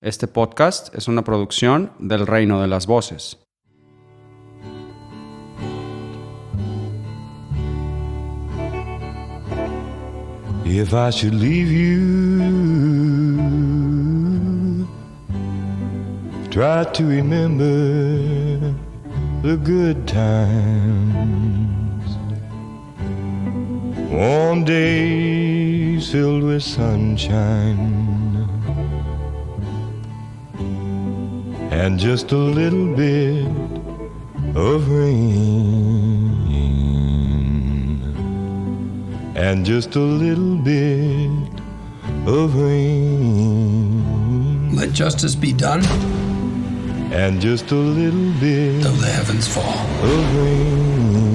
Este podcast es una producción del Reino de las Voces. If I should leave you, try to remember the good times, warm days filled with sunshine, and just a little bit of rain, and just a little bit of rain. Let justice be done, And just a little bit though the heavens fall. of rain.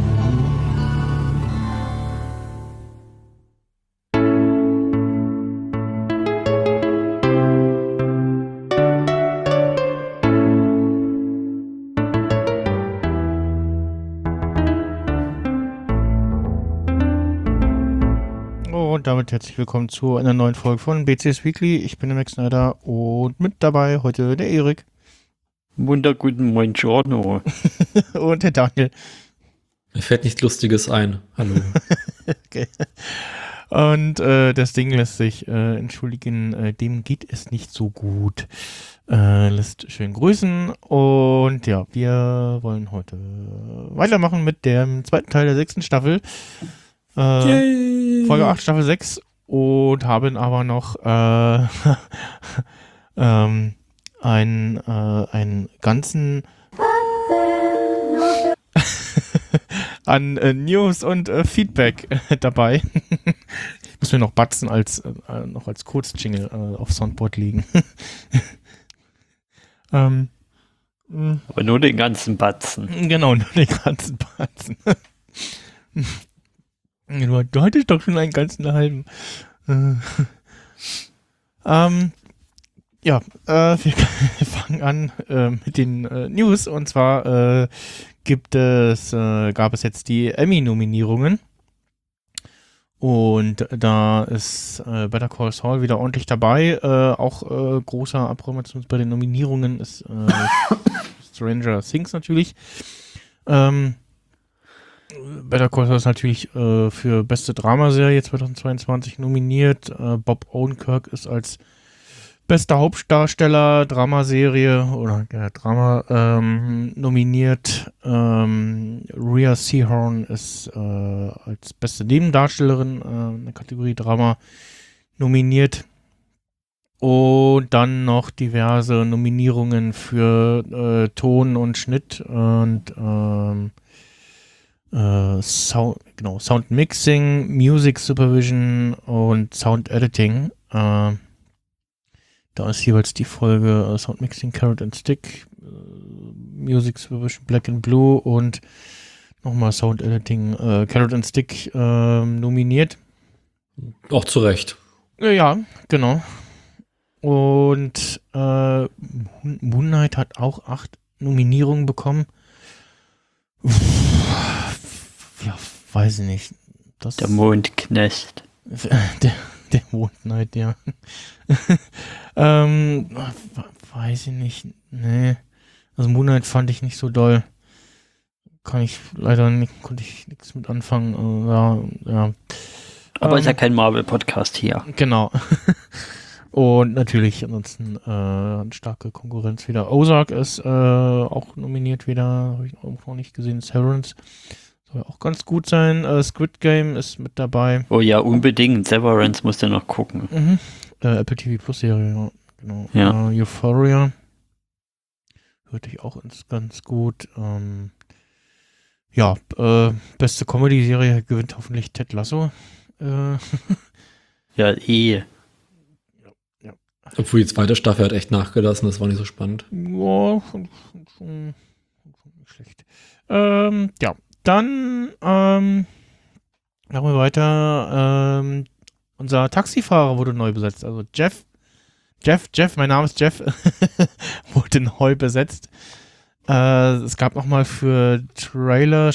Und damit herzlich willkommen zu einer neuen Folge von BCS Weekly. Ich bin der Max Snyder und mit dabei heute der Erik Wunderguten Buongiorno. und der Daniel. Mir fällt nichts Lustiges ein. Hallo. Okay. Und das Ding lässt sich entschuldigen, dem geht es nicht so gut. Lässt schön grüßen und ja, wir wollen heute weitermachen mit dem zweiten Teil der 6. Staffel. Folge 8, Staffel 6 und haben aber noch einen ganzen an News und Feedback dabei. Ich muss mir noch Batzen noch als Kurzjingle auf Soundboard legen. Aber nur den ganzen Batzen. Genau, nur den ganzen Batzen. Du hattest doch schon einen ganzen halben. Wir fangen an mit den News und zwar gab es jetzt die Emmy-Nominierungen und da ist Better Call Saul wieder ordentlich dabei. Auch großer Approbation bei den Nominierungen ist Stranger Things natürlich. Better Call Saul ist natürlich für beste Dramaserie 2022 nominiert. Bob Odenkirk ist als bester Hauptdarsteller Dramaserie oder Drama nominiert. Rhea Seehorn ist als beste Nebendarstellerin in der Kategorie Drama nominiert. Und dann noch diverse Nominierungen für Ton und Schnitt und Sound Mixing, Music Supervision und Sound Editing. Da ist jeweils die Folge Sound Mixing Carrot and Stick, Music Supervision Black and Blue und nochmal Sound Editing Carrot and Stick nominiert. Auch zu Recht. Ja, genau. Und Moon Knight hat auch 8 Nominierungen bekommen. Ja, weiß ich nicht. Der Mondknecht. Der Moon Knight, ja. Weiß ich nicht. Nee. Also Moon Knight fand ich nicht so doll. Konnte ich nichts mit anfangen. Ja. Aber ist ja kein Marvel-Podcast hier. Genau. Und natürlich ansonsten starke Konkurrenz wieder. Ozark ist auch nominiert wieder. Habe ich auch noch nicht gesehen. Severance soll auch ganz gut sein. Squid Game ist mit dabei. Oh ja, unbedingt. Severance musst du noch gucken. Mhm. Apple TV Plus Serie, ja. Genau. Ja. Euphoria. Hörte ich auch ganz gut. Beste Comedy-Serie gewinnt hoffentlich Ted Lasso. Ja, Obwohl die zweite Staffel hat echt nachgelassen, das war nicht so spannend. Ja, schon nicht schlecht. Dann machen wir weiter. Unser Taxifahrer wurde neu besetzt. Also Jeff, mein Name ist Jeff, wurde neu besetzt. Es gab nochmal für Trailer,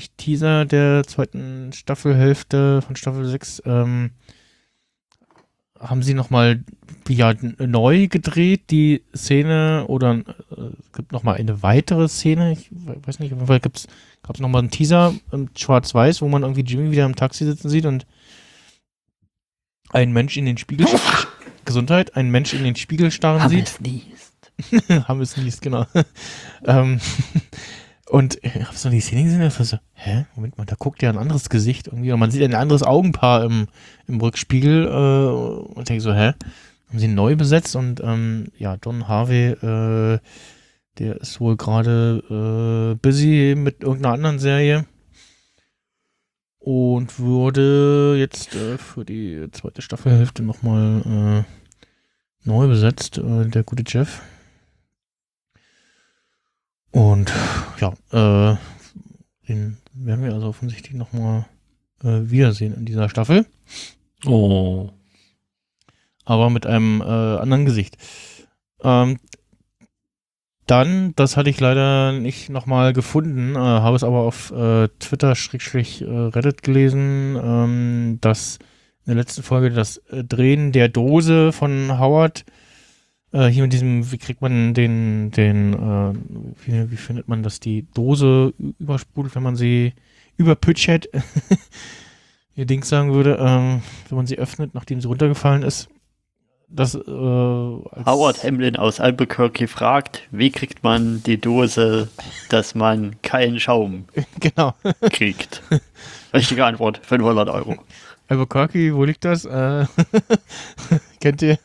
Teaser der zweiten Staffelhälfte von Staffel 6 haben sie nochmal neu gedreht, die Szene, oder gibt nochmal eine weitere Szene, ich weiß nicht, auf jeden Fall gab es nochmal einen Teaser im Schwarz-Weiß, wo man irgendwie Jimmy wieder im Taxi sitzen sieht und ein Mensch in den Spiegel Gesundheit, ein Mensch in den Spiegel starren sieht. Hammes niest, genau. Und ich habe so die Szene gesehen und so, Moment mal, da guckt ja ein anderes Gesicht irgendwie. Und man sieht ein anderes Augenpaar im Rückspiegel und denkt so, haben sie neu besetzt? Und Don Harvey, der ist wohl gerade busy mit irgendeiner anderen Serie und wurde jetzt für die zweite Staffelhälfte nochmal neu besetzt, der gute Jeff. Und den werden wir also offensichtlich nochmal wiedersehen in dieser Staffel. Oh. Aber mit einem anderen Gesicht. Dann, das hatte ich leider nicht nochmal gefunden, habe es aber auf Twitter/Reddit gelesen, dass in der letzten Folge das Drehen der Dose von Howard hier mit diesem, wie kriegt man wie findet man, dass die Dose übersprudelt, wenn man sie überpütschert, ihr Dings sagen würde, wenn man sie öffnet, nachdem sie runtergefallen ist. Howard Hamlin aus Albuquerque fragt, wie kriegt man die Dose, dass man keinen Schaum kriegt? Richtige Antwort, 500 €. Albuquerque, wo liegt das? Kennt ihr?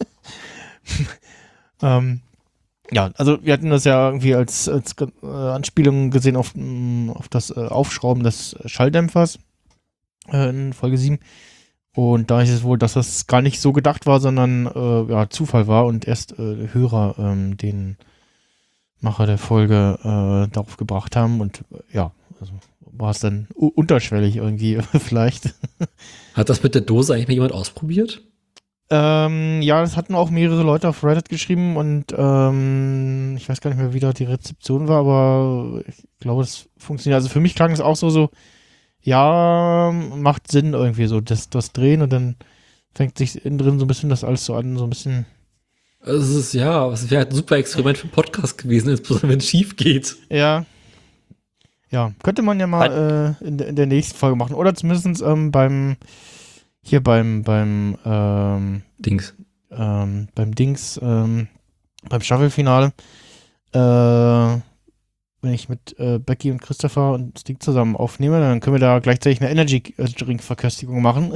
Also wir hatten das ja irgendwie als Anspielung gesehen auf das Aufschrauben des Schalldämpfers in Folge 7. Und da ist es wohl, dass das gar nicht so gedacht war, sondern Zufall war und erst Hörer den Macher der Folge darauf gebracht haben. Und also war es dann unterschwellig irgendwie vielleicht. Hat das mit der Dose eigentlich mal jemand ausprobiert? Das hatten auch mehrere Leute auf Reddit geschrieben und ich weiß gar nicht mehr, wie da die Rezeption war, aber ich glaube, das funktioniert. Also für mich klang es auch so, macht Sinn irgendwie so, das Drehen und dann fängt sich innen drin so ein bisschen das alles so an, so ein bisschen. Es wäre halt ein super Experiment für einen Podcast gewesen, insbesondere wenn es schief geht. Ja. Ja, könnte man ja mal in der nächsten Folge machen. Oder zumindest beim Dings. Beim Staffelfinale, wenn ich mit Becky und Christopher und Sting zusammen aufnehme, dann können wir da gleichzeitig eine Energy-Drink-Verköstigung machen.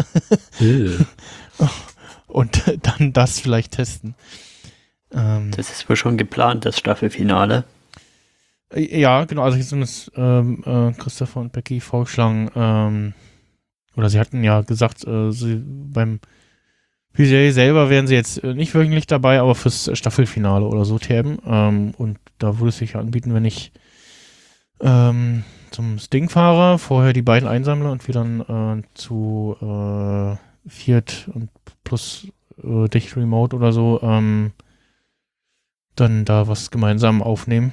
Und dann das vielleicht testen. Das ist wohl schon geplant, das Staffelfinale. Ja, genau, also jetzt haben es Christopher und Becky vorgeschlagen, oder sie hatten ja gesagt, beim PJ selber wären sie jetzt nicht wöchentlich dabei, aber fürs Staffelfinale oder so TM. Und da würde es sich anbieten, wenn ich zum Sting fahre, vorher die beiden einsammle und wir dann zu viert und plus dich remote oder so dann da was gemeinsam aufnehmen.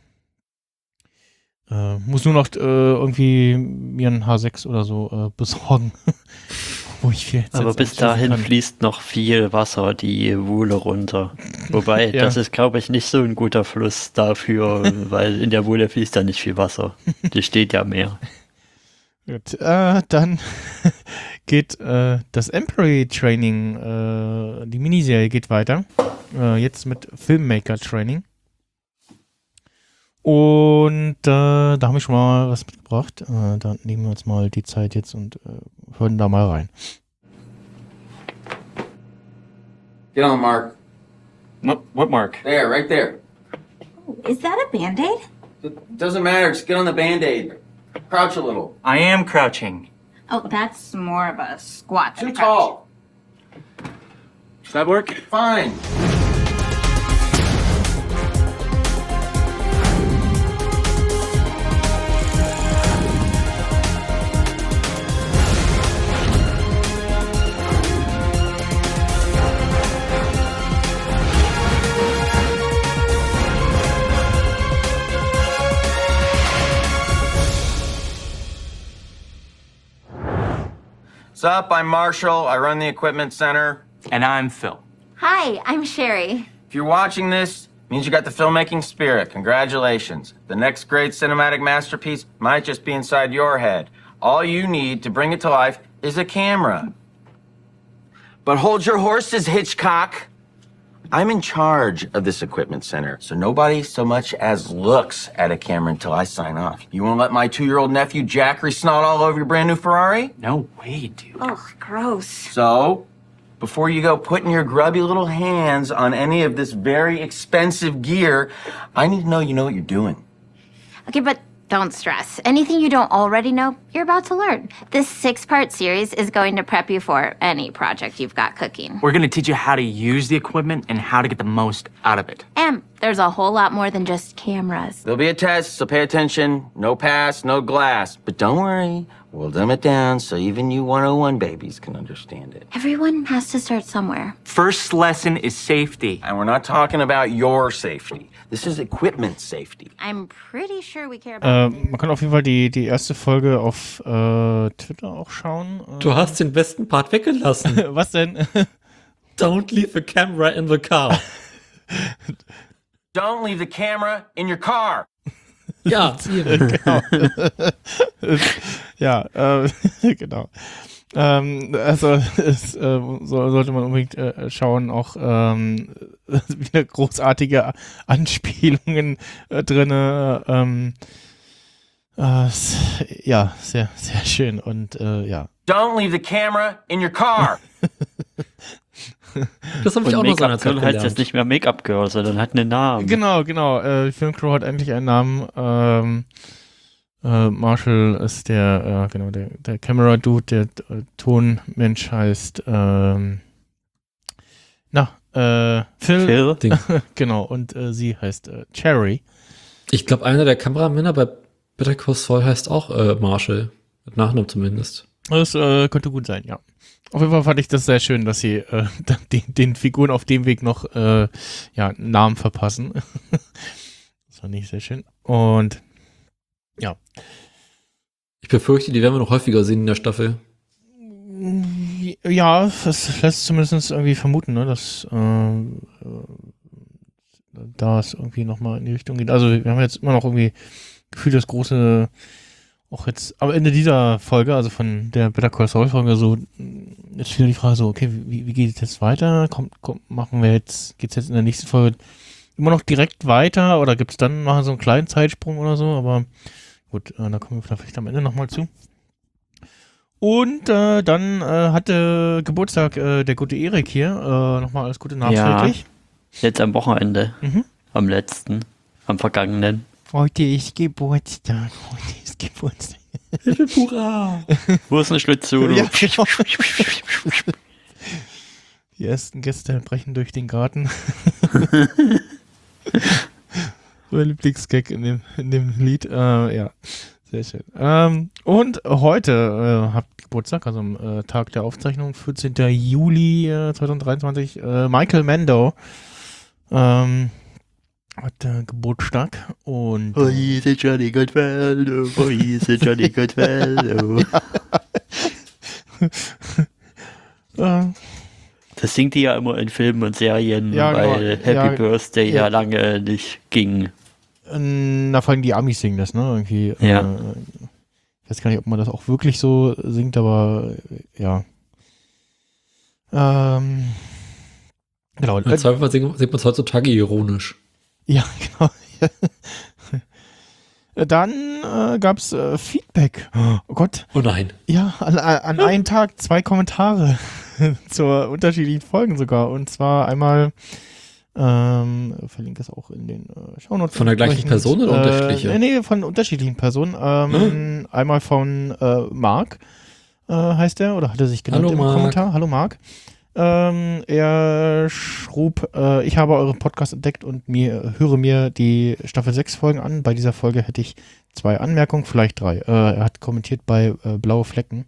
Muss nur noch irgendwie mir ein H6 oder so besorgen. Wo ich viel aber bis dahin fließt noch viel Wasser die Wuhle runter. Wobei, das ist, glaube ich, nicht so ein guter Fluss dafür, weil in der Wuhle fließt ja nicht viel Wasser. Die steht ja mehr. Gut, dann geht das Emperor Training, die Miniserie geht weiter. Jetzt mit Filmmaker Training. Und da haben wir schon mal was mitgebracht. Da nehmen wir uns mal die Zeit jetzt und hören da mal rein. Get on the mark. What mark? There, right there. Is that a Band-Aid? Doesn't matter, just get on the Band-Aid. Crouch a little. I am crouching. Oh, that's more of a squat than Too a crouch. tall. Does that work? Fine. What's up? I'm Marshall. I run the equipment center. And I'm Phil. Hi, I'm Sherry. If you're watching this, means you got the filmmaking spirit. Congratulations. The next great cinematic masterpiece might just be inside your head. All you need to bring it to life is a camera. But hold your horses, Hitchcock. I'm in charge of this equipment center, so nobody so much as looks at a camera until I sign off. You won't let my 2-year-old nephew Jackery snot all over your brand new Ferrari? No way, dude. Ugh, gross. So, before you go putting your grubby little hands on any of this very expensive gear, I need to know you know what you're doing. Okay, but don't stress. Anything you don't already know, you're about to learn. This 6-part series is going to prep you for any project you've got cooking. We're gonna teach you how to use the equipment and how to get the most out of it. And there's a whole lot more than just cameras. There'll be a test, so pay attention. No pass, no glass. But don't worry, we'll dumb it down so even you 101 babies can understand it. Everyone has to start somewhere. First lesson is safety. And we're not talking about your safety. This is equipment safety. I'm pretty sure we care about Man kann auf jeden Fall die erste Folge auf Twitter auch schauen. Du hast den besten Part weggelassen. Was denn? Don't leave the camera in the car. Don't leave the camera in your car. Ja, Genau. Ja, genau. Also es sollte man unbedingt schauen, auch wieder großartige Anspielungen drin. Ja, sehr, sehr schön und ja. Don't leave the camera in your car. das habe ich auch noch Make-up seinerzeit Girl heißt jetzt gelernt. nicht mehr Make-up Girl, sondern hat einen Namen. Genau. Die Filmcrew hat endlich einen Namen. Marshall ist der Camera-Dude, der Tonmensch heißt Phil. Ding. Genau, und sie heißt Cherry. Ich glaube, einer der Kameramänner bei Better Call Saul heißt auch Marshall. Mit Nachnamen zumindest. Das könnte gut sein, ja. Auf jeden Fall fand ich das sehr schön, dass sie den Figuren auf dem Weg noch Namen verpassen. Das fand ich sehr schön. Und ja. Ich befürchte, die werden wir noch häufiger sehen in der Staffel. Ja, das lässt zumindest irgendwie vermuten, ne, dass da es irgendwie nochmal in die Richtung geht. Also wir haben jetzt immer noch irgendwie gefühlt das große, auch jetzt am Ende dieser Folge, also von der Better Call Saul Folge, so jetzt wieder die Frage so, okay, wie geht es jetzt weiter? Geht's jetzt in der nächsten Folge immer noch direkt weiter oder gibt es dann mal so einen kleinen Zeitsprung oder so? Aber gut, da kommen wir vielleicht am Ende nochmal zu. Und dann hatte Geburtstag der gute Erik hier. Nochmal alles Gute nachträglich. Jetzt am Wochenende. Mhm. Am letzten. Am vergangenen. Heute ist Geburtstag. Hurra! Wo ist ein Schlittschuh? Ja, genau. Die ersten Gäste brechen durch den Garten. Mein Lieblingsgag in dem Lied. Ja, sehr schön. Und heute habt Geburtstag, also am Tag der Aufzeichnung, 14. Juli 2023, Michael Mando hat Geburtstag und Oh, he's a Johnny Goodfellow. Oh, he's a Johnny Goodfellow. Das singt die ja immer in Filmen und Serien, Ja, weil genau. Happy Ja, Birthday ja. ja lange nicht ging. na, vor allem die Amis singen das, ne? Irgendwie. Ja. Ich weiß gar nicht, ob man das auch wirklich so singt, aber ja. Genau. Im Zweifel singt man es heutzutage ironisch. Ja, genau. Dann gab es Feedback. Oh Gott. Oh nein. Ja, an einem Tag 2 Kommentare zur unterschiedlichen Folgen sogar. Und zwar einmal, verlinke es auch in den Shownotes. Von der gleichen Person oder unterschiedliche? Nee, von unterschiedlichen Personen. Einmal von Marc heißt er, oder hat er sich genannt Hallo, im Marc. Kommentar. Hallo Marc. Er schrub, ich habe euren Podcast entdeckt und höre mir die Staffel 6 Folgen an. Bei dieser Folge hätte ich 2 Anmerkungen, vielleicht 3. Er hat kommentiert bei Blaue Flecken.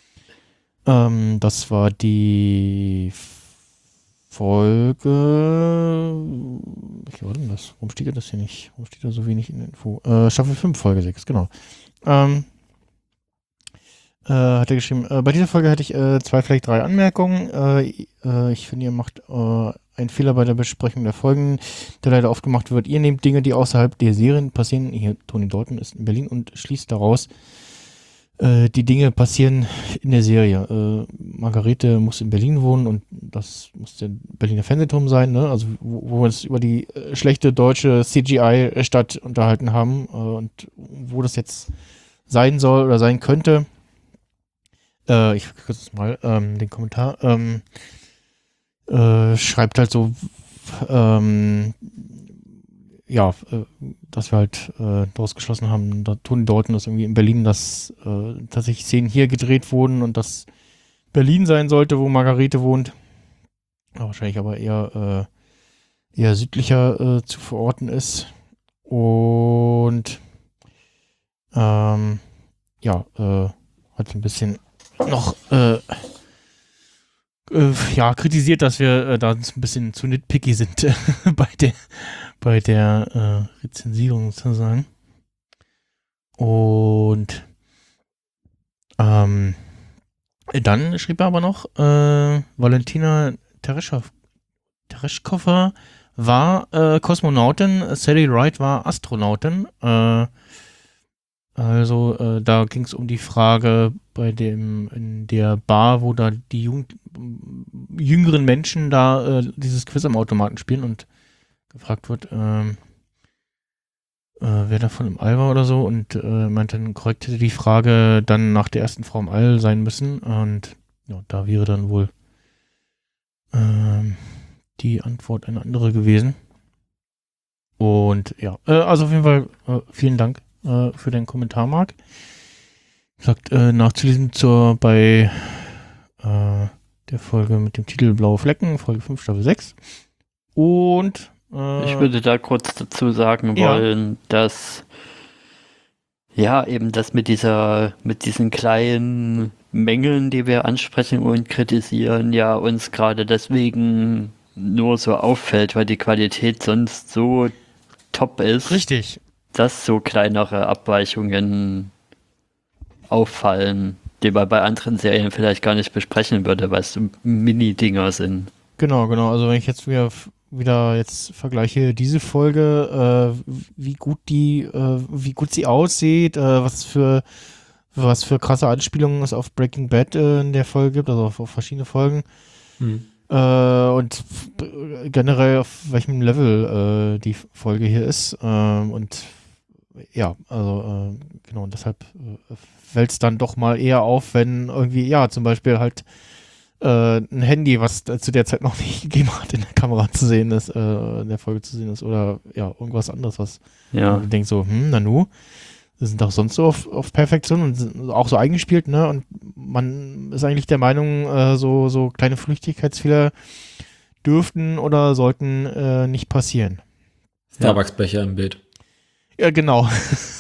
Das war die Folge. Was war denn das? Warum steht das hier nicht? Warum steht da so wenig in der Info? Staffel 5, Folge 6, genau. hat er geschrieben, bei dieser Folge hätte ich 2, vielleicht 3 Anmerkungen. Ich finde, ihr macht einen Fehler bei der Besprechung der Folgen, der leider oft gemacht wird. Ihr nehmt Dinge, die außerhalb der Serien passieren, hier Tony Dalton ist in Berlin, und schließt daraus, die Dinge passieren in der Serie. Margarete muss in Berlin wohnen und das muss der Berliner Fernsehturm sein, ne? Also wo wir uns über die schlechte deutsche CGI-Stadt unterhalten haben und wo das jetzt sein soll oder sein könnte. Ich verkürze es mal, den Kommentar. Schreibt halt so, dass wir halt daraus geschlossen haben, da Tony Dalton ist irgendwie in Berlin, dass tatsächlich Szenen hier gedreht wurden und dass Berlin sein sollte, wo Margarete wohnt. Wahrscheinlich aber eher südlicher zu verorten ist. Und hat ein bisschen noch kritisiert, dass wir da ein bisschen zu nitpicky sind bei der Rezensierung sozusagen. Und dann schrieb er aber noch, Valentina Tereshkova war Kosmonautin, Sally Ride war Astronautin. Also da ging es um die Frage in der Bar, wo da die jüngeren Menschen da dieses Quiz am Automaten spielen und gefragt wird, wer davon im All war oder so, und meinte dann, korrekt hätte die Frage dann nach der ersten Frau im All sein müssen, und ja, da wäre dann wohl die Antwort eine andere gewesen. Und ja, also auf jeden Fall vielen Dank für deinen Kommentar, Marc. Wie gesagt, nachzulesen bei der Folge mit dem Titel Blaue Flecken, Folge 5, Staffel 6. Und ich würde da kurz dazu sagen wollen, dass eben das mit diesen kleinen Mängeln, die wir ansprechen und kritisieren, ja uns gerade deswegen nur so auffällt, weil die Qualität sonst so top ist. Richtig. Dass so kleinere Abweichungen auffallen, die man bei anderen Serien vielleicht gar nicht besprechen würde, weil es so Mini-Dinger sind. Genau. Also wenn ich jetzt wieder jetzt vergleiche diese Folge, wie gut sie aussieht, was für krasse Anspielungen es auf Breaking Bad in der Folge gibt, also auf verschiedene Folgen. Und generell auf welchem Level die Folge hier ist. Und ja, also genau, und deshalb fällt es dann doch mal eher auf, wenn irgendwie, zum Beispiel halt ein Handy, was zu der Zeit noch nicht gegeben hat, in der Kamera zu sehen ist, in der Folge zu sehen ist, oder irgendwas anderes, was man denkt so, Nanu, das sind doch sonst so auf Perfektion und sind auch so eingespielt, ne? Und man ist eigentlich der Meinung, so kleine Flüchtigkeitsfehler dürften oder sollten nicht passieren. Starbucks-Becher im Bild. Ja, genau.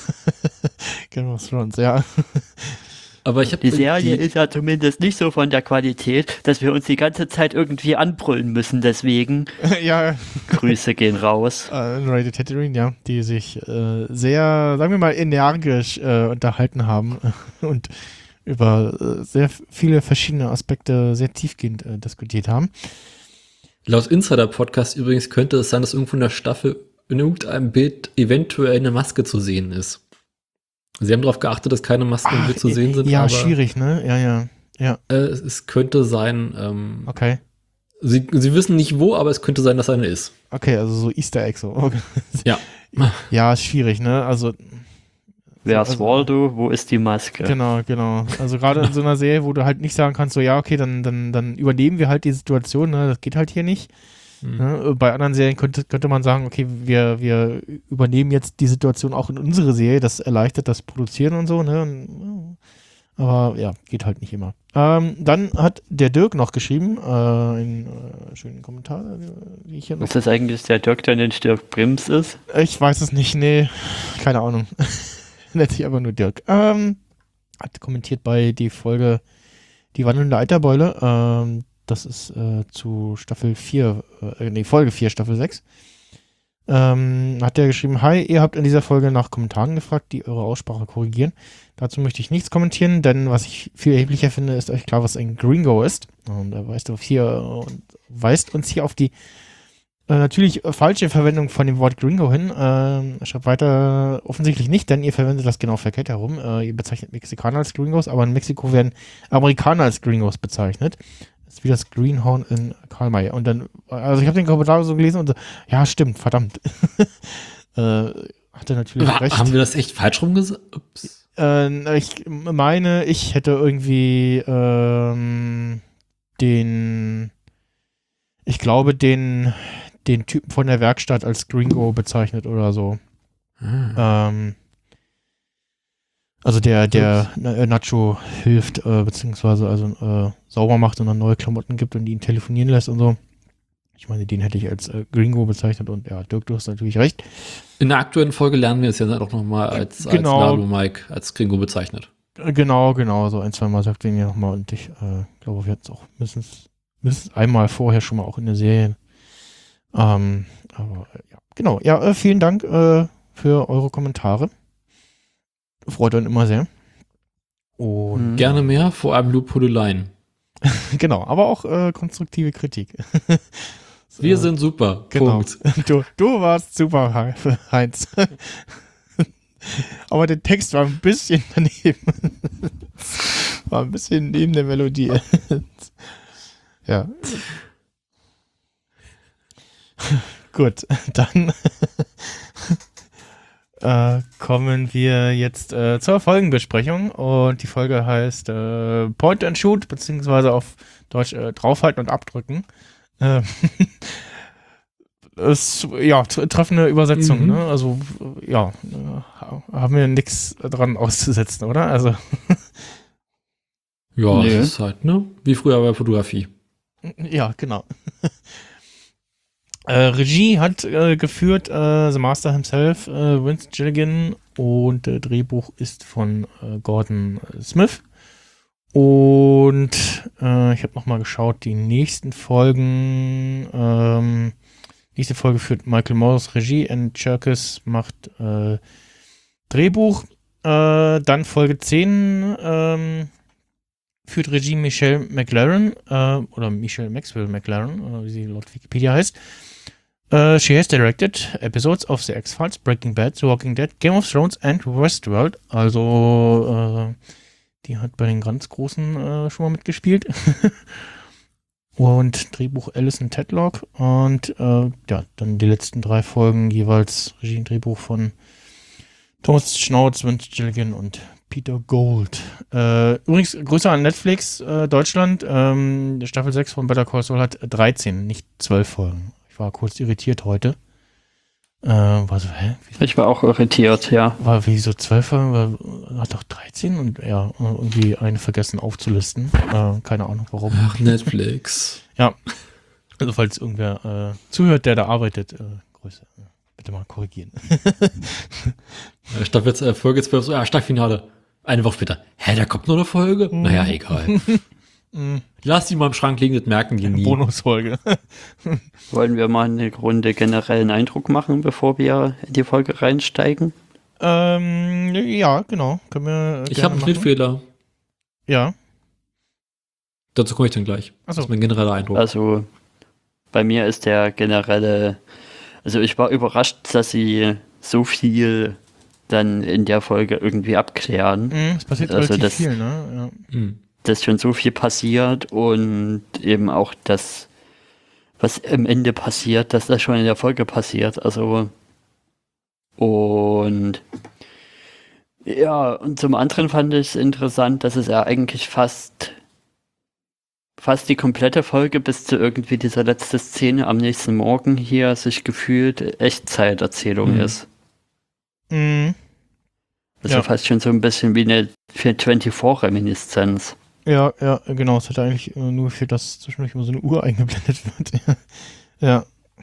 Game of Thrones, ja. Aber die Serie ist ja zumindest nicht so von der Qualität, dass wir uns die ganze Zeit irgendwie anbrüllen müssen, deswegen. Ja. Grüße gehen raus. Radio Tatooine, die sich sehr, sagen wir mal, energisch unterhalten haben und über sehr viele verschiedene Aspekte sehr tiefgehend diskutiert haben. Laut Insider-Podcast übrigens könnte es sein, dass irgendwo in der Staffel in irgendeinem Bild eventuell eine Maske zu sehen ist. Sie haben darauf geachtet, dass keine Masken im Bild zu sehen sind. Ja, aber schwierig, ne? Ja. Es könnte sein, okay. Sie wissen nicht wo, aber es könnte sein, dass eine ist. Okay, also so Easter Egg so. Okay. Ja. Ja, ist schwierig, ne? Also wer ist Waldo? Wo ist die Maske? Genau. Also gerade in so einer Serie, wo du halt nicht sagen kannst, so ja, okay, dann übernehmen wir halt die Situation, ne? Das geht halt hier nicht. Ne? Bei anderen Serien könnte man sagen, okay, wir übernehmen jetzt die Situation auch in unsere Serie, das erleichtert das Produzieren und so, ne? Aber ja, geht halt nicht immer. Dann hat der Dirk noch geschrieben, einen schönen Kommentar, wie ich hier noch. Ist das eigentlich der Dirk, der nicht Dirk Brims ist? Ich weiß es nicht, nee, keine Ahnung. Nennt sich aber nur Dirk. Hat kommentiert bei die Folge Die wandelnde Eiterbeule. Das ist zu Folge 4, Staffel 6. Hat der geschrieben, hi, ihr habt in dieser Folge nach Kommentaren gefragt, die eure Aussprache korrigieren. Dazu möchte ich nichts kommentieren, denn was ich viel erheblicher finde, ist euch klar, was ein Gringo ist. Und er weist uns hier auf die natürlich falsche Verwendung von dem Wort Gringo hin. Er schreibt weiter, offensichtlich nicht, denn ihr verwendet das genau verkehrt herum. Ihr bezeichnet Mexikaner als Gringos, aber in Mexiko werden Amerikaner als Gringos bezeichnet. Das ist wie das Greenhorn in Karl May. Und dann, also ich habe den Kommentar so gelesen und so, ja, stimmt, verdammt. Hat er natürlich recht. Haben wir das echt falsch rumgesagt? Ich meine, ich hätte irgendwie den Typen von der Werkstatt als Gringo bezeichnet oder so. Also der Nacho hilft, beziehungsweise sauber macht und dann neue Klamotten gibt und ihn telefonieren lässt und so. Ich meine, den hätte ich als Gringo bezeichnet und ja, Dirk, du hast natürlich recht. In der aktuellen Folge lernen wir es ja auch nochmal als Lalo Mike als Gringo bezeichnet. Genau, so ein, zwei Mal sagt er ihn ja nochmal und ich glaube, wir hatten es auch mindestens einmal vorher schon mal auch in der Serie. Aber ja, genau. Ja, vielen Dank für eure Kommentare. Freut uns immer sehr. Und Gerne mehr, vor allem Lobhudeleien. genau, aber auch konstruktive Kritik. Wir sind super. Genau. Punkt. Du warst super, Heinz. Aber der Text war ein bisschen daneben. War ein bisschen neben der Melodie. Ja. Gut, dann kommen wir jetzt zur Folgenbesprechung und die Folge heißt Point and Shoot, beziehungsweise auf Deutsch draufhalten und abdrücken. Treffende Übersetzung, ne? Also, ja, haben wir nichts dran auszusetzen, oder? Also. Ja, das ist halt, ne? Wie früher bei Fotografie. Ja, genau. Regie hat geführt The Master himself, Vince Gilligan, und Drehbuch ist von Gordon Smith. Und ich habe nochmal geschaut, die nächsten Folgen, nächste Folge führt Michael Morris Regie, und Cherkis macht Drehbuch. Dann Folge 10 führt Regie Michelle McLaren, oder Michelle Maxwell McLaren, wie sie laut Wikipedia heißt. She has directed episodes of The X-Files, Breaking Bad, The Walking Dead, Game of Thrones and Westworld. Also, die hat bei den ganz Großen schon mal mitgespielt. Und Drehbuch Alison Tedlock. Und ja, dann die letzten 3 Folgen jeweils Regie und Drehbuch von Thomas Schnauz, Vince Gilligan und Peter Gould. Übrigens, Grüße an Netflix Deutschland. Staffel 6 von Better Call Saul hat 13, nicht 12 Folgen. Ich war kurz irritiert heute. War so, hä? Ich war auch irritiert, ja. War wie so 12 Folgen, hat doch 13 und ja, irgendwie eine vergessen aufzulisten. Keine Ahnung warum. Ach, Netflix. Ja. Also falls irgendwer zuhört, der da arbeitet, Grüße. Bitte mal korrigieren. Staffel Folge 12, so, ja, Staffelfinale. Eine Woche später. Hä, da kommt nur eine Folge? Naja, egal. Lass die mal im Schrank liegen, das merken die nie. Bonusfolge. Wollen wir mal eine Runde generellen Eindruck machen, bevor wir in die Folge reinsteigen? Ja, genau. Können wir Ich habe einen Schnittfehler. Ja. Dazu komme ich dann gleich. Ach so. Das ist mein genereller Eindruck. Also, bei mir ist der generelle, also ich war überrascht, dass sie so viel dann in der Folge irgendwie abklären. Es passiert also relativ viel, ne? Ja. Dass schon so viel passiert und eben auch das, was am Ende passiert, dass das schon in der Folge passiert. Also und ja, und zum anderen fand ich es interessant, dass es ja eigentlich fast die komplette Folge bis zu irgendwie dieser letzte Szene am nächsten Morgen hier sich gefühlt Echtzeiterzählung ist. Mhm. Also fast schon so ein bisschen wie eine 24-Reminiszenz. Ja, genau. Es hat eigentlich nur gefehlt, dass zwischendurch immer so eine Uhr eingeblendet wird. Ja.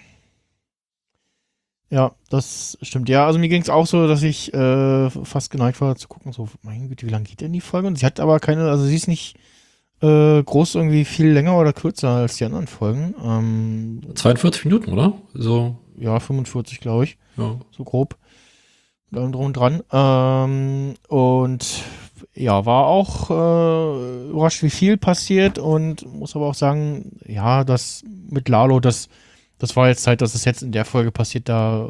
Ja, das stimmt. Ja, also mir ging es auch so, dass ich fast geneigt war zu gucken, so, mein Güte, wie lange geht denn die Folge? Und sie hat aber keine, also sie ist nicht, groß irgendwie viel länger oder kürzer als die anderen Folgen. 42 Minuten, oder? So, Ja, 45, glaube ich. ja. So grob. Drum und dran. Und ja, war auch überrascht, wie viel passiert und muss aber auch sagen, ja, das mit Lalo, das war jetzt Zeit, dass es jetzt in der Folge passiert, da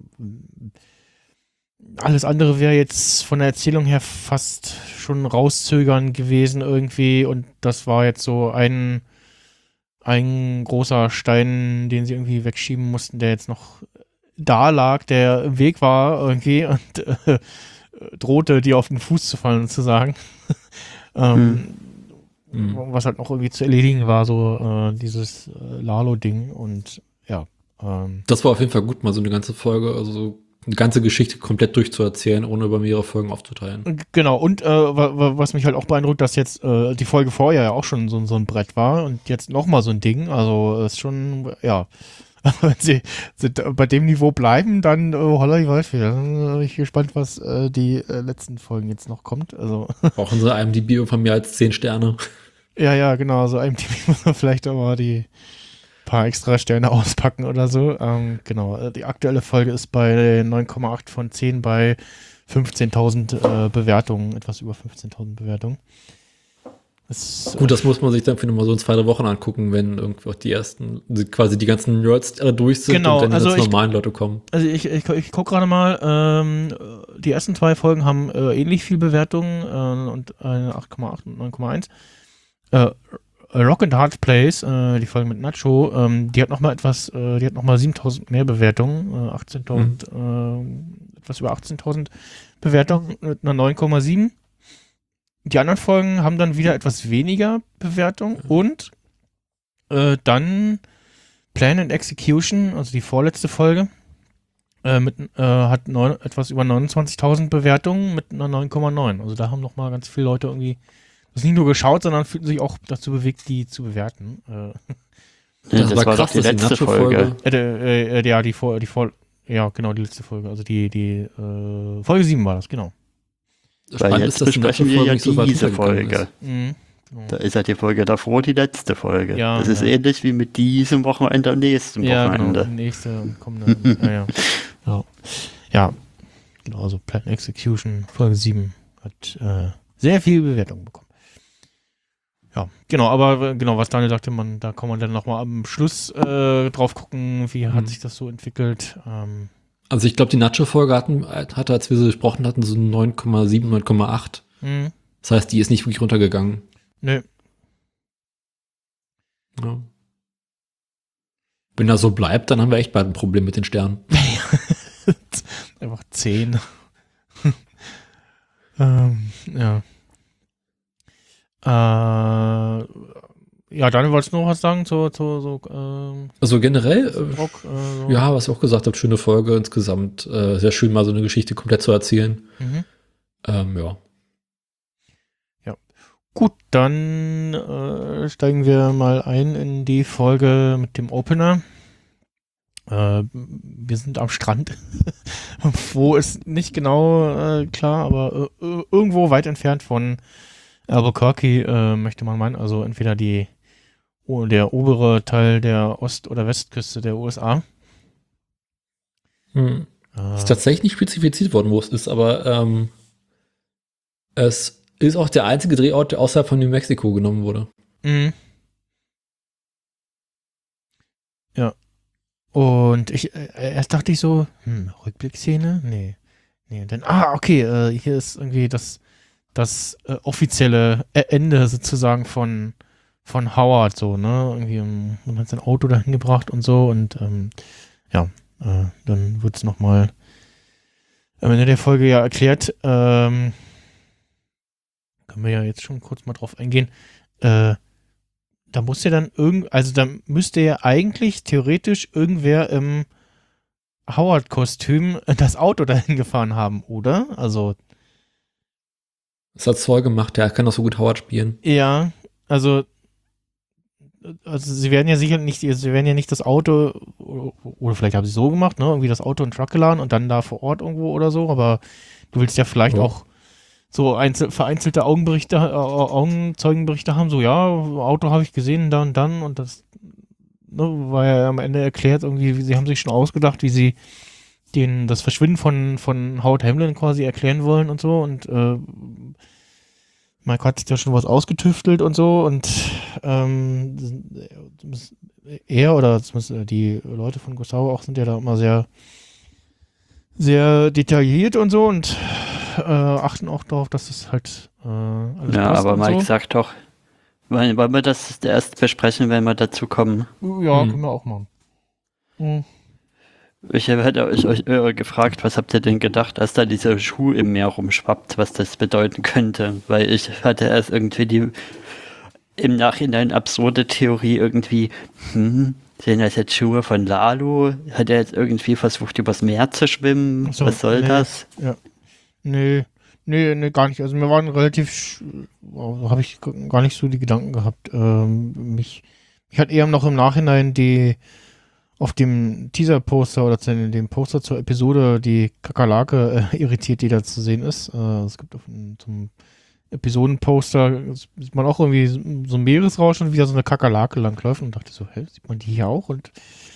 alles andere wäre jetzt von der Erzählung her fast schon rauszögern gewesen irgendwie und das war jetzt so ein großer Stein, den sie irgendwie wegschieben mussten, der jetzt noch da lag, der im Weg war irgendwie und drohte, dir auf den Fuß zu fallen, sozusagen. Was halt noch irgendwie zu erledigen war, so dieses Lalo-Ding und ja. Das war auf jeden Fall gut, mal so eine ganze Folge, also so eine ganze Geschichte komplett durchzuerzählen, ohne über mehrere Folgen aufzuteilen. Genau, und was mich halt auch beeindruckt, dass jetzt die Folge vorher ja auch schon so ein Brett war und jetzt nochmal so ein Ding, also ist schon, ja. Wenn sie bei dem Niveau bleiben, dann holla die Waldfee. Dann bin ich gespannt, was die letzten Folgen jetzt noch kommt. Also Auch unsere IMDb von mehr als 10 Sterne. ja, genau. So IMDb muss man vielleicht auch mal die paar extra Sterne auspacken oder so. Genau. Die aktuelle Folge ist bei 9,8 von 10 bei 15.000 Bewertungen. Etwas über 15.000 Bewertungen. Gut, das muss man sich dann für mal so in 2-3 Wochen angucken, wenn irgendwie auch die ersten, quasi die ganzen Nerds durch sind genau, und dann also die ganz normalen Leute kommen. Also ich gucke gerade mal, die ersten 2 Folgen haben ähnlich viel Bewertungen und eine 8,8 und 9,1. Rock and Hard Plays, die Folge mit Nacho, die hat nochmal 7.000 mehr Bewertungen, 18.000, etwas über 18.000 Bewertungen mit einer 9,7. Die anderen Folgen haben dann wieder etwas weniger Bewertung und dann Plan and Execution, also die vorletzte Folge, hat etwas über 29.000 Bewertungen mit einer 9,9. Also da haben nochmal ganz viele Leute irgendwie das nicht nur geschaut, sondern fühlten sich auch dazu bewegt, die zu bewerten. Das war doch die letzte Folge. Ja, genau, die letzte Folge. Also die Folge 7 war das, genau. Weil jetzt besprechen wir ja diese Folge. Mhm, genau. Da ist ja die Folge davor die letzte Folge. Ja, das ist ähnlich wie mit diesem Wochenende am nächsten Wochenende. Ja, genau, nächste kommende. Ja, genau, also Plan Execution Folge 7 hat sehr viel Bewertung bekommen. Ja, genau, aber genau, was Daniel sagte, da kann man dann nochmal am Schluss drauf gucken, wie hat sich das so entwickelt. Also ich glaube, die Nacho-Folge hatte, als wir sie besprochen hatten, so 9,7, 9,8. Das heißt, die ist nicht wirklich runtergegangen. Nö. Ja. Wenn das so bleibt, dann haben wir echt bald ein Problem mit den Sternen. Einfach 10. Ja. Ja, Daniel, wolltest du noch was sagen Also generell, Rock? ja, was ich auch gesagt habe, schöne Folge insgesamt. Sehr schön, mal so eine Geschichte komplett zu erzählen. Ja. Ja. Gut, dann steigen wir mal ein in die Folge mit dem Opener. Wir sind am Strand. Wo ist nicht genau klar, aber irgendwo weit entfernt von Albuquerque, möchte man meinen. Also entweder der obere Teil der Ost- oder Westküste der USA. Ist tatsächlich nicht spezifiziert worden, wo es ist, aber es ist auch der einzige Drehort, der außerhalb von New Mexico genommen wurde. Ja. Und erst dachte ich so, Rückblickszene? Nee. Dann, okay, hier ist irgendwie das offizielle Ende sozusagen von Howard, so, ne? Irgendwie, man hat sein Auto dahin gebracht und so und dann wird es nochmal am Ende der Folge ja erklärt, können wir ja jetzt schon kurz mal drauf eingehen, da muss ja dann da müsste ja eigentlich theoretisch irgendwer im Howard-Kostüm das Auto dahin gefahren haben, oder? Also Das hat Zoll gemacht, der kann doch so gut Howard spielen. ja, also sie werden ja sicher nicht das Auto, oder vielleicht haben sie es so gemacht, ne, irgendwie das Auto in den Truck geladen und dann da vor Ort irgendwo oder so, aber du willst ja vielleicht auch so vereinzelte Augenzeugenberichte haben, so ja, Auto habe ich gesehen, da und dann und das war ja am Ende erklärt, irgendwie, sie haben sich schon ausgedacht, wie sie das Verschwinden von Howard Hamlin quasi erklären wollen und so und Mike hat sich da schon was ausgetüftelt und so und er oder zumindest die Leute von Kurosawa auch sind ja da immer sehr, sehr detailliert und so und achten auch darauf, dass das halt alles Ja, passt aber und Mike so. sagt doch, wollen wir das erst besprechen, wenn wir dazu kommen? Ja, können wir auch machen. Hm. Ich hätte euch gefragt, was habt ihr denn gedacht, als da dieser Schuh im Meer rumschwappt, was das bedeuten könnte? Weil ich hatte erst irgendwie im Nachhinein absurde Theorie irgendwie, sind das jetzt Schuhe von Lalo? Hat er jetzt irgendwie versucht, übers Meer zu schwimmen? Ach so, was soll nee. das? Ja. Nee, gar nicht. Also mir waren relativ, habe ich gar nicht so die Gedanken gehabt. Mich hat eher noch im Nachhinein auf dem Teaser-Poster oder dem Poster zur Episode die Kakerlake irritiert, die da zu sehen ist. Es gibt zum Episodenposter, sieht man auch irgendwie so ein Meeresrauschen und wieder so eine Kakerlake langläuft und dachte so, sieht man die hier auch? Und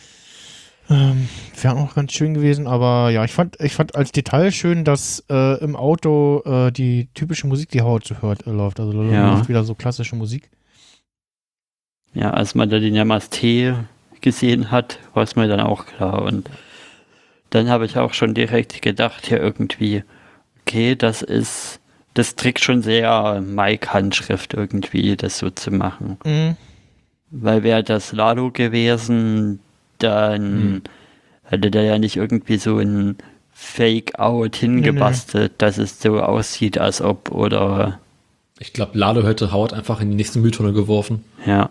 wäre auch ganz schön gewesen, aber ja, ich fand als Detail schön, dass im Auto die typische Musik, die Howard so hört, läuft. Also läuft wieder so klassische Musik. Ja, als man da den Namaste gesehen hat, war es mir dann auch klar. Und dann habe ich auch schon direkt gedacht, ja irgendwie, okay, das trägt schon sehr Mike-Handschrift irgendwie, das so zu machen. Mhm. Weil wäre das Lalo gewesen, dann hätte der ja nicht irgendwie so ein Fake-Out hingebastelt, dass es so aussieht, als ob, oder... Ich glaube, Lalo hätte Howard einfach in die nächste Mülltonne geworfen. Ja.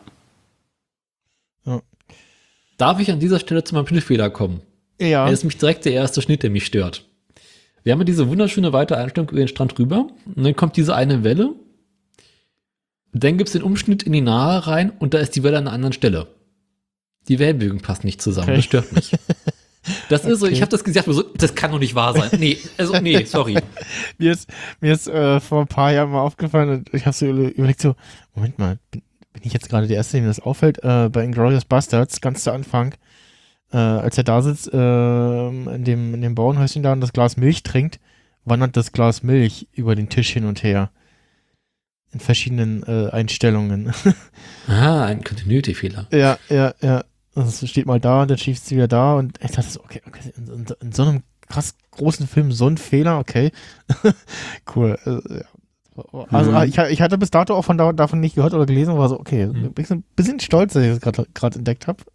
Darf ich an dieser Stelle zu meinem Schnittfehler kommen? Ja. Er ist nämlich direkt der erste Schnitt, der mich stört. Wir haben ja diese wunderschöne weite Einstellung über den Strand rüber und dann kommt diese eine Welle. Dann gibt es den Umschnitt in die Nahe rein und da ist die Welle an einer anderen Stelle. Die Wellenbewegung passt nicht zusammen, Okay. das stört mich. Das ist so, ich habe das gesagt, so, das kann doch nicht wahr sein. Nee, sorry. Mir ist vor ein paar Jahren mal aufgefallen und ich habe so überlegt, so, Moment mal, bin ich jetzt gerade der Erste, dem das auffällt? Bei Inglourious Basterds, ganz zu Anfang, als er da sitzt, in dem Bauernhäuschen da und das Glas Milch trinkt, wandert das Glas Milch über den Tisch hin und her. In verschiedenen Einstellungen. Ein Continuity-Fehler. Ja. Also es steht mal da und dann schiebt es wieder da und ich dachte so, okay, in so einem krass großen Film so ein Fehler, okay. Cool. Ja. Also ich hatte bis dato auch davon nicht gehört oder gelesen, war so, okay, bin ich so ein bisschen stolz, dass ich das gerade entdeckt habe.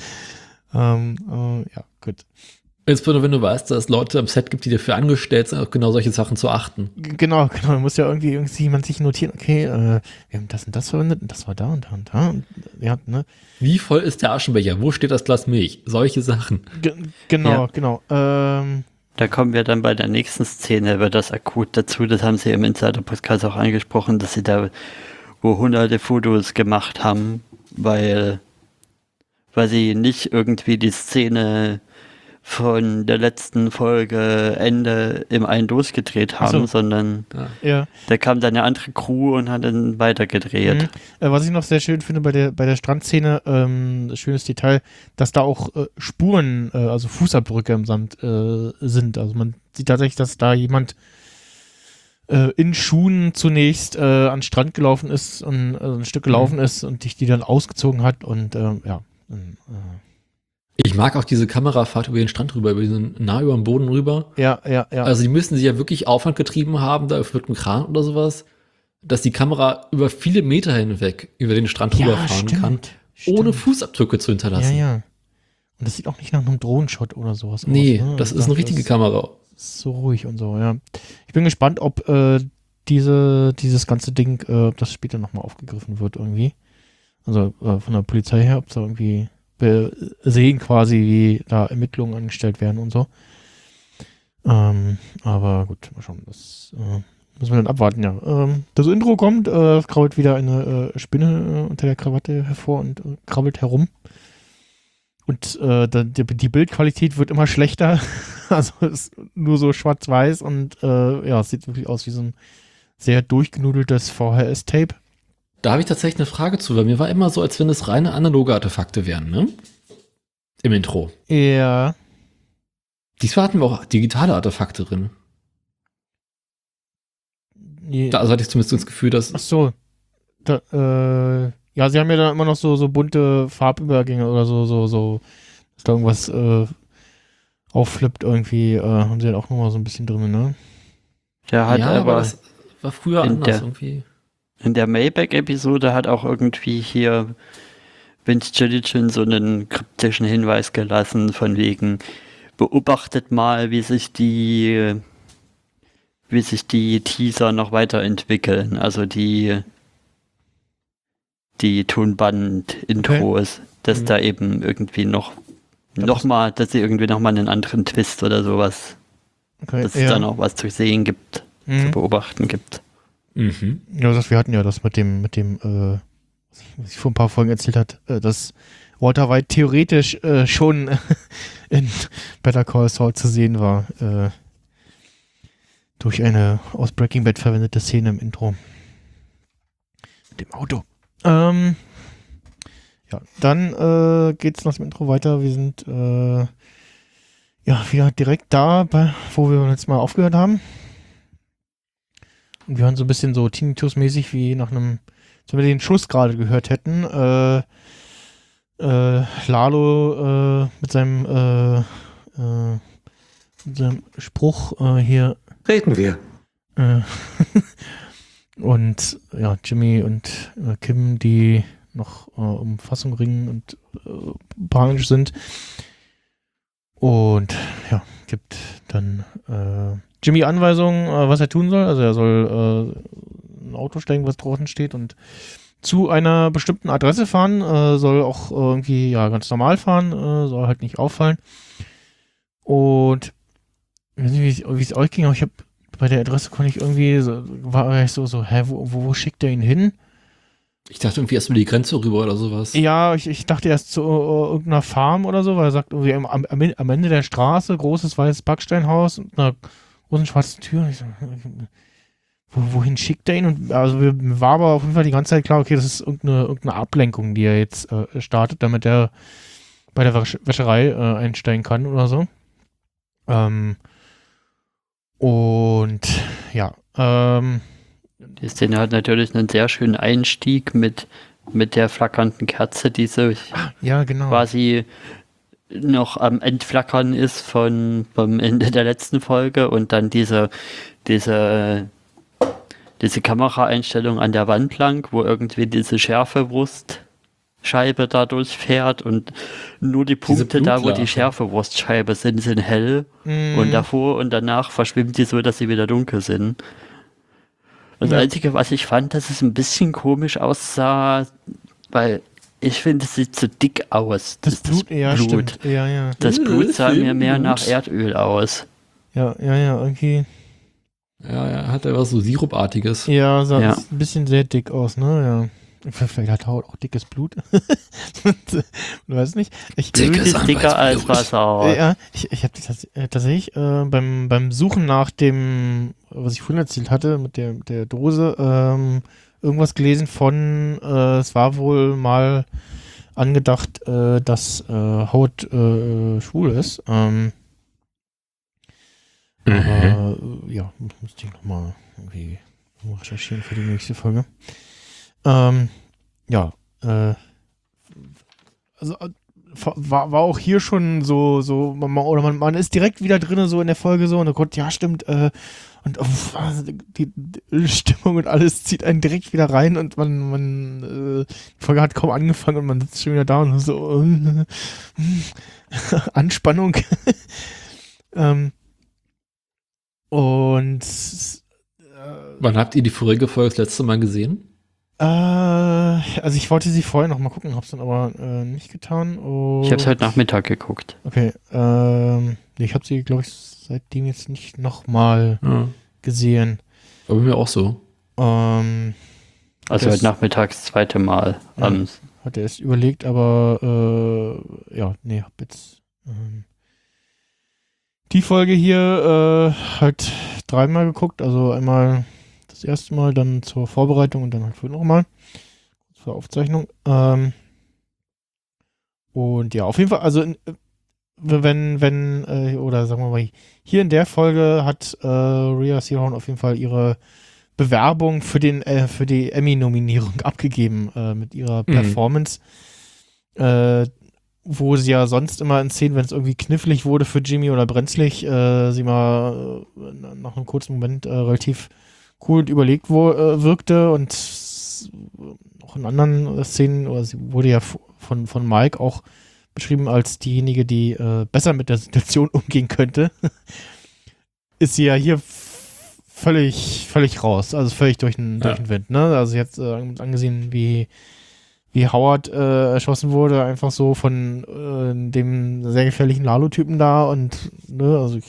Ja, gut. Insbesondere wenn du weißt, dass es Leute am Set gibt, die dafür angestellt sind, auf genau solche Sachen zu achten. Genau, muss ja irgendwie jemand sich notieren, okay, wir haben das und das verwendet und das war da und da und da. Und, ja, ne? Wie voll ist der Aschenbecher? Wo steht das Glas Milch? Solche Sachen. Genau. Da kommen wir dann bei der nächsten Szene, wird das akut dazu, das haben sie im Insider-Podcast auch angesprochen, dass sie da wo hunderte Fotos gemacht haben, weil sie nicht irgendwie die Szene von der letzten Folge Ende im einen durchgedreht haben, sondern da kam dann eine andere Crew und hat dann weitergedreht. Was ich noch sehr schön finde bei der Strandszene, schönes Detail, dass da auch Spuren, also Fußabdrücke im Sand sind. Also man sieht tatsächlich, dass da jemand in Schuhen zunächst an den Strand gelaufen ist und ein Stück gelaufen ist und die dann ausgezogen hat und Ich mag auch diese Kamerafahrt über den Strand rüber, nah über den Boden rüber. Ja. Also die müssen sich ja wirklich Aufwand getrieben haben, da mit einem Kran oder sowas, dass die Kamera über viele Meter hinweg über den Strand rüberfahren kann, ohne Fußabdrücke zu hinterlassen. Ja. Und das sieht auch nicht nach einem Drohnenshot oder sowas aus. Nee, Ne? das ist eine richtige Kamera. Ist so ruhig und so, ja. Ich bin gespannt, ob dieses ganze Ding, ob das später nochmal aufgegriffen wird irgendwie. Also von der Polizei her, ob es da irgendwie wir sehen quasi, wie da Ermittlungen angestellt werden und so. Aber gut, mal schauen, das müssen wir dann abwarten, ja. Das Intro kommt, es krabbelt wieder eine Spinne unter der Krawatte hervor und krabbelt herum. Und die Bildqualität wird immer schlechter. Also es ist nur so schwarz-weiß und es sieht wirklich aus wie so sehr durchgenudeltes VHS-Tape. Da habe ich tatsächlich eine Frage zu, weil mir war immer so, als wenn es reine analoge Artefakte wären, ne? Im Intro. Ja. Diesmal hatten wir auch digitale Artefakte drin. Da hatte ich zumindest das Gefühl, dass... Ach so. Ja, sie haben ja dann immer noch so bunte Farbübergänge oder so, dass da irgendwas aufflippt irgendwie, haben sie halt auch nochmal so ein bisschen drin, ne? Der hat aber das war früher anders irgendwie. in der Maybach-Episode hat auch irgendwie hier Vince Gilligan so einen kryptischen Hinweis gelassen, von wegen, beobachtet mal, wie sich die Teaser noch weiterentwickeln, also die Tonband-Intros, dass da eben irgendwie dass sie irgendwie nochmal einen anderen Twist oder sowas, dass es da noch was zu sehen gibt, zu beobachten gibt. Mhm. Ja, wir hatten ja das mit dem, was ich vor ein paar Folgen erzählt hat, dass Walter White theoretisch schon in Better Call Saul zu sehen war, durch eine aus Breaking Bad verwendete Szene im Intro. Mit dem Auto. Ja, dann geht's nach dem Intro weiter. Wir sind wieder direkt da, wo wir jetzt mal aufgehört haben. Und wir hören so ein bisschen so Tinnitus-mäßig wie nach einem, als wenn wir den Schuss gerade gehört hätten. Lalo mit seinem Spruch hier. Reden wir. Und ja, Jimmy und Kim, die noch um Fassung ringen und panisch sind. Und ja, gibt dann Jimmy Anweisungen, was er tun soll. Also er soll ein Auto steigen, was draußen steht, und zu einer bestimmten Adresse fahren, soll auch irgendwie ganz normal fahren, soll halt nicht auffallen. Und ich weiß nicht, wie es euch ging, aber ich habe bei der Adresse konnte ich irgendwie war ich so, wo schickt er ihn hin? Ich dachte irgendwie erst über die Grenze rüber oder sowas. Ja, ich dachte erst zu irgendeiner Farm oder so, weil er sagt, irgendwie am Ende der Straße, großes weißes Backsteinhaus und einer großen schwarzen Tür. Und ich so, wohin schickt er ihn? Und also mir war aber auf jeden Fall die ganze Zeit klar, okay, das ist irgendeine Ablenkung, die er jetzt startet, damit er bei der Wäscherei einsteigen kann oder so. Und ja, Die Szene hat natürlich einen sehr schönen Einstieg mit der flackernden Kerze, die so quasi noch am Entflackern ist vom Ende der letzten Folge, und dann diese Kameraeinstellung an der Wand lang, wo irgendwie diese Schärfewurstscheibe da durchfährt und nur die Punkte da, wo die Schärfewurstscheibe sind hell, und davor und danach verschwimmt die so, dass sie wieder dunkel sind. Das Einzige, was ich fand, dass es ein bisschen komisch aussah, weil ich finde, es sieht zu dick aus. Das Blut. Stimmt. Ja. Das Blut sah mir mehr nach Erdöl aus. Ja, irgendwie. Ja, hat er was so Sirupartiges. Ja, sah ein bisschen sehr dick aus, ne? Ja. Vielleicht hat er auch dickes Blut. Du weißt nicht. Blut ist dicker als Wasser. Ja, ich habe tatsächlich beim Suchen nach dem, was ich vorhin erzählt hatte, mit der Dose, irgendwas gelesen von, es war wohl mal angedacht, dass Howard schwul ist. Aber müsste ich nochmal irgendwie recherchieren für die nächste Folge. Also war auch hier schon so man ist direkt wieder drin so in der Folge so, und oh Gott, ja stimmt, und die Stimmung und alles zieht einen direkt wieder rein, und die Folge hat kaum angefangen und man sitzt schon wieder da und so Anspannung. Und wann habt ihr die vorige Folge das letzte Mal gesehen? Also ich wollte sie vorher noch mal gucken, hab's dann aber nicht getan. Und Ich hab's heute Nachmittag geguckt. Okay, ich habe sie, glaube ich, seitdem jetzt nicht noch mal gesehen. Aber mir auch so. Also heute Nachmittag das zweite Mal. Hat er erst überlegt, aber hab jetzt die Folge hier halt dreimal geguckt. Also einmal das erste Mal, dann zur Vorbereitung und dann halt für nochmal. Zur Aufzeichnung. Und ja, auf jeden Fall, also oder sagen wir mal, hier in der Folge hat Rhea Seehorn auf jeden Fall ihre Bewerbung für die Emmy-Nominierung abgegeben mit ihrer Performance, wo sie ja sonst immer in Szenen, wenn es irgendwie knifflig wurde für Jimmy oder brenzlig, sie mal nach einem kurzen Moment relativ cool und überlegt wirkte und auch in anderen Szenen, oder sie wurde ja von Mike auch beschrieben als diejenige, die besser mit der Situation umgehen könnte, ist sie ja hier völlig raus, also völlig durch den Wind, ne? Also jetzt angesehen, wie Howard erschossen wurde, einfach so von dem sehr gefährlichen Lalo-Typen da und ne, also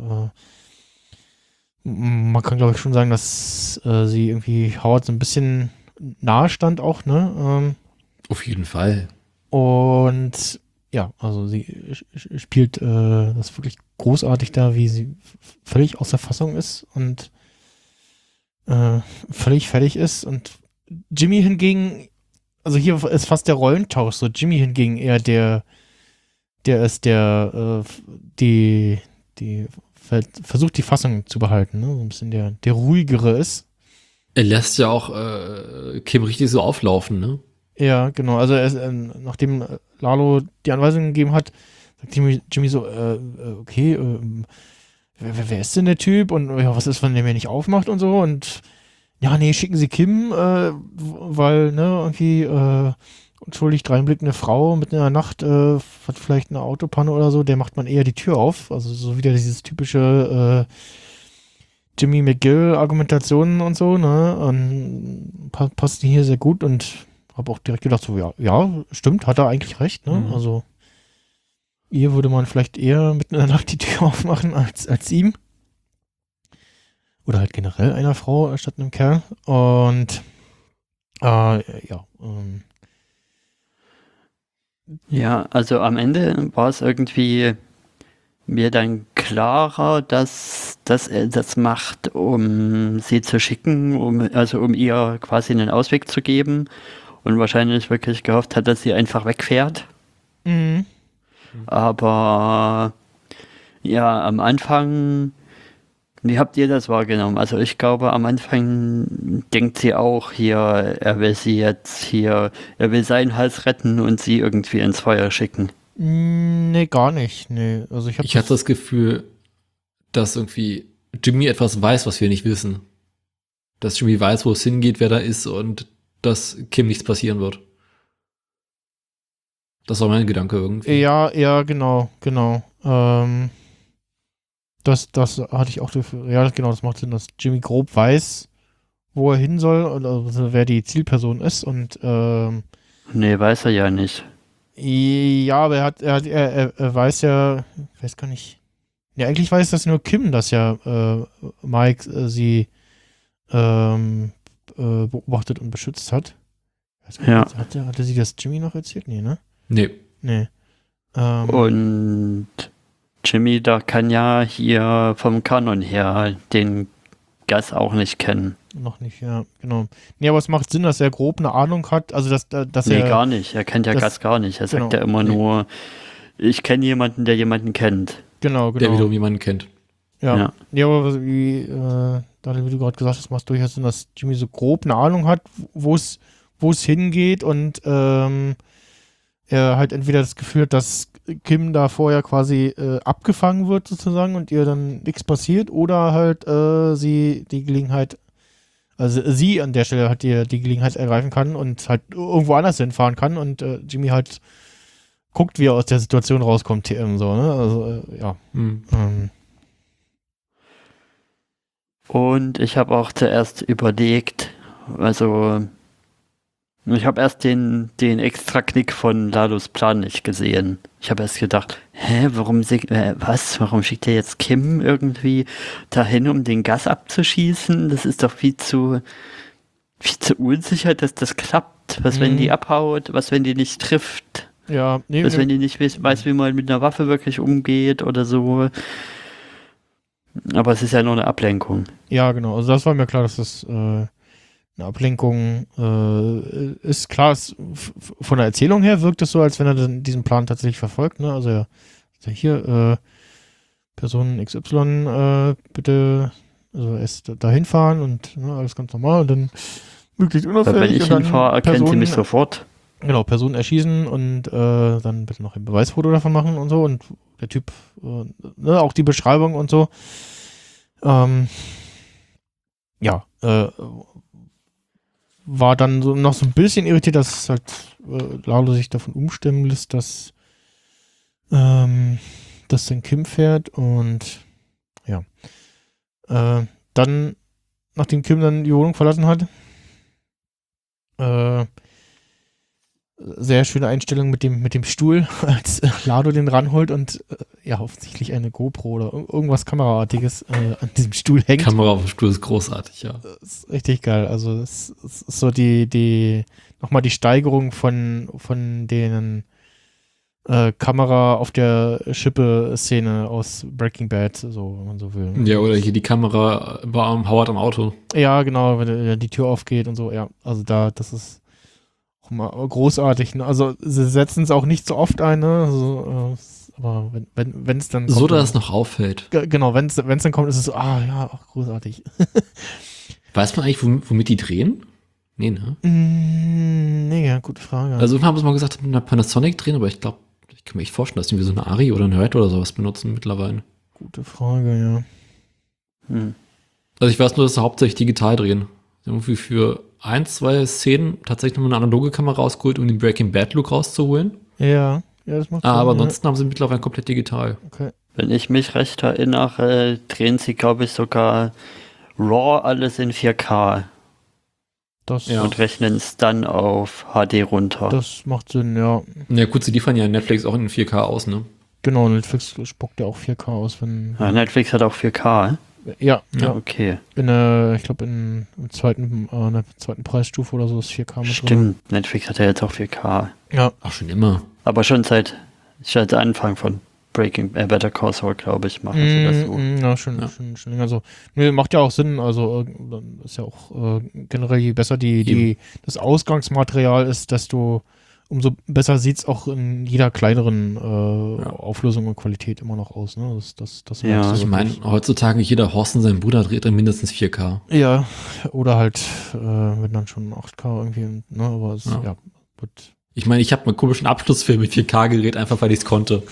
man kann glaube ich schon sagen, dass sie irgendwie Howard so ein bisschen nahe stand auch, ne? Auf jeden Fall. Und ja, also sie spielt das wirklich großartig da, wie sie völlig außer Fassung ist und völlig fertig ist. Und Jimmy hingegen, also hier ist fast der Rollentausch, so Jimmy hingegen eher der ist die versucht die Fassung zu behalten, ne? So ein bisschen der ruhigere ist. Er lässt ja auch Kim richtig so auflaufen, ne? Ja, genau. Also nachdem Lalo die Anweisung gegeben hat, sagt Jimmy so, okay, wer ist denn der Typ? Und ja, was ist, wenn der mir nicht aufmacht und so? Und ja, nee, schicken Sie Kim, weil, ne, irgendwie unschuldig dreinblickende Frau mitten in der Nacht hat vielleicht eine Autopanne oder so, der macht man eher die Tür auf. Also so wieder dieses typische Jimmy McGill-Argumentationen und so, ne? Und passt hier sehr gut und habe auch direkt gedacht, so, ja, stimmt, hat er eigentlich recht, ne? Mhm. Also ihr würde man vielleicht eher mitten in der Nacht die Tür aufmachen als ihm. Oder halt generell einer Frau statt einem Kerl. Und Ja, also am Ende war es irgendwie mir dann klarer, dass er das macht, um sie zu schicken, um ihr quasi einen Ausweg zu geben und wahrscheinlich wirklich gehofft hat, dass sie einfach wegfährt. Mhm. Aber ja, am Anfang, wie habt ihr das wahrgenommen? Also ich glaube, am Anfang denkt sie auch hier, er will seinen Hals retten und sie irgendwie ins Feuer schicken. Nee, gar nicht. Nee. Also ich hatte das Gefühl, dass irgendwie Jimmy etwas weiß, was wir nicht wissen. Dass Jimmy weiß, wo es hingeht, wer da ist und dass Kim nichts passieren wird. Das war mein Gedanke irgendwie. Ja, genau. Das hatte ich auch dafür. Ja, genau, das macht Sinn, dass Jimmy grob weiß, wo er hin soll, also wer die Zielperson ist und Nee, weiß er ja nicht. ja, aber er weiß ja, ich weiß gar nicht. Ja, eigentlich weiß das nur Kim, dass ja Mike sie beobachtet und beschützt hat. Ja. Hatte sie das Jimmy noch erzählt? Nee, ne? Nee. Und Jimmy, da kann ja hier vom Kanon her den Gas auch nicht kennen. Noch nicht, ja, genau. Nee, aber es macht Sinn, dass er grob eine Ahnung hat, also dass nee, er... gar nicht. Er kennt ja Gas gar nicht. Er sagt ja immer nur, ich kenne jemanden, der jemanden kennt. Genau. Der wiederum jemanden kennt. Ja, aber wie du gerade gesagt hast, macht durchaus Sinn, dass Jimmy so grob eine Ahnung hat, wo es hingeht und er halt entweder das Gefühl hat, dass Kim da vorher quasi abgefangen wird sozusagen und ihr dann nichts passiert oder halt sie die Gelegenheit, also sie an der Stelle halt die Gelegenheit ergreifen kann und halt irgendwo anders hinfahren kann und Jimmy halt guckt, wie er aus der Situation rauskommt, so, ne? Also, ja. Und ich habe auch zuerst überlegt, also ich habe erst den Extra-Knick von Lalos Plan nicht gesehen. Ich habe erst gedacht, warum schickt er jetzt Kim irgendwie dahin, um den Gas abzuschießen? Das ist doch viel zu unsicher, dass das klappt. Was, wenn die abhaut? Was, wenn die nicht trifft? Ja, wenn die nicht weiß, wie man mit einer Waffe wirklich umgeht oder so. Aber es ist ja nur eine Ablenkung. Ja, genau. Also das war mir klar, dass das eine Ablenkung ist. Klar, von der Erzählung her wirkt es so, als wenn er diesen Plan tatsächlich verfolgt. Ne? Also hier, Person XY bitte erst dahin fahren und alles ganz normal und dann möglichst unauffällig. Wenn ich hinfahre, erkennt sie mich sofort. Genau, Person erschießen und dann bitte noch ein Beweisfoto davon machen und so und der Typ, auch die Beschreibung und so. War dann so noch so ein bisschen irritiert, dass halt Lalo sich davon umstimmen lässt, dass dann Kim fährt und ja. Dann, nachdem Kim dann die Wohnung verlassen hat, sehr schöne Einstellung mit dem Stuhl, als Lado den ranholt und offensichtlich eine GoPro oder irgendwas Kameraartiges an diesem Stuhl hängt. Kamera auf dem Stuhl ist großartig, ja. Das ist richtig geil. Also es ist so nochmal die Steigerung von den Kamera auf der Schippe-Szene aus Breaking Bad, so wenn man so will. Ja, oder hier die Kamera bei Howard am Auto. Ja, genau, wenn die Tür aufgeht und so, ja. Also das ist auch mal großartig. Ne? Also sie setzen es auch nicht so oft ein, ne? Also, aber wenn es dann kommt, so, dass es noch auffällt. Genau, wenn es dann kommt, ist es so, großartig. Weiß man eigentlich, womit die drehen? Nee, ne? Nee, ja, gute Frage. Also wir haben es mal gesagt, mit einer Panasonic drehen, aber ich glaube, ich kann mir echt vorstellen, dass die so eine Ari oder eine Red oder sowas benutzen mittlerweile. Gute Frage, ja. Also ich weiß nur, dass sie hauptsächlich digital drehen. Irgendwie für 1-2 Szenen tatsächlich nochmal eine analoge Kamera rausgeholt, um den Breaking Bad Look rauszuholen. Ja, das macht Sinn. Aber ansonsten haben sie mittlerweile komplett digital. Okay. Wenn ich mich recht erinnere, drehen sie, glaube ich, sogar RAW alles in 4K. Und rechnen es dann auf HD runter. Das macht Sinn, ja. Ja gut, sie liefern ja Netflix auch in 4K aus, ne? Genau, Netflix spuckt ja auch 4K aus, wenn... Ja, Netflix hat auch 4K, Ja. Okay. Ich glaube, in der zweiten Preisstufe oder so ist 4K mit Stimmt, drin. Netflix hat ja jetzt auch 4K. Ja. Ach, schon immer. Aber schon seit Anfang von Better Call Saul, glaube ich, machen sie das so. Ja, schon länger so. Nee, macht ja auch Sinn, also ist ja auch generell, je besser das Ausgangsmaterial ist, desto umso besser sieht es auch in jeder kleineren Auflösung und Qualität immer noch aus. Ne? Das ja, ich meine, heutzutage jeder Horst und sein Bruder dreht dann mindestens 4K. Ja, oder halt, wenn dann schon 8K irgendwie, ne, aber es, gut. Ich meine, ich habe einen komischen Abschlussfilm mit 4K gedreht, einfach weil ich es konnte.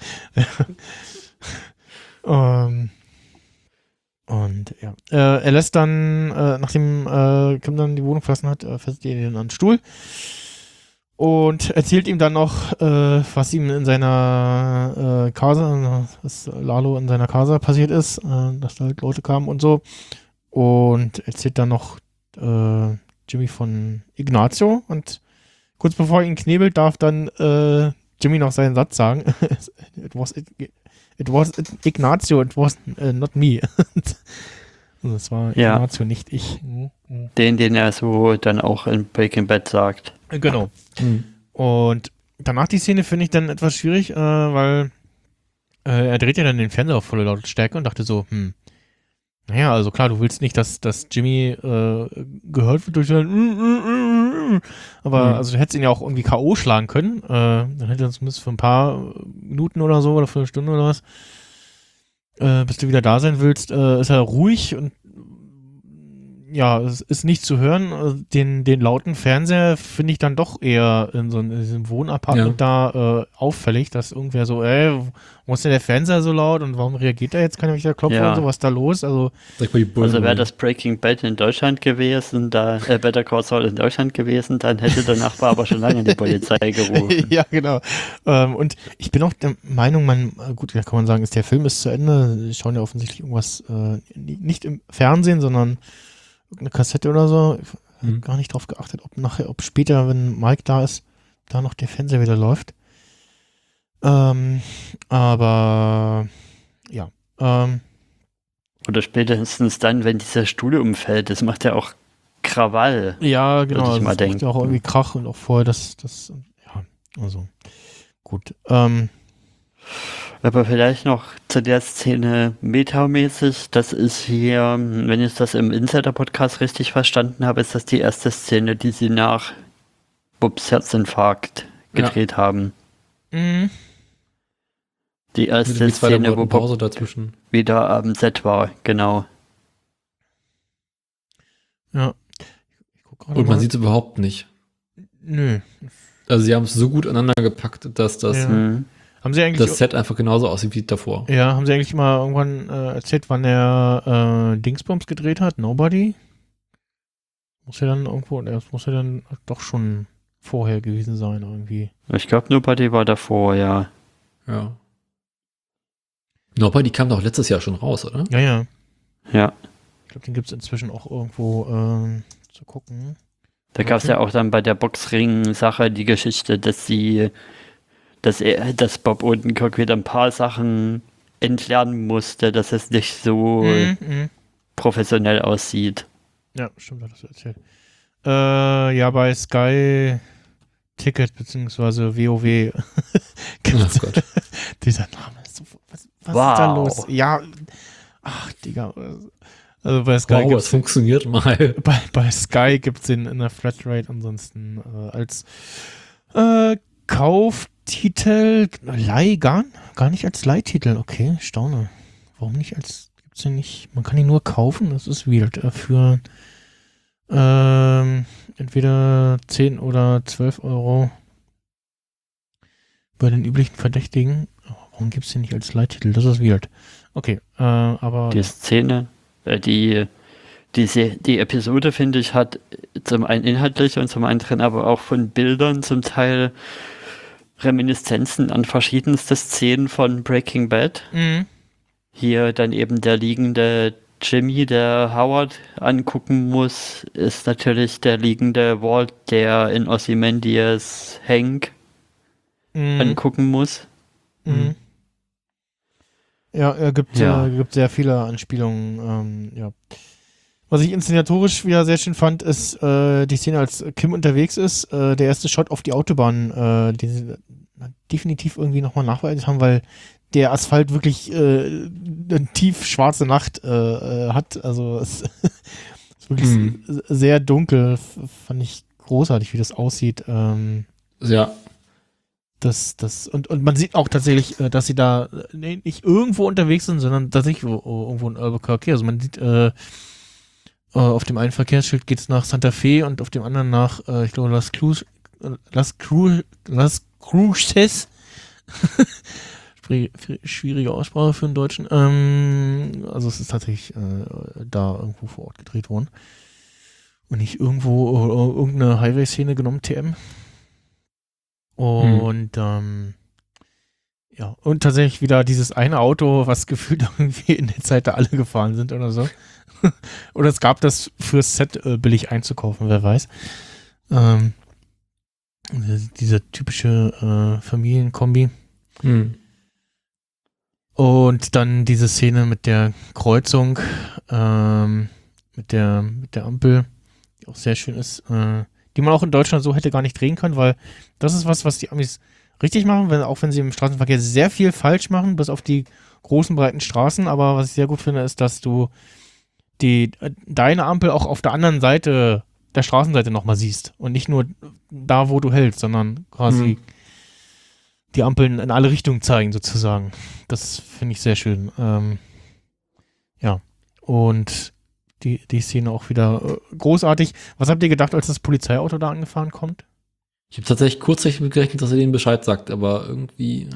Und ja, er lässt dann, nachdem Kim dann die Wohnung verlassen hat, fesselt er ihn an den Stuhl und erzählt ihm dann noch, was ihm in seiner Casa, was Lalo in seiner Casa passiert ist, dass da halt Leute kamen und so. Und erzählt dann noch Jimmy von Ignacio und kurz bevor er ihn knebelt, darf dann Jimmy noch seinen Satz sagen. It was Ignacio, it was not me. Also das war Ignacio, nicht ich. Den er so dann auch in Breaking Bad sagt. Genau. Und danach die Szene finde ich dann etwas schwierig, weil er dreht ja dann den Fernseher auf volle Lautstärke und dachte so, naja, also klar, du willst nicht, dass Jimmy gehört wird durch sein aber also du hättest ihn ja auch irgendwie K.O. schlagen können. Dann hätte er zumindest für ein paar Minuten oder so oder für eine Stunde oder was, bis du wieder da sein willst, ist er ruhig und ja, es ist nicht zu hören. Den lauten Fernseher finde ich dann doch eher in diesem Wohnapartment da auffällig, dass irgendwer so, wo ist denn der Fernseher so laut und warum reagiert er jetzt keiner, wenn ich da klopfe und so, was ist da los? Also wäre das Breaking Bad in Deutschland gewesen, Better Call Saul in Deutschland gewesen, dann hätte der Nachbar aber schon lange die Polizei gerufen. Ja, genau. Und ich bin auch der Meinung, gut, da kann man sagen, der Film ist zu Ende, die schauen ja offensichtlich irgendwas, nicht im Fernsehen, sondern eine Kassette oder so. Ich habe gar nicht drauf geachtet, ob später, wenn Mike da ist, da noch der Fernseher wieder läuft. Aber ja. Oder spätestens dann, wenn dieser Stuhl umfällt, das macht ja auch Krawall. Ja, genau. Das macht ja auch irgendwie Krach und auch vorher das ja, also gut. Aber vielleicht noch zu der Szene metamäßig, das ist hier, wenn ich das im Insider-Podcast richtig verstanden habe, ist das die erste Szene, die sie nach Bubs Herzinfarkt gedreht haben. Mhm. Die erste Mit zwei Szene, wo Monaten Bob Pause dazwischen. wieder am Set war, genau. Ja. Ich guck gerade Und man mal. sieht es überhaupt nicht. Nö. Also sie haben es so gut aneinander gepackt, dass das, Ja. Mhm. Haben sie eigentlich, das Set einfach genauso aussieht wie davor. ja, haben sie eigentlich mal irgendwann erzählt, wann er Dingsbums gedreht hat? Nobody? Muss ja dann irgendwo, das muss ja dann doch schon vorher gewesen sein, irgendwie. Ich glaube, Nobody war davor, ja. Ja. Nobody kam doch letztes Jahr schon raus, oder? Ja, ja. Ja. Ich glaube, den gibt es inzwischen auch irgendwo zu gucken. Da gab es ja auch dann bei der Boxring-Sache die Geschichte, dass Bob Odenkirk wieder ein paar Sachen entlernen musste, dass es nicht so professionell aussieht. Ja, stimmt, hat das erzählt. Ja, bei Sky Ticket beziehungsweise WoW gibt's Oh Gott. dieser Name ist so, was ist da Wow. los? Ja, ach, Digga. Also bei Sky Wow, es funktioniert mal. bei Sky gibt es den in der Flatrate ansonsten als Kauftitel, gar nicht als Leihtitel, okay, staune. Warum nicht als, gibt's den nicht, man kann ihn nur kaufen, das ist weird, für entweder 10 oder 12 Euro bei den üblichen Verdächtigen. Warum gibt es den nicht als Leihtitel? Das ist weird. Okay, aber Die Szene, die Episode, finde ich, hat zum einen inhaltlich und zum anderen aber auch von Bildern zum Teil Reminiszenzen an verschiedenste Szenen von Breaking Bad. Hier dann eben der liegende Jimmy, der Howard angucken muss, ist natürlich der liegende Walt, der in Ozymandias Hank angucken muss. Ja, er gibt sehr viele Anspielungen. Ja. Was ich inszenatorisch wieder sehr schön fand, ist die Szene, als Kim unterwegs ist. Der erste Shot auf die Autobahn, den sie definitiv irgendwie nochmal nachbearbeitet haben, weil der Asphalt wirklich eine tief schwarze Nacht hat. Also es ist wirklich sehr dunkel. Fand ich großartig, wie das aussieht. Ja. Und man sieht auch tatsächlich, dass sie da nicht irgendwo unterwegs sind, sondern tatsächlich irgendwo in Albuquerque. Also man sieht, auf dem einen Verkehrsschild geht es nach Santa Fe und auf dem anderen nach, ich glaube, Las Cruces. Schwierige Aussprache für einen Deutschen. Also es ist tatsächlich da irgendwo vor Ort gedreht worden. Und nicht irgendwo irgendeine Highway-Szene genommen, TM. Und ja, und tatsächlich wieder dieses eine Auto, was gefühlt irgendwie in der Zeit da alle gefahren sind oder so. Oder es gab das fürs Set billig einzukaufen, wer weiß. Diese typische Familienkombi. Und dann diese Szene mit der Kreuzung, mit der Ampel, die auch sehr schön ist, die man auch in Deutschland so hätte gar nicht drehen können, weil das ist was die Amis richtig machen, auch wenn sie im Straßenverkehr sehr viel falsch machen, bis auf die großen, breiten Straßen. Aber was ich sehr gut finde, ist, dass du deine Ampel auch auf der anderen Seite der Straßenseite nochmal siehst und nicht nur da, wo du hältst, sondern quasi die Ampeln in alle Richtungen zeigen, sozusagen. Das finde ich sehr schön. Ja, und die Szene auch wieder großartig. Was habt ihr gedacht, als das Polizeiauto da angefahren kommt? Ich habe tatsächlich kurzzeitig mit gerechnet, dass er denen Bescheid sagt, aber irgendwie.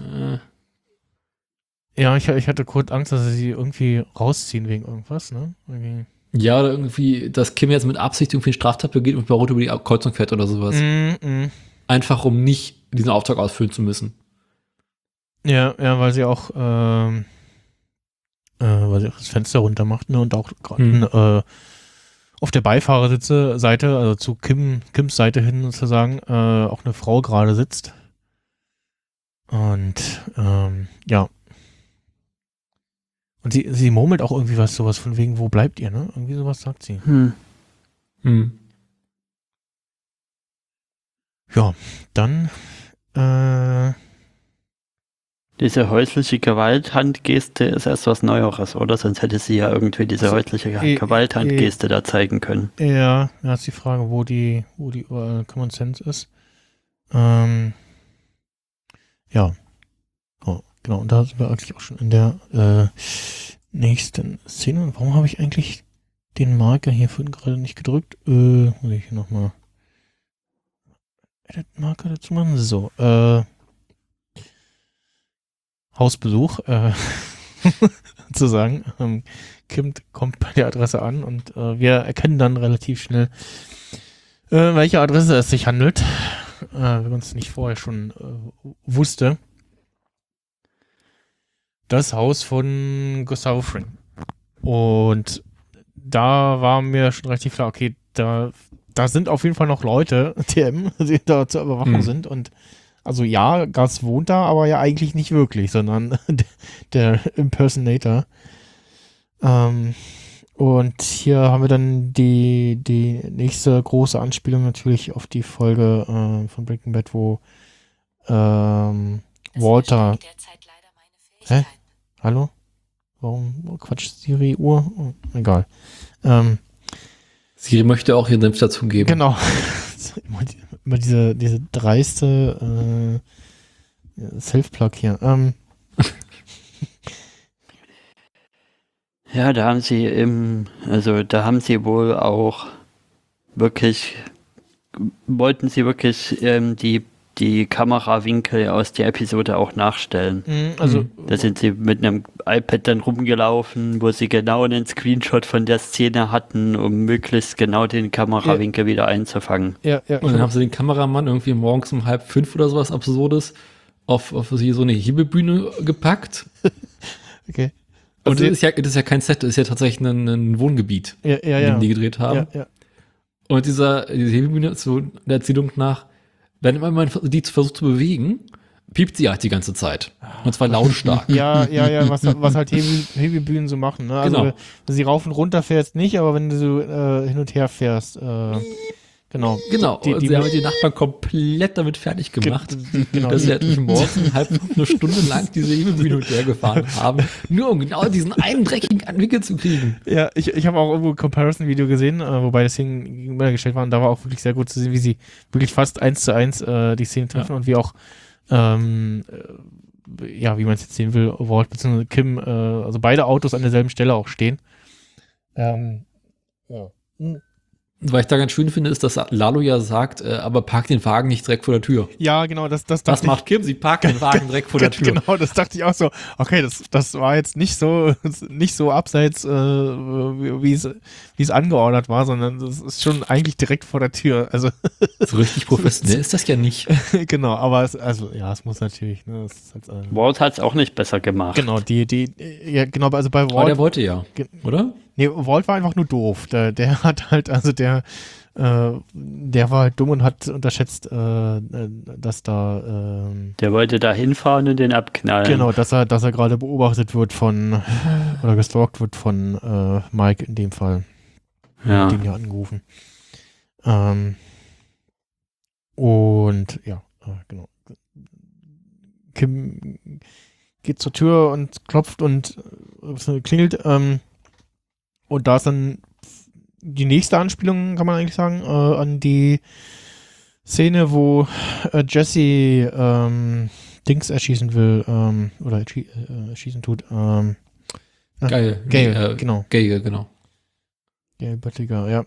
Ja, ich hatte kurz Angst, dass sie irgendwie rausziehen wegen irgendwas, ne? Irgendwie. Ja, oder irgendwie, dass Kim jetzt mit Absicht irgendwie eine Straftat begeht und bei Rot über die Kreuzung fährt oder sowas. Einfach, um nicht diesen Auftrag ausfüllen zu müssen. Ja, weil sie auch das Fenster runter macht, ne? Und auch gerade auf der Beifahrerseite, also zu Kims Seite hin sozusagen, auch eine Frau gerade sitzt. Und ja. Und sie murmelt auch irgendwie sowas von wegen, wo bleibt ihr, ne? Irgendwie sowas sagt sie. Ja, dann Diese häusliche Gewalthandgeste ist erst was Neueres, oder? Sonst hätte sie ja irgendwie diese häusliche Gewalthandgeste da zeigen können. Ja, da ist die Frage, wo die Common Sense ist. Ja. Oh, genau, und da sind wir eigentlich auch schon in der nächsten Szene. Und warum habe ich eigentlich den Marker hier vorhin gerade nicht gedrückt? Muss ich hier nochmal Edit-Marker dazu machen? So, Hausbesuch, sozusagen. Kim kommt bei der Adresse an und wir erkennen dann relativ schnell, welche Adresse es sich handelt, wenn man es nicht vorher schon wusste. Das Haus von Gustavo Fring. Und da war mir schon relativ klar, okay, da sind auf jeden Fall noch Leute, die da zur Überwachung sind. Und also ja, Gus wohnt da, aber ja eigentlich nicht wirklich, sondern der Impersonator. Und hier haben wir dann die nächste große Anspielung natürlich auf die Folge von Breaking Bad, wo Walter... Hä? Hallo? Warum quatscht Siri Uhr? Oh, egal. Siri möchte auch ihren Senf dazugeben. Genau. Immer diese dreiste Self-Plug hier. Ja, da haben sie wohl auch wollten sie wirklich die Kamerawinkel aus der Episode auch nachstellen. Also, Da sind sie mit einem iPad dann rumgelaufen, wo sie genau einen Screenshot von der Szene hatten, um möglichst genau den Kamerawinkel wieder einzufangen. ja. Und dann haben sie den Kameramann irgendwie morgens um 4:30 oder sowas Absurdes auf so eine Hebebühne gepackt. Okay. Und Also, das ist ja kein Set, das ist ja tatsächlich ein Wohngebiet, ja. in dem die gedreht haben. Ja. Und diese Hebebühne, so der Erzählung nach, wenn man die versucht zu bewegen, piept sie halt die ganze Zeit. Und zwar lautstark. Ja, was halt Hebebühnen so machen. Ne? Also, Genau. wenn sie rauf und runter fährst nicht, aber wenn du so hin und her fährst, genau. Genau, und sie haben die Nachbarn komplett damit fertig gemacht, Genau. dass sie halt morgens eine Stunde lang diese Hebebühne hin und her gefahren haben, nur um genau diesen einen dreckigen Anwinkel zu kriegen. Ja, ich habe auch irgendwo ein Comparison-Video gesehen, wobei das Szenen gegenüber gestellt waren. Da war auch wirklich sehr gut zu sehen, wie sie wirklich fast 1:1 die Szenen treffen und wie auch, wie man es jetzt sehen will, Walt bzw. Kim, also beide Autos an derselben Stelle auch stehen. Ja. Was ich da ganz schön finde, ist, dass Lalo ja sagt, aber park den Wagen nicht direkt vor der Tür. Ja, genau, das Was macht Kim? Sie parkt den Wagen direkt vor der Tür. Genau, das dachte ich auch so. Okay, das war jetzt nicht so abseits, wie es angeordnet war, sondern das ist schon eigentlich direkt vor der Tür. Also So richtig professionell ist das ja nicht. genau, aber es muss natürlich. Ne, das ist halt, Walt hat es auch nicht besser gemacht. genau, genau, also bei Aber Walt. der wollte ja, oder? Nee, Walt war einfach nur doof. Der hat halt, also der war halt dumm und hat unterschätzt, dass da Der wollte da hinfahren und den abknallen. genau, dass er gerade beobachtet wird oder gestalkt wird von Mike in dem Fall. Ja. Den ja angerufen. Und ja, genau. Kim geht zur Tür und klopft und klingelt. Und da ist dann die nächste Anspielung, kann man eigentlich sagen, an die Szene, wo Jesse Dings erschießen will, oder erschießen tut. Geil. Genau. Geil, genau. Gail Buttiger, ja.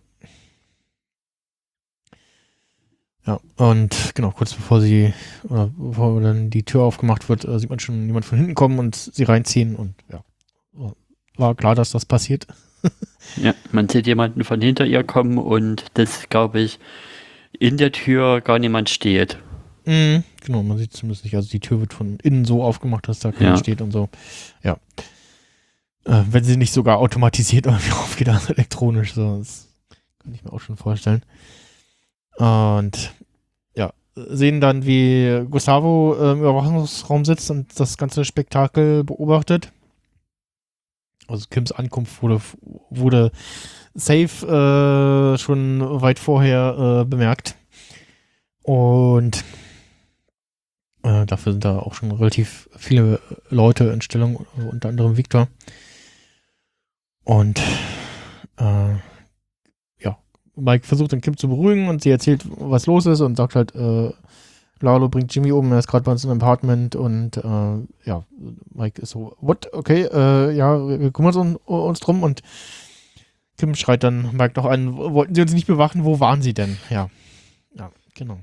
Ja, und genau, kurz bevor dann die Tür aufgemacht wird, sieht man schon jemand von hinten kommen und sie reinziehen und ja, war klar, dass das passiert. Ja, man sieht jemanden von hinter ihr kommen und das, glaube ich, in der Tür gar niemand steht. Genau, man sieht es zumindest nicht. Also die Tür wird von innen so aufgemacht, dass da keiner steht und so. Ja. Wenn sie nicht sogar automatisiert irgendwie aufgeht, also elektronisch, so, das kann ich mir auch schon vorstellen. Und ja, sehen dann, wie Gustavo im Überwachungsraum sitzt und das ganze Spektakel beobachtet. Also Kims Ankunft wurde safe schon weit vorher bemerkt. Und Dafür sind da auch schon relativ viele Leute in Stellung, unter anderem Victor. Und Mike versucht den Kim zu beruhigen und sie erzählt, was los ist und sagt halt, Lalo bringt Jimmy um, er ist gerade bei uns im Apartment und Mike ist so, what? Okay, wir kümmern uns drum und Kim schreit dann Mike noch an, wollten sie uns nicht bewachen, wo waren sie denn? Ja, genau.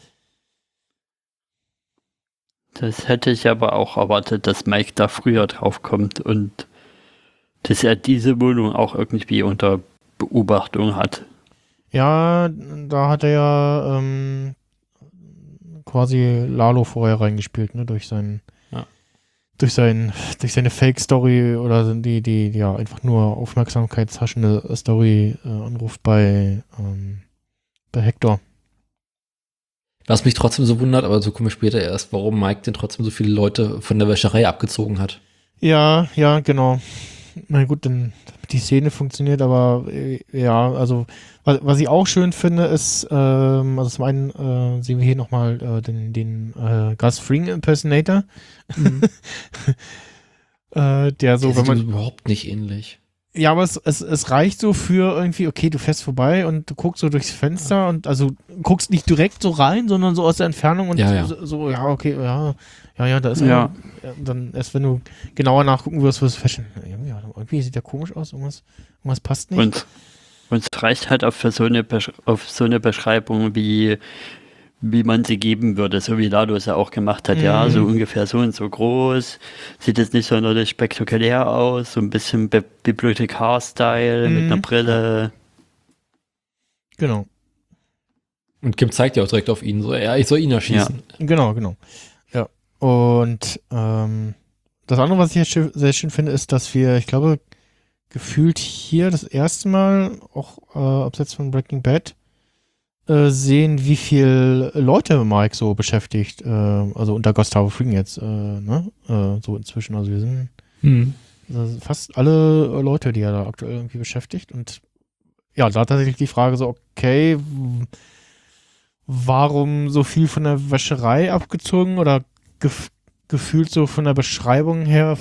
Das hätte ich aber auch erwartet, dass Mike da früher drauf kommt und dass er diese Wohnung auch irgendwie unter Beobachtung hat. Ja, da hat er ja quasi Lalo vorher reingespielt, ne, durch seine Fake-Story oder die einfach nur aufmerksamkeitshaschende Story anruft bei Hector. Was mich trotzdem so wundert, aber so kommen wir später erst, warum Mike denn trotzdem so viele Leute von der Wäscherei abgezogen hat. Ja, genau. Na gut, dann die Szene funktioniert, aber also was ich auch schön finde, ist, also zum einen sehen wir hier nochmal den Gus Fring Impersonator. Der so, wenn man überhaupt nicht ähnlich. Ja, aber es reicht so für irgendwie, okay, du fährst vorbei und du guckst so durchs Fenster und also guckst nicht direkt so rein, sondern so aus der Entfernung und so, da ist er. Dann erst wenn du genauer nachgucken wirst du feststellen, irgendwie sieht der komisch aus, irgendwas passt nicht. Und es reicht halt auf so eine Beschreibung, wie man sie geben würde, so wie Lalo es ja auch gemacht hat, so ungefähr so und so groß, sieht jetzt nicht sonderlich spektakulär aus, so ein bisschen Bibliothekar-Style mit einer Brille. Genau. Und Kim zeigt ja auch direkt auf ihn, so, ich soll ihn erschießen. Ja. Genau. Ja. Und das andere, was ich jetzt sehr schön finde, ist, dass wir, ich glaube, gefühlt hier das erste Mal, auch abseits von Breaking Bad, sehen, wie viel Leute Mike so beschäftigt, also unter Gustavo Fring jetzt, so inzwischen, also wir sind fast alle Leute, die er da aktuell irgendwie beschäftigt und ja, da tatsächlich die Frage so, okay, warum so viel von der Wäscherei abgezogen oder gefühlt so von der Beschreibung her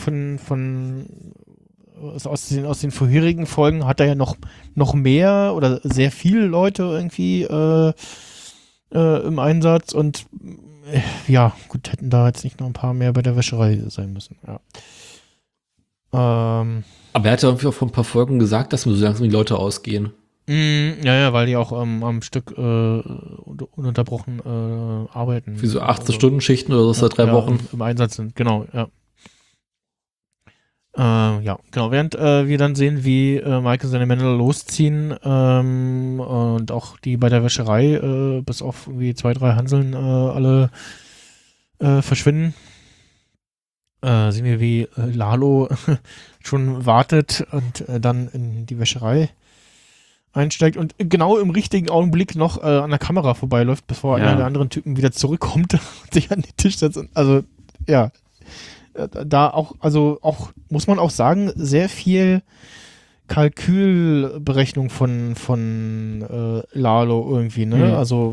aus den vorherigen Folgen hat er ja noch mehr oder sehr viele Leute irgendwie im Einsatz und gut, hätten da jetzt nicht noch ein paar mehr bei der Wäscherei sein müssen. Ja. Aber er hat ja irgendwie auch vor ein paar Folgen gesagt, dass so langsam die Leute ausgehen. Weil die auch am Stück ununterbrochen arbeiten. Für so 18-Stunden-Schichten oder so seit 3 Wochen. Im Einsatz sind, genau, ja. Genau. Während wir dann sehen, wie Mike und seine Männer losziehen und auch die bei der Wäscherei bis auf irgendwie 2, 3 Hanseln alle verschwinden, sehen wir, wie Lalo schon wartet und dann in die Wäscherei einsteigt und genau im richtigen Augenblick noch an der Kamera vorbeiläuft, bevor einer der anderen Typen wieder zurückkommt und sich an den Tisch setzt. Also, ja. Da auch muss man auch sagen, sehr viel Kalkülberechnung von Lalo irgendwie, ne? Also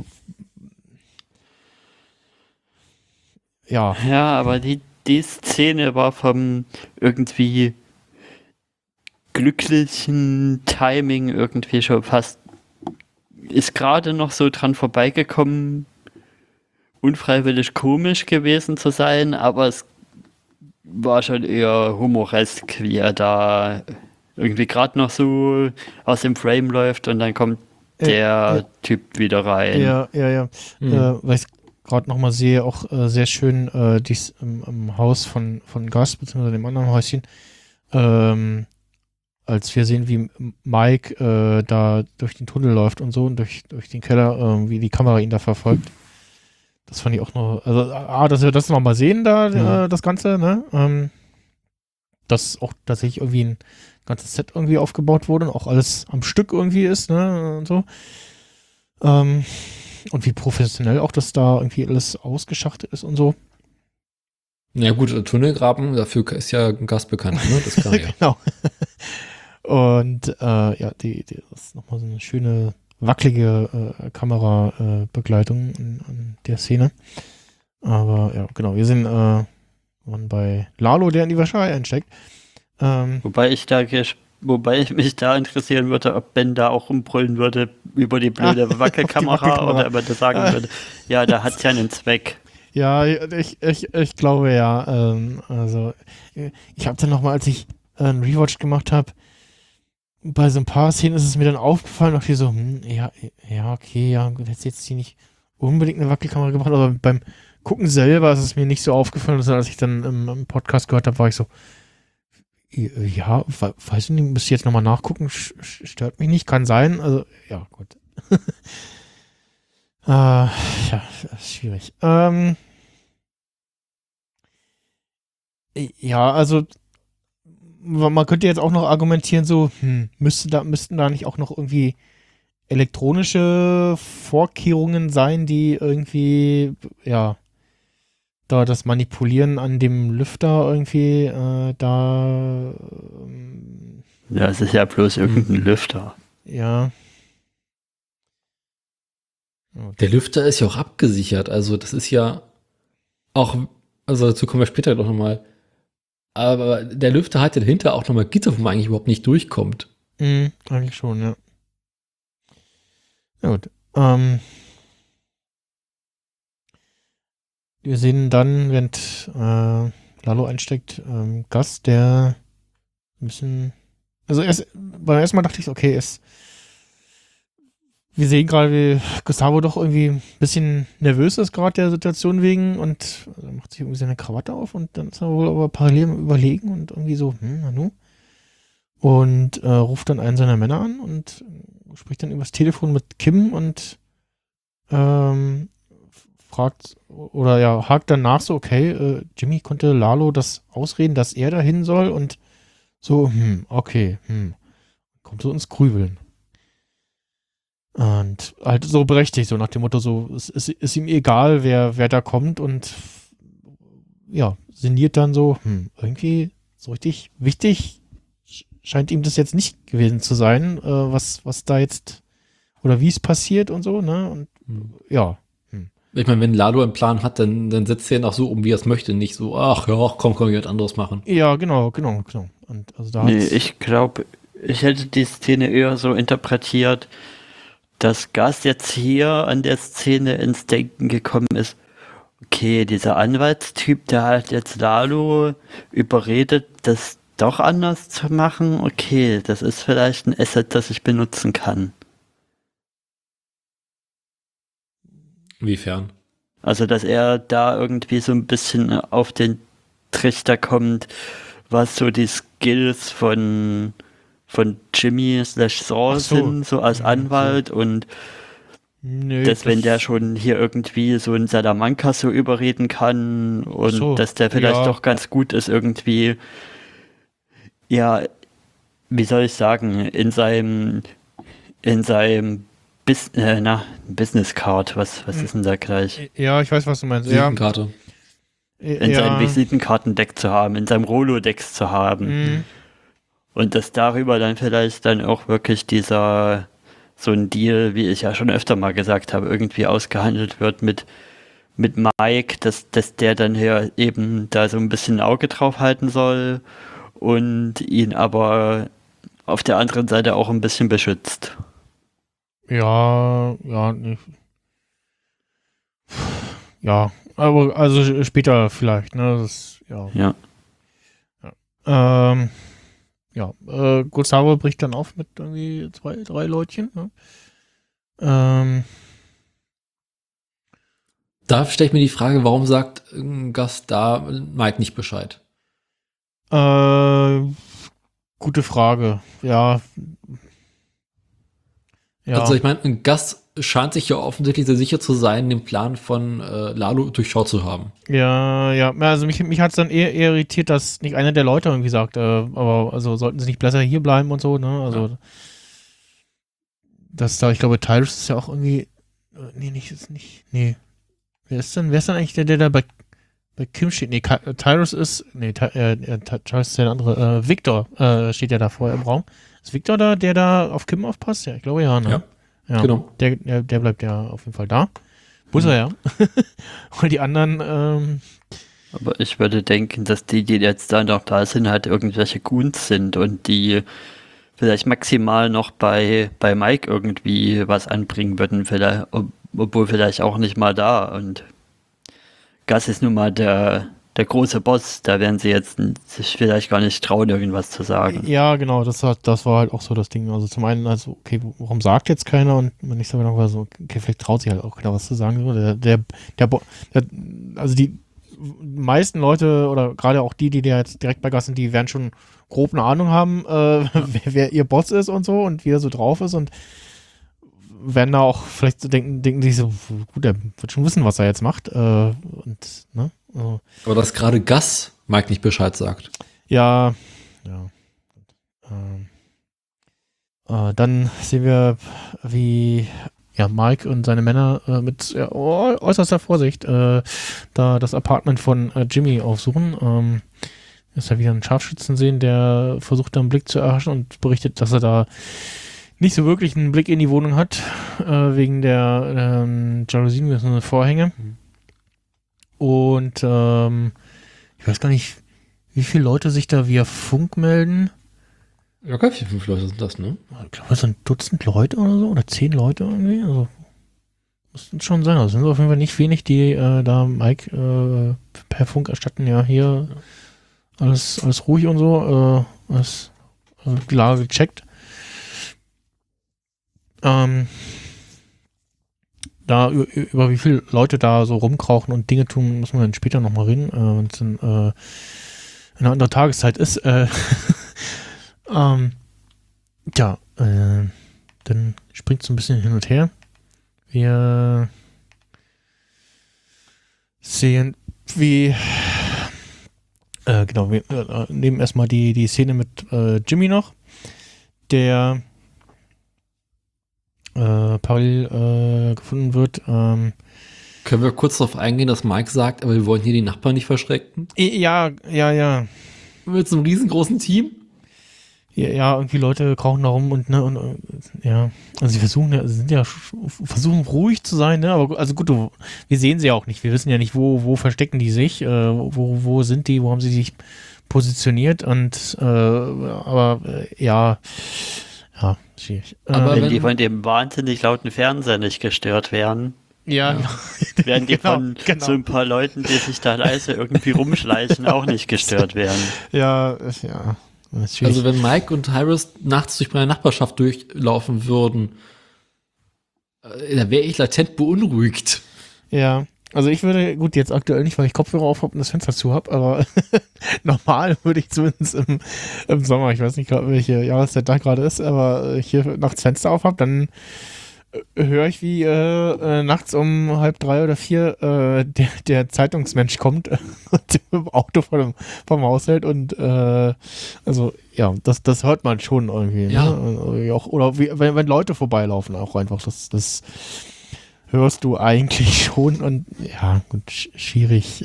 ja. Ja, aber die Szene war vom irgendwie glücklichen Timing irgendwie schon fast, ist gerade noch so dran vorbeigekommen, unfreiwillig komisch gewesen zu sein, aber es war schon eher humoresk, wie er da irgendwie gerade noch so aus dem Frame läuft und dann kommt der Typ wieder rein. Ja. Weil ich gerade nochmal sehe, auch sehr schön dies im Haus von Gus, beziehungsweise dem anderen Häuschen, als wir sehen, wie Mike da durch den Tunnel läuft und so und durch den Keller, wie die Kamera ihn da verfolgt. Das fand ich auch noch, also dass wir das nochmal sehen da, das Ganze, ne? Dass auch tatsächlich irgendwie ein ganzes Set irgendwie aufgebaut wurde und auch alles am Stück irgendwie ist, ne? Und so. Und wie professionell auch das da irgendwie alles ausgeschachtet ist und so. Ja gut, Tunnelgraben, dafür ist ja Gas bekannt, ne? Das kann ja. Genau. Und das ist nochmal so eine schöne wackelige Kamerabegleitung in der Szene. Aber ja, genau, wir sind bei Lalo, der in die Wäscherei einsteckt. Wobei ich mich da interessieren würde, ob Ben da auch rumbrüllen würde über die blöde Wackelkamera oder ob er das sagen würde, ja, da hat's ja einen Zweck. Ja, ich glaube ja. Also, ich habe dann nochmal, als ich einen Rewatch gemacht habe, bei so ein paar Szenen ist es mir dann aufgefallen, auch hier so, okay, ja, gut, hätte jetzt hier nicht unbedingt eine Wackelkamera gebracht, aber beim Gucken selber ist es mir nicht so aufgefallen, sondern als ich dann im Podcast gehört habe, war ich so, ja, weiß ich nicht, müsste jetzt nochmal nachgucken, stört mich nicht, kann sein, also, ja, gut. Ja, schwierig. Ja, also man könnte jetzt auch noch argumentieren, so, müssten da nicht auch noch irgendwie elektronische Vorkehrungen sein, die irgendwie, ja, da das Manipulieren an dem Lüfter irgendwie Ja, es ist ja bloß irgendein Lüfter. Ja. Der Lüfter ist ja auch abgesichert, also das ist ja auch, also dazu kommen wir später doch nochmal, aber der Lüfter hat ja dahinter auch nochmal Gitter, wo man eigentlich überhaupt nicht durchkommt. Eigentlich schon, ja. Ja, gut. Wir sehen dann, während Lalo einsteckt, Gus, der ein bisschen, also beim ersten Mal dachte ich, okay, wir sehen gerade, wie Gustavo doch irgendwie ein bisschen nervös ist gerade der Situation wegen und macht sich irgendwie seine Krawatte auf und dann ist er wohl aber parallel am Überlegen und irgendwie so, Nanu. Und ruft dann einen seiner Männer an und spricht dann übers Telefon mit Kim und fragt oder ja, hakt dann nach so, okay, Jimmy konnte Lalo das ausreden, dass er dahin soll und so, okay, kommt so ins Grübeln. Und halt so berechtigt, so nach dem Motto, so, es ist ihm egal, wer da kommt und ja, sinniert dann so, irgendwie so richtig wichtig scheint ihm das jetzt nicht gewesen zu sein, was da jetzt oder wie es passiert und so, ne? Und ja. Ich meine, wenn Lalo einen Plan hat, dann setzt er ihn auch so um, wie er es möchte, nicht so, ach ja, komm, wir was anderes machen. Ja, genau. Und also da Ich glaube, ich hätte die Szene eher so interpretiert, dass Gus jetzt hier an der Szene ins Denken gekommen ist, okay, dieser Anwaltstyp, der hat jetzt Lalo überredet, das doch anders zu machen, okay, das ist vielleicht ein Asset, das ich benutzen kann. Inwiefern? Also, dass er da irgendwie so ein bisschen auf den Trichter kommt, was so die Skills von Jimmy / Saul sind, so als Anwalt und wenn der schon hier irgendwie so einen Salamanca so überreden kann und dass der vielleicht doch ganz gut ist irgendwie, ja, wie soll ich sagen, in seinem Business Card, was ist denn da gleich? Ja, ich weiß, was du meinst. Visitenkarte. In seinem Visitenkartendeck zu haben, in seinem Rolodex zu haben. Und dass darüber dann vielleicht dann auch wirklich so ein Deal, wie ich ja schon öfter mal gesagt habe, irgendwie ausgehandelt wird mit Mike, dass der dann hier eben da so ein bisschen ein Auge drauf halten soll und ihn aber auf der anderen Seite auch ein bisschen beschützt. Ja, aber also später vielleicht, ne? Das, ja. Gustavo bricht dann auf mit irgendwie 2, 3 Leutchen. Ne? Da stelle ich mir die Frage, warum sagt Gus da Mike nicht Bescheid? Gute Frage. Ja. Also ich meine, Gus scheint sich ja offensichtlich sehr sicher zu sein, den Plan von Lalo durchschaut zu haben. Ja, also mich hat es dann eher irritiert, dass nicht einer der Leute irgendwie sagt, aber also sollten sie nicht besser hier bleiben und so, ne? Also dass da, ich glaube, Tyrus ist ja auch irgendwie. Nee. Wer ist denn eigentlich der da bei Kim steht? Nee, Tyrus ist. Nee, Tyrus ist der andere. Victor steht ja da vorher im Raum. Ist Victor da, der da auf Kim aufpasst? Ja, ich glaube ja, ne? Ja, genau. Der bleibt ja auf jeden Fall da. Muss er ja. Und die anderen, Aber ich würde denken, dass die jetzt da noch da sind, halt irgendwelche Goons sind und die vielleicht maximal noch bei Mike irgendwie was anbringen würden, vielleicht, obwohl vielleicht auch nicht mal da. Und Gus ist nun mal der große Boss, da werden sie jetzt sich vielleicht gar nicht trauen, irgendwas zu sagen. ja, genau, das war halt auch so das Ding. Also zum einen, also, okay, warum sagt jetzt keiner? Und wenn ich so genau war, so, okay, vielleicht traut sich halt auch keiner was zu sagen. So, also die meisten Leute oder gerade auch die jetzt direkt bei Gus sind, die werden schon grob eine Ahnung haben, wer ihr Boss ist und so und wie er so drauf ist und werden da auch vielleicht so denken sich so, gut, der wird schon wissen, was er jetzt macht. Und, ne? Also, Aber dass gerade Gus Mike nicht Bescheid sagt. ja. Dann sehen wir, wie Mike und seine Männer mit äußerster Vorsicht da das Apartment von Jimmy aufsuchen. Ist ja wieder ein Scharfschützen sehen, der versucht da einen Blick zu erhaschen und berichtet, dass er da nicht so wirklich einen Blick in die Wohnung hat, wegen der Jalousien, das sind so Vorhänge. Und ich weiß gar nicht, wie viele Leute sich da via Funk melden. Ja, okay, 5 Leute sind das, ne? Ich glaube, es sind ein Dutzend Leute oder so, oder 10 Leute irgendwie. Also, muss schon sein. Also, es sind auf jeden Fall nicht wenig, die da Mike per Funk erstatten. Ja, hier alles ruhig und so. Die Lage gecheckt. Da über wie viele Leute da so rumkrauchen und Dinge tun, muss man dann später nochmal reden, wenn es dann eine andere Tageszeit ist. Dann springt es ein bisschen hin und her. Wir sehen, wie wir nehmen erstmal die Szene mit Jimmy noch, der parallel gefunden wird. Können wir kurz darauf eingehen, dass Mike sagt, aber wir wollen hier die Nachbarn nicht verschrecken? Ja. Mit so einem riesengroßen Team? Ja, irgendwie Leute krauchen da rum und ja, also sie versuchen ruhig zu sein, ne, aber also gut, wir sehen sie ja auch nicht, wir wissen ja nicht, wo verstecken die sich, wo sind die, wo haben sie sich positioniert und schwierig. Aber wenn die von dem wahnsinnig lauten Fernseher nicht gestört werden, werden die von so ein paar Leuten, die sich da leise irgendwie rumschleichen, auch nicht gestört werden. Ja. Also wenn Mike und Tyrus nachts durch meine Nachbarschaft durchlaufen würden, da wäre ich latent beunruhigt. Ja, also ich würde, gut, jetzt aktuell nicht, weil ich Kopfhörer auf habe und das Fenster zu habe, aber normal würde ich zumindest im Sommer, ich weiß nicht gerade, welche Jahreszeit da gerade ist, aber hier nachts Fenster auf habe, dann höre ich, wie nachts um 2:30 oder 4 der Zeitungsmensch kommt und im Auto vom Haus hält und also ja, das hört man schon irgendwie. Ja. Ne? Auch, oder wenn Leute vorbeilaufen auch einfach, das hörst du eigentlich schon und ja, gut, schwierig.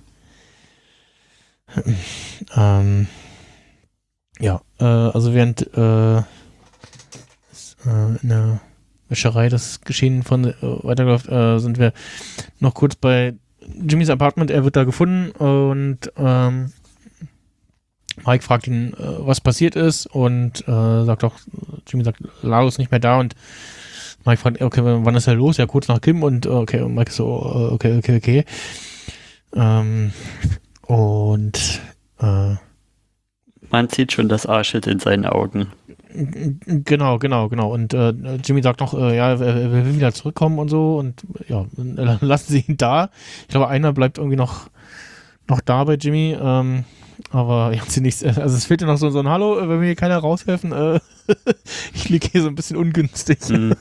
Also während eine Wäscherei das Geschehen von weiterläuft, sind wir noch kurz bei Jimmys Apartment. Er wird da gefunden und Mike fragt ihn, was passiert ist und Jimmy sagt, Lalo ist nicht mehr da und Mike fragt, okay, wann ist er los? Ja, kurz nach Kim und okay, und Mike ist so, okay. Man sieht schon das Arschit in seinen Augen. Genau. Und Jimmy sagt noch, er will wieder zurückkommen und so und ja, lassen sie ihn da. Ich glaube, einer bleibt irgendwie noch da bei Jimmy, aber ja, sie nichts. Also es fehlt ja noch so ein Hallo, wenn mir hier keiner raushelfen, ich liege hier so ein bisschen ungünstig.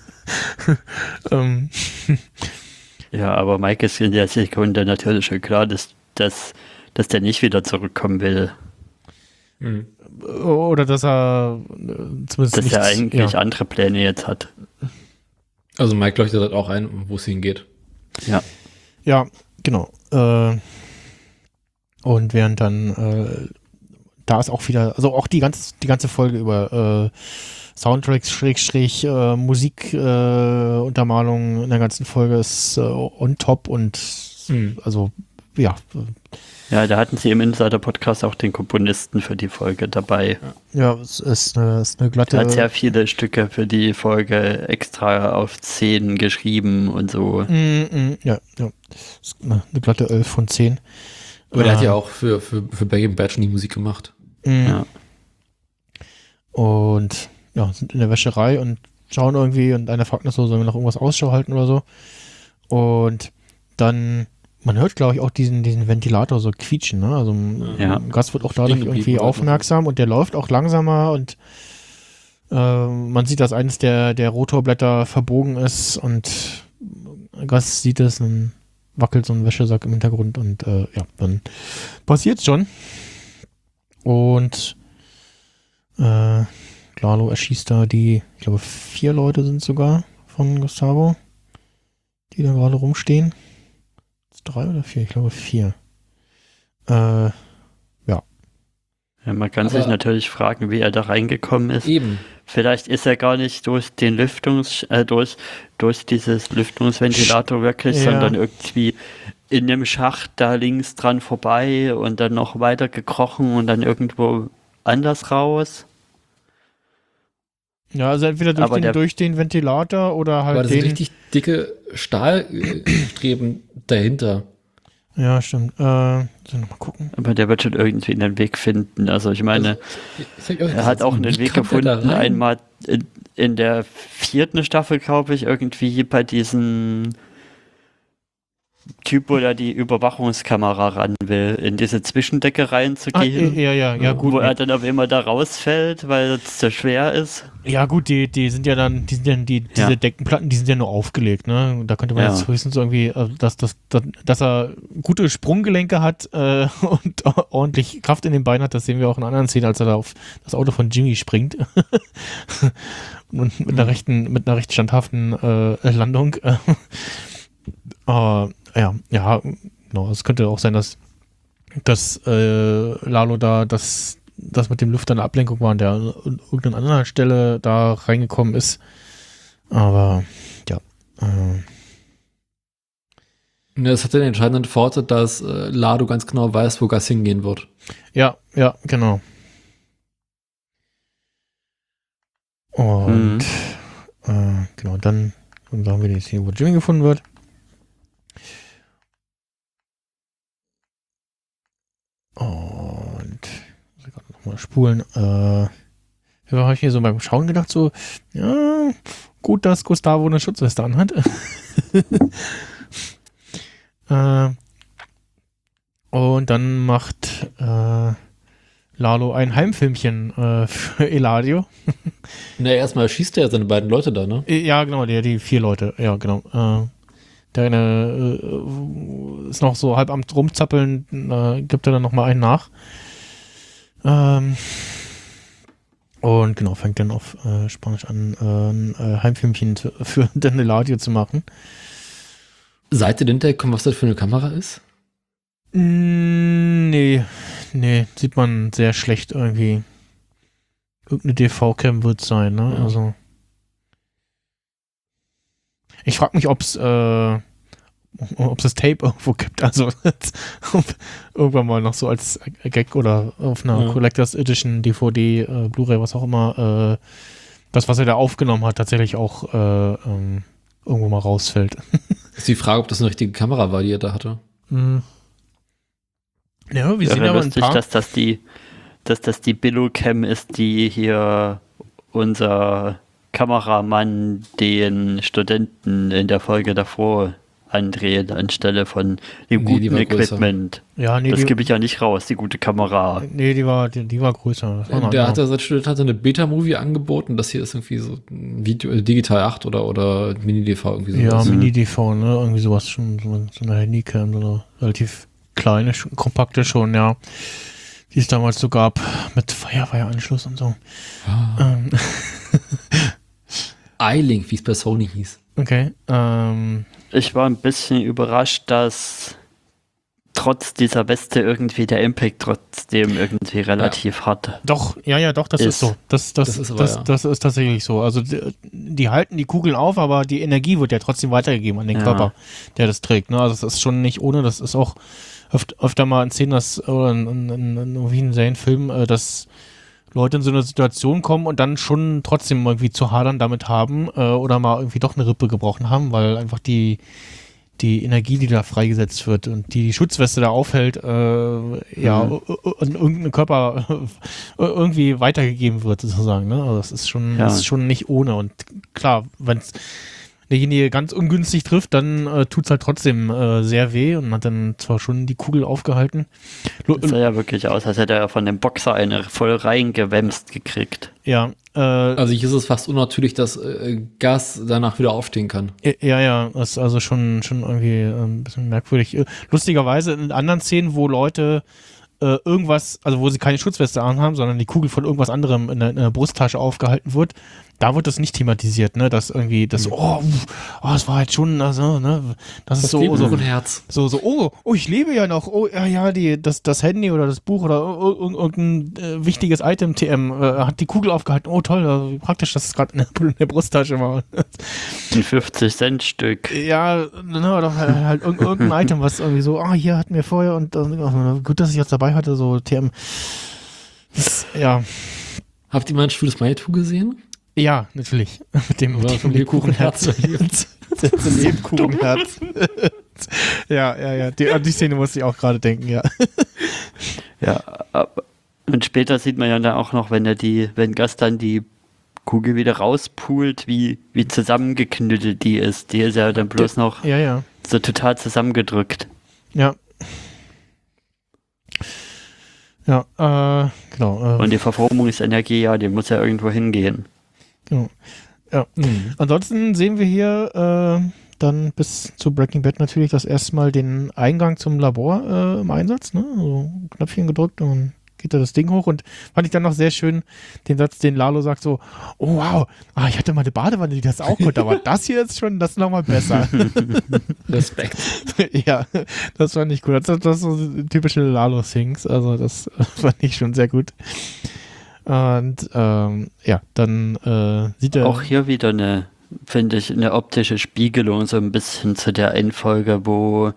Ja, aber Mike ist in der Sekunde natürlich schon klar, dass der nicht wieder zurückkommen will. Oder dass er zumindest dass er eigentlich andere Pläne jetzt hat. Also Mike leuchtet halt auch ein, wo es hingeht. Ja, genau. Und während dann da ist auch wieder, also auch die ganze Folge über Soundtracks, Musik-Untermalung in der ganzen Folge ist on top und also, ja. Ja, da hatten sie im Insider-Podcast auch den Komponisten für die Folge dabei. Ja, es ist eine glatte... Er hat sehr viele Stücke für die Folge extra auf Szenen geschrieben und so. Ja. Ist eine glatte 11 von 10. Aber der hat ja auch für Breaking Bad schon die Musik gemacht. Ja. Und ja, sind in der Wäscherei und schauen irgendwie und einer fragt noch so, sollen wir noch irgendwas Ausschau halten oder so. Und dann, man hört, glaube ich, auch diesen Ventilator so quietschen, ne? Also ein Gast wird auch dadurch irgendwie aufmerksam und der läuft auch langsamer und man sieht, dass eines der Rotorblätter verbogen ist und Gast sieht es und wackelt so ein Wäschesack im Hintergrund und ja, dann passiert's schon. Und Lalo erschießt da ich glaube 4 Leute sind sogar von Gustavo, die da gerade rumstehen. 3 oder 4? Ich glaube 4. Ja. Ja, man kann sich natürlich fragen, wie er da reingekommen ist. Eben. Vielleicht ist er gar nicht durch den durch dieses Lüftungsventilator wirklich, sondern irgendwie in dem Schacht da links dran vorbei und dann noch weiter gekrochen und dann irgendwo anders raus. Ja, also entweder durch den Ventilator oder halt Aber das sind richtig dicke Stahlstreben dahinter. Ja, stimmt. Sollen wir mal gucken? Aber der wird schon irgendwie einen Weg finden. Also ich meine, er hat auch einen Weg gefunden, einmal in der 4. Staffel, glaube ich, irgendwie bei diesem Typ, wo er die Überwachungskamera ran will, in diese Zwischendecke reinzugehen. Ja, gut. Wo er dann auf einmal da rausfällt, weil es zu schwer ist. Ja, gut, diese Deckenplatten, die sind ja nur aufgelegt, ne? Da könnte man jetzt höchstens irgendwie, dass er gute Sprunggelenke hat und ordentlich Kraft in den Beinen hat, das sehen wir auch in anderen Szenen, als er da auf das Auto von Jimmy springt. Und mit einer recht standhaften Landung. Ja, genau. Es könnte auch sein, dass Lalo da das mit dem Lüfter eine Ablenkung war und der an irgendeiner anderen Stelle da reingekommen ist. Aber ja. Das hat den entscheidenden Vorteil, dass Lado ganz genau weiß, wo Gas hingehen wird. Ja, genau. Und genau, dann sagen wir die Szene, wo Jimmy gefunden wird. Und ich muss gerade nochmal spulen. Da habe ich mir so beim Schauen gedacht, so, ja, gut, dass Gustavo eine Schutzweste anhat. Und dann macht Lalo ein Heimfilmchen für Eladio. Na, erstmal schießt er seine beiden Leute da, ne? Ja, genau, die 4 Leute, ja, genau. Der eine ist noch so halb am Rumzappeln, gibt er dann nochmal einen nach. Und genau, fängt dann auf Spanisch an, ein Heimfilmchen für den Eladio zu machen. Seid ihr denn hintergekommen, was das für eine Kamera ist? Nee, sieht man sehr schlecht irgendwie. Irgendeine DV-Cam wird es sein, ne? Ja. Also. Ich frage mich, ob es das Tape irgendwo gibt. Also irgendwann mal noch so als Gag oder auf einer Collectors Edition, DVD, Blu-ray, was auch immer, das, was er da aufgenommen hat, tatsächlich auch irgendwo mal rausfällt. Ist die Frage, ob das eine richtige Kamera war, die er da hatte. Ja, wir sehen aber ein paar. Dass das die Billo-Cam ist, die hier unser Kameramann den Studenten in der Folge davor andreht, anstelle von dem guten Equipment. Ja, das gebe ich ja nicht raus, die gute Kamera. Nee, die war größer. Sein Student hat eine Beta-Movie angeboten, das hier ist irgendwie so ein Video, Digital 8 oder Mini-DV irgendwie sowas. Ja, Mini-DV, ne, irgendwie sowas, schon so eine Handycam, so eine relativ kleine, kompakte schon, ja. Die es damals so gab, mit Firewire-Anschluss und so. iLink, wie es bei Sony hieß. Okay. Ich war ein bisschen überrascht, dass trotz dieser Weste irgendwie der Impact trotzdem irgendwie relativ hart. Doch, doch, das ist so. Das ist tatsächlich so. Also die halten die Kugeln auf, aber die Energie wird ja trotzdem weitergegeben an den Körper, der das trägt. Ne? Also das ist schon nicht ohne, das ist auch öfter mal in Szenen, oder in Serienfilmen, dass Leute in so eine Situation kommen und dann schon trotzdem irgendwie zu hadern damit haben oder mal irgendwie doch eine Rippe gebrochen haben, weil einfach die Energie, die da freigesetzt wird und die Schutzweste da aufhält, an irgendeinen Körper irgendwie weitergegeben wird, sozusagen. Ne? Also das ist schon nicht ohne. Und klar, wenn es derjenige ganz ungünstig trifft, dann tut es halt trotzdem sehr weh und man hat dann zwar schon die Kugel aufgehalten. Das sah ja wirklich aus, als hätte er von dem Boxer eine voll reingewämst gekriegt. Ja. Also hier ist es fast unnatürlich, dass Gas danach wieder aufstehen kann. Ja, das ist also schon irgendwie ein bisschen merkwürdig. Lustigerweise in anderen Szenen, wo Leute irgendwas, also wo sie keine Schutzweste anhaben, sondern die Kugel von irgendwas anderem in der Brusttasche aufgehalten wird, da wird das nicht thematisiert, ne, dass irgendwie das, das war halt schon, also, ne, das ist so ein Herz. So, ich lebe ja noch, das Handy oder das Buch oder irgendein wichtiges Item TM hat die Kugel aufgehalten, toll, praktisch, dass es gerade in der Brusttasche war. Ein 50-Cent-Stück. Ja, ne, oder halt irgendein Item, was irgendwie so, hier hatten wir vorher und gut, dass ich das dabei hatte, so TM. Ja. Habt ihr mal ein schwules Manitou gesehen? Ja, natürlich. Mit dem Lebkuchenherz. Das Lebkuchenherz. Ja. An die Szene musste ich auch gerade denken, ja. Ja, und später sieht man ja dann auch noch, wenn Gas dann die Kugel wieder rauspult, wie zusammengeknüttelt die ist. Die ist ja dann bloß noch so total zusammengedrückt. Ja. Ja, genau. Und die Verformungsenergie, die muss ja irgendwo hingehen. Genau. Ja. Ansonsten sehen wir hier dann bis zu Breaking Bad natürlich das erste Mal den Eingang zum Labor im Einsatz. Ne? Also Knöpfchen gedrückt und dann geht da das Ding hoch. Und fand ich dann noch sehr schön den Satz, den Lalo sagt so, oh wow, ich hatte mal eine Badewanne, die das auch konnte, aber das hier ist schon, das nochmal besser. Respekt. Ja, das fand ich gut. Das ist so typische Lalo-Things. Also das fand ich schon sehr gut. Und dann sieht er... Auch hier wieder finde ich, eine optische Spiegelung so ein bisschen zu der Endfolge, wo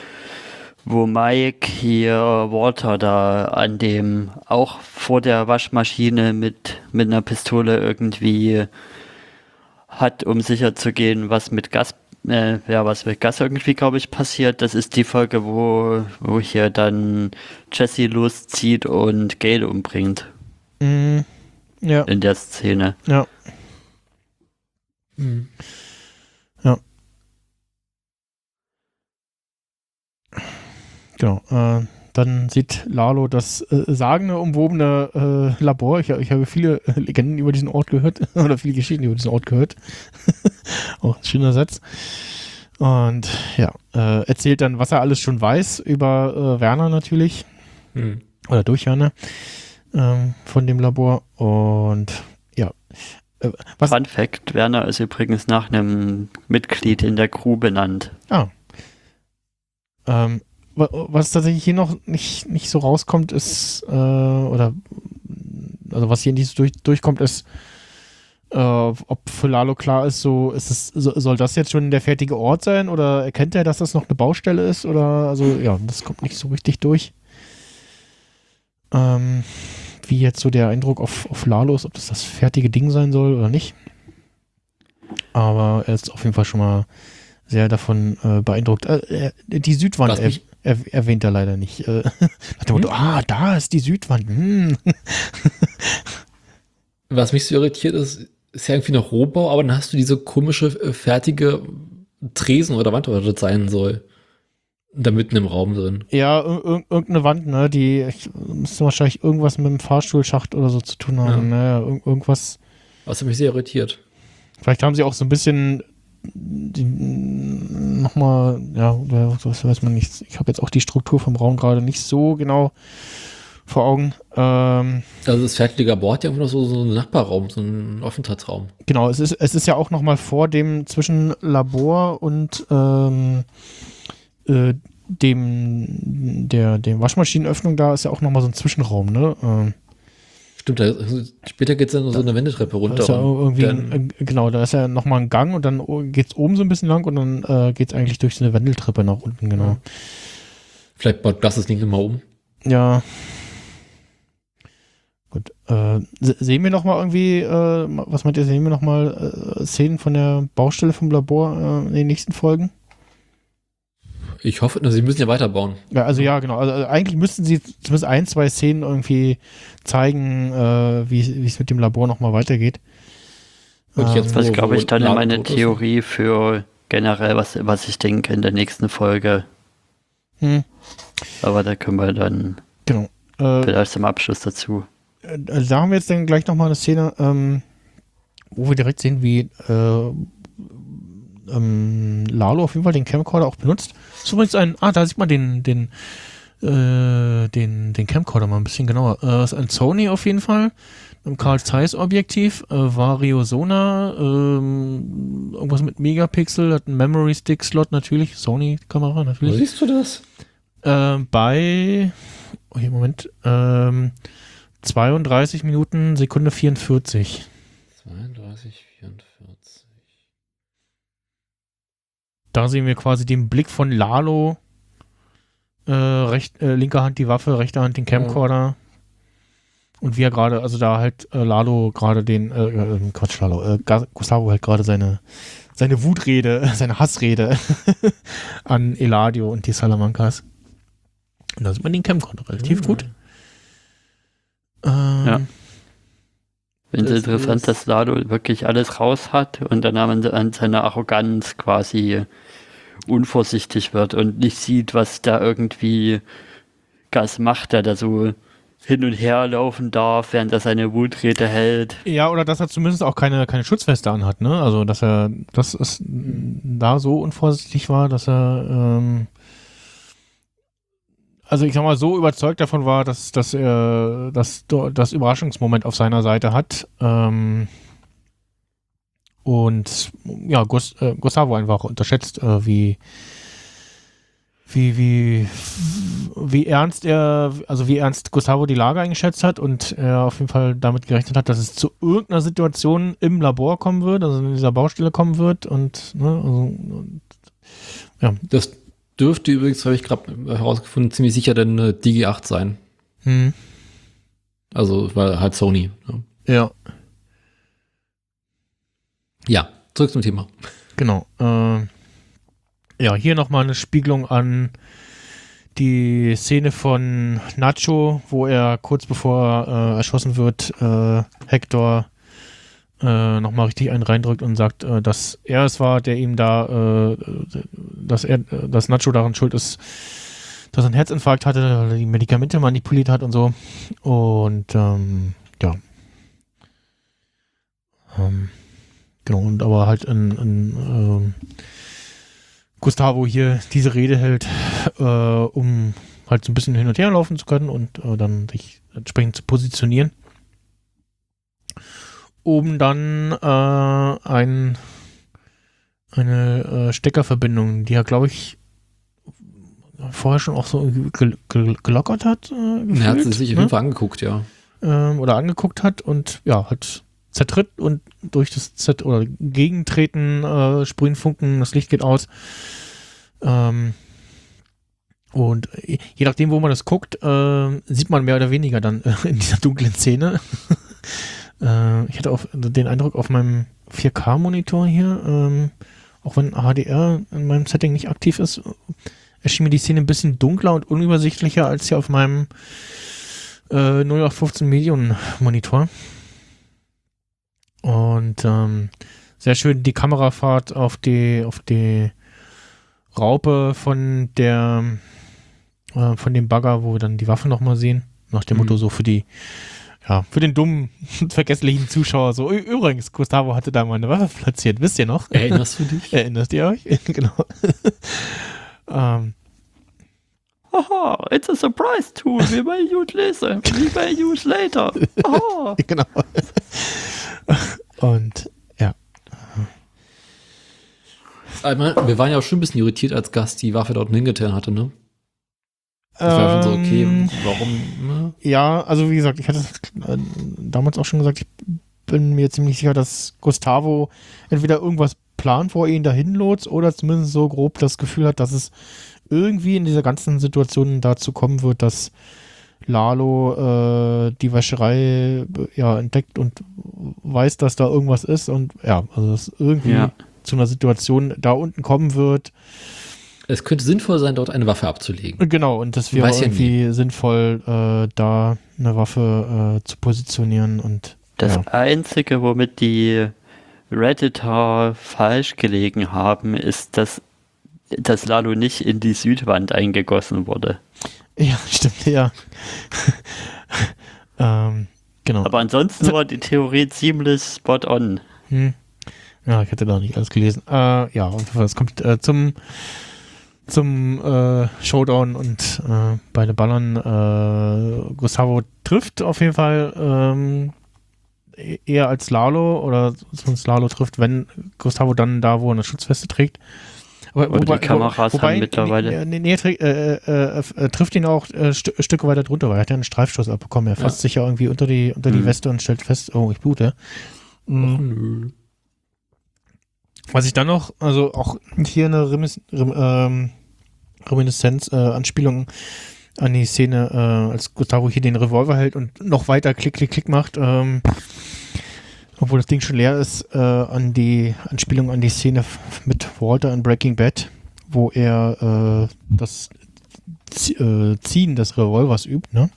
Mike hier Walter da an dem, auch vor der Waschmaschine mit einer Pistole irgendwie hat, um sicher zu gehen, was mit Gas irgendwie, glaube ich, passiert. Das ist die Folge, wo hier dann Jesse loszieht und Gail umbringt. Ja. In der Szene. Ja. Ja. Genau. Dann sieht Lalo das sagende, umwobene Labor. Ich habe viele Legenden über diesen Ort gehört oder viele Geschichten über diesen Ort gehört. Auch ein schöner Satz. Und ja, erzählt dann, was er alles schon weiß über Werner natürlich. Oder durch Werner. Von dem Labor und ja. Fun Fact, Werner ist übrigens nach einem Mitglied in der Crew benannt. Was tatsächlich hier noch nicht so rauskommt, ist, also was hier nicht so durchkommt, ist, ob für Lalo klar ist, soll das jetzt schon der fertige Ort sein oder erkennt er, dass das noch eine Baustelle ist oder, also ja, das kommt nicht so richtig durch. Wie jetzt so der Eindruck auf Lalo ist, ob das fertige Ding sein soll oder nicht. Aber er ist auf jeden Fall schon mal sehr davon beeindruckt. Die Südwand erwähnt er leider nicht. Nach dem Motto, da ist die Südwand. Was mich so irritiert ist ja irgendwie noch Rohbau, aber dann hast du diese komische, fertige Tresen oder Wand, oder das sein soll. Da mitten im Raum drin. Ja, irgendeine Wand, ne, die müsste wahrscheinlich irgendwas mit dem Fahrstuhlschacht oder so zu tun haben. Ja. Naja, irgendwas. Was hat mich sehr irritiert. Vielleicht haben sie auch so ein bisschen nochmal, was weiß man nicht. Ich habe jetzt auch die Struktur vom Raum gerade nicht so genau vor Augen. Also das fertige Labor hat ja einfach noch so einen Nachbarraum, so einen Aufenthaltsraum. Genau, es ist ja auch nochmal vor dem zwischen Labor und dem Waschmaschinenöffnung da ist ja auch nochmal so ein Zwischenraum, ne? Stimmt, später geht es dann so eine Wendeltreppe runter. Da ist ja irgendwie genau, da ist ja nochmal ein Gang und dann geht es oben so ein bisschen lang und dann geht es eigentlich durch so eine Wendeltreppe nach unten, genau. Ja. Vielleicht baut das Ding nochmal um. Ja. Gut. Sehen wir nochmal irgendwie, was meint ihr, sehen wir nochmal Szenen von der Baustelle vom Labor in den nächsten Folgen? Ich hoffe, sie müssen ja weiterbauen. Ja, also ja, genau. Also eigentlich müssten sie zumindest 1, 2 Szenen irgendwie zeigen, wie es mit dem Labor nochmal weitergeht. Und jetzt, Das glaube ich dann in meine Ladenfotos. Theorie für generell, was ich denke in der nächsten Folge. Aber da können wir dann Genau. vielleicht zum Abschluss dazu. Also da haben wir jetzt dann gleich nochmal eine Szene, wo wir direkt sehen, wie Lalo auf jeden Fall den Camcorder auch benutzt. Das ist übrigens da sieht man den Camcorder mal ein bisschen genauer. Das ist ein Sony auf jeden Fall, ein Carl Zeiss Objektiv, Vario Sona, irgendwas mit Megapixel, hat einen Memory Stick Slot natürlich, Sony Kamera natürlich. Wo siehst du das? Moment, 32 Minuten, Sekunde 44. 32, 44. Da sehen wir quasi den Blick von Lalo. Linke Hand die Waffe, rechte Hand den Camcorder. Und wie er gerade, also da halt Lalo gerade Gustavo halt gerade seine Wutrede, seine Hassrede an Eladio und die Salamancas. Und da sieht man den Camcorder relativ gut. Ja. Ich finde es interessant, dass Lalo wirklich alles raus hat und dann an seiner Arroganz quasi unvorsichtig wird und nicht sieht, was da irgendwie Gas macht, der da so hin und her laufen darf, während er seine Wutrede hält. Ja, oder dass er zumindest auch keine Schutzweste anhat, ne? Also, dass es da so unvorsichtig war, dass er also ich sag mal, so überzeugt davon war, dass er das Überraschungsmoment auf seiner Seite hat. Und ja, Gustavo einfach unterschätzt, wie ernst Gustavo die Lage eingeschätzt hat und er auf jeden Fall damit gerechnet hat, dass es zu irgendeiner Situation im Labor kommen wird, also in dieser Baustelle kommen wird und ja. Das dürfte übrigens, habe ich gerade herausgefunden, ziemlich sicher dann DG8 sein. Also war halt Sony. Ja. Ja, zurück zum Thema. Genau. Ja, hier nochmal eine Spiegelung an die Szene von Nacho, wo er kurz bevor er erschossen wird, Hector nochmal richtig einen reindrückt und sagt, dass er es war, der ihm da, dass Nacho daran schuld ist, dass er einen Herzinfarkt hatte, die Medikamente manipuliert hat und so. Und ja. Genau, und aber halt Gustavo hier diese Rede hält, um halt so ein bisschen hin und her laufen zu können und dann sich entsprechend zu positionieren. Oben dann eine Steckerverbindung, die er, glaube ich, vorher schon auch so gelockert hat. Er hat sie sich auf jeden Fall angeguckt, ja. Oder angeguckt hat und ja, halt zertritt und durch das oder Gegentreten sprühen Funken, das Licht geht aus. Und je nachdem, wo man das guckt, sieht man mehr oder weniger dann in dieser dunklen Szene. Ich hatte den Eindruck auf meinem 4K-Monitor hier, auch wenn HDR in meinem Setting nicht aktiv ist, erschien mir die Szene ein bisschen dunkler und unübersichtlicher als hier auf meinem 0815 Medium-Monitor. Und sehr schön die Kamerafahrt auf die Raupe von dem Bagger, wo wir dann die Waffe nochmal sehen. Nach dem Motto so für den dummen, vergesslichen Zuschauer so, übrigens, Gustavo hatte da mal eine Waffe platziert, wisst ihr noch? Erinnerst du dich? Erinnerst ihr euch? Genau. Haha, it's a surprise tool, we will use later. We will use later. Oh. Genau. Und ja. Einmal, wir waren ja auch schon ein bisschen irritiert, als Gast die Waffe dort hingetan hatte, ne? Das war schon so, okay, warum? Ne? Ja, also wie gesagt, ich hatte es damals auch schon gesagt, ich bin mir ziemlich sicher, dass Gustavo entweder irgendwas plant, wo er ihn dahin lotst, oder zumindest so grob das Gefühl hat, dass es irgendwie in dieser ganzen Situation dazu kommen wird, dass Lalo die Wäscherei entdeckt und weiß, dass da irgendwas ist und ja, also dass irgendwie zu einer Situation da unten kommen wird. Es könnte sinnvoll sein, dort eine Waffe abzulegen. Genau, und das wäre irgendwie sinnvoll, da eine Waffe zu positionieren und das Einzige, womit die Redditor falsch gelegen haben, ist, dass Lalo nicht in die Südwand eingegossen wurde. Ja, stimmt, ja. Genau. Aber ansonsten war die Theorie ziemlich spot on. Ja, ich hätte da nicht alles gelesen. Ja, und es kommt zum Showdown und beide ballern. Gustavo trifft auf jeden Fall eher als Lalo oder sonst Lalo trifft, wenn Gustavo dann da, wo er eine Schutzweste trägt. Aber die Kameras haben mittlerweile. Trifft ihn auch Stücke weiter drunter, weil er hat ja einen Streifschuss abbekommen. Er fasst sich ja irgendwie unter die Weste und stellt fest, oh, ich blute. Nö. Was ich dann noch, also auch hier eine Reminiszenz, Anspielung an die Szene, als Gustavo hier den Revolver hält und noch weiter Klick, Klick, Klick macht, obwohl das Ding schon leer ist, an die Anspielung an die Szene mit Walter in Breaking Bad, wo er das Ziehen des Revolvers übt, ne?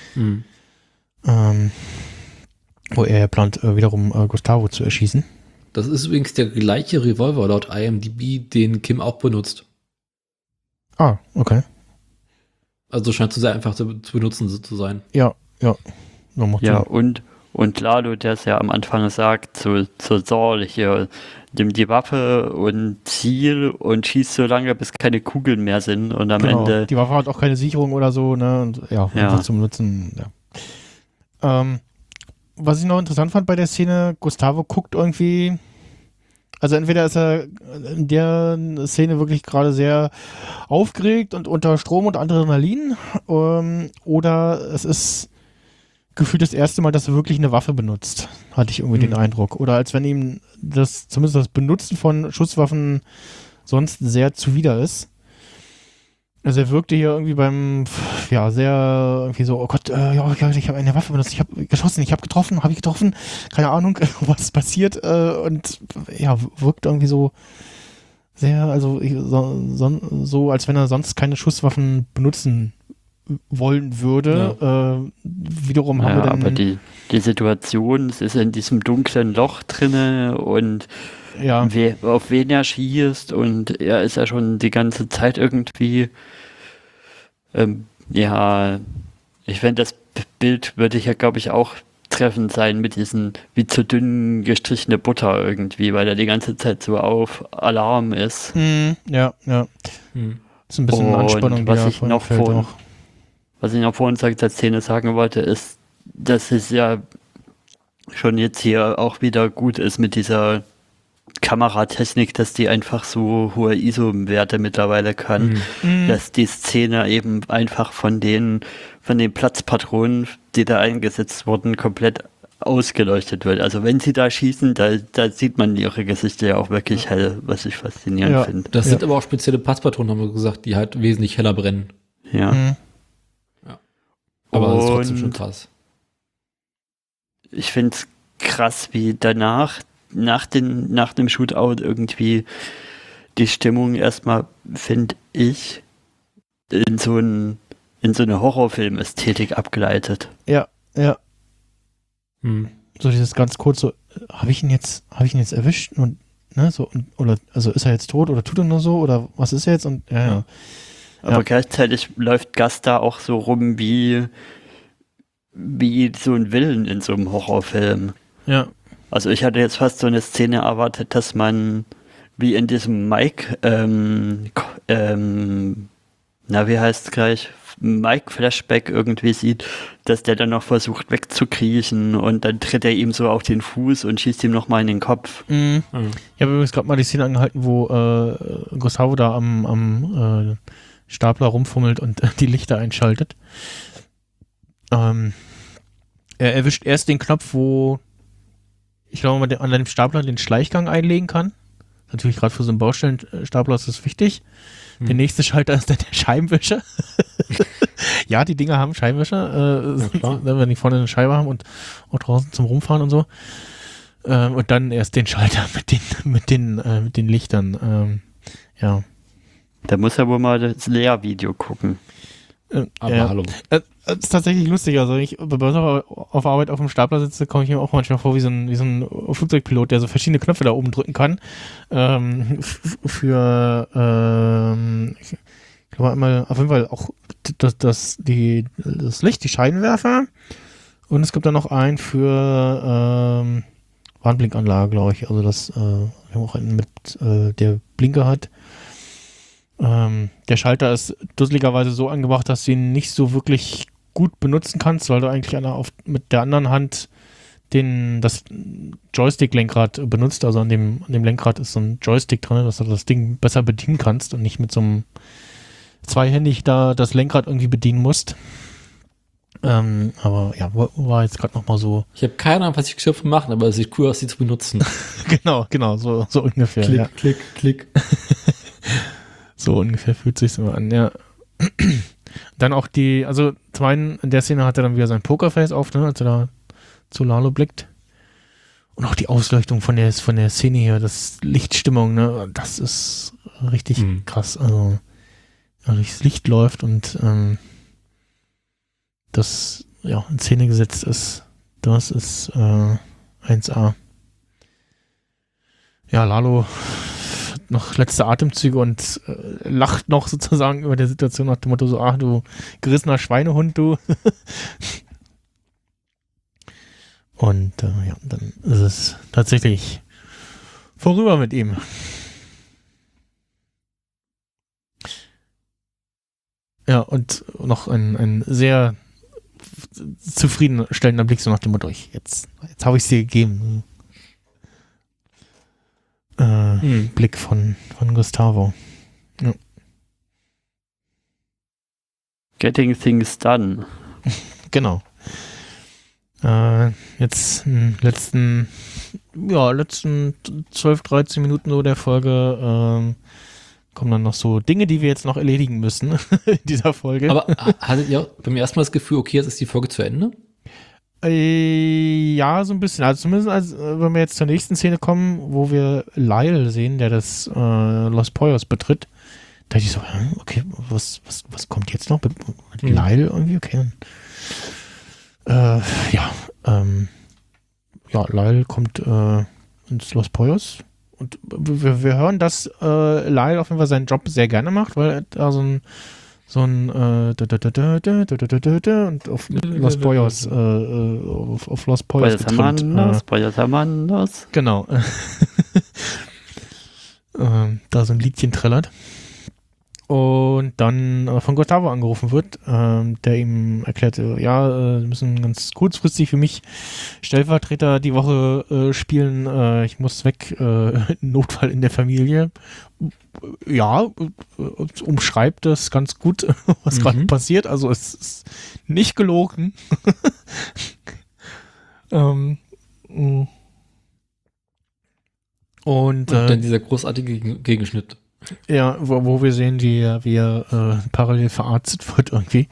Wo er plant, wiederum Gustavo zu erschießen. Das ist übrigens der gleiche Revolver laut IMDb, den Kim auch benutzt. Ah, okay. Also scheint es sehr einfach zu benutzen zu sein. Ja. Ja, und Lalo, der es ja am Anfang sagt, zur Saul hier, nimm die Waffe und ziel und schieß so lange, bis keine Kugeln mehr sind und am Ende... Die Waffe hat auch keine Sicherung oder so, ne? Und einfach zum Nutzen, ja. Was ich noch interessant fand bei der Szene, Gustavo guckt irgendwie, also entweder ist er in der Szene wirklich gerade sehr aufgeregt und unter Strom und Adrenalin, oder es ist gefühlt das erste Mal, dass er wirklich eine Waffe benutzt, hatte ich irgendwie den Eindruck. Oder als wenn ihm zumindest das Benutzen von Schusswaffen sonst sehr zuwider ist. Also er wirkte hier irgendwie sehr irgendwie so, oh Gott, ich habe eine Waffe benutzt, ich habe geschossen, habe ich getroffen, keine Ahnung, was ist passiert, und ja, wirkt irgendwie so sehr, also so, als wenn er sonst keine Schusswaffen benutzen wollen würde. Wiederum haben wir dann... Aber die Situation, es ist in diesem dunklen Loch drinne und auf wen er schießt und er ist ja schon die ganze Zeit irgendwie ich finde, das Bild würde ich ja, glaube ich, auch treffend sein mit diesen wie zu dünn gestrichene Butter irgendwie, weil er die ganze Zeit so auf Alarm ist. Ja. Das ist ein bisschen Anspannung, was ich noch vorhin zur Szene sagen wollte, ist, dass es ja schon jetzt hier auch wieder gut ist mit dieser Kameratechnik, dass die einfach so hohe ISO-Werte mittlerweile kann, dass die Szene eben einfach von den Platzpatronen, die da eingesetzt wurden, komplett ausgeleuchtet wird. Also wenn sie da schießen, da sieht man ihre Gesichter ja auch wirklich hell, was ich faszinierend finde. Das sind aber auch spezielle Platzpatronen, haben wir gesagt, die halt wesentlich heller brennen. Ja. Aber das ist trotzdem schon krass. Ich finde es krass, wie danach, nach dem Shootout irgendwie die Stimmung erstmal, finde ich, in so eine Horrorfilm-Ästhetik abgeleitet. Ja. So dieses ganz kurz so, habe ich ihn jetzt erwischt und ne, so, oder also ist er jetzt tot oder tut er nur so oder was ist er jetzt und ja. Aber gleichzeitig läuft Gus da auch so rum wie so ein Villain in so einem Horrorfilm. Ja. Also ich hatte jetzt fast so eine Szene erwartet, dass man wie in diesem Mike, wie heißt es gleich? Mike-Flashback irgendwie sieht, dass der dann noch versucht wegzukriechen und dann tritt er ihm so auf den Fuß und schießt ihm nochmal in den Kopf. Ich habe übrigens gerade mal die Szene angehalten, wo Gustavo da am Stapler rumfummelt und die Lichter einschaltet. Er erwischt erst den Knopf, wo ich glaube, man an dem Stapler den Schleichgang einlegen kann. Natürlich gerade für so einen Baustellenstapler ist das wichtig. Der nächste Schalter ist dann der Scheibenwischer. Ja, die Dinger haben Scheibenwischer, wenn die vorne eine Scheibe haben und auch draußen zum Rumfahren und so. Und dann erst den Schalter mit den Lichtern. Ja. Da muss er wohl mal das Lehrvideo gucken. Aber hallo. Das ist tatsächlich lustig. Also, wenn ich auf Arbeit auf dem Stapler sitze, komme ich mir auch manchmal vor wie so ein Flugzeugpilot, der so verschiedene Knöpfe da oben drücken kann. Ich glaube einmal, auf jeden Fall auch das Licht, die Scheinwerfer. Und es gibt dann noch einen für Warnblinkanlage, glaube ich. Also, wir haben auch einen mit der Blinker hat. Der Schalter ist dusseligerweise so angebracht, dass du ihn nicht so wirklich gut benutzen kannst, weil du eigentlich mit der anderen Hand das Joystick-Lenkrad benutzt. Also an dem Lenkrad ist so ein Joystick drin, dass du das Ding besser bedienen kannst und nicht mit so einem zweihändig da das Lenkrad irgendwie bedienen musst. Aber ja, war jetzt gerade nochmal so. Ich habe keine Ahnung, was die Knöpfe machen, aber es sieht cool aus, sie zu benutzen. Genau, so ungefähr. Klick, ja. klick. So ungefähr fühlt sich's immer an, ja. Dann auch zum einen in der Szene hat er dann wieder sein Pokerface auf, ne, als er da zu Lalo blickt. Und auch die Ausleuchtung von der Szene hier, das Lichtstimmung, ne, das ist richtig krass. Also, das Licht läuft und das ja in Szene gesetzt ist, das ist 1A. Ja, Lalo noch letzte Atemzüge und lacht noch sozusagen über der Situation nach dem Motto so, ach du gerissener Schweinehund, du. Und ja, dann ist es tatsächlich vorüber mit ihm. Ja, und noch ein sehr zufriedenstellender Blick so nach dem Motto, jetzt habe ich es dir gegeben. Blick von Gustavo. Ja. Getting things done. Genau. Jetzt in letzten 12, 13 Minuten so der Folge kommen dann noch so Dinge, die wir jetzt noch erledigen müssen in dieser Folge. Aber hattet ihr beim ersten Mal das Gefühl, okay, jetzt ist die Folge zu Ende? Ja, so ein bisschen. Also zumindest, wenn wir jetzt zur nächsten Szene kommen, wo wir Lyle sehen, der das Los Pollos betritt, da dachte ich so, okay, was kommt jetzt noch? Mit Lyle irgendwie? Okay. Lyle kommt ins Los Pollos und wir hören, dass Lyle auf jeden Fall seinen Job sehr gerne macht, weil er da so ein und auf Los Pollos auf Los Pollos getrimmt. Pollos Hermanos. Genau. Da so ein Liedchen trällert. Und dann von Gustavo angerufen wird, der ihm erklärt, wir müssen ganz kurzfristig für mich Stellvertreter die Woche spielen, ich muss weg, Notfall in der Familie. Ja, umschreibt das ganz gut, was gerade passiert, also es ist nicht gelogen. Und dann dieser großartige Gegenschnitt. Ja, wo wir sehen, wie er parallel verarztet wird irgendwie.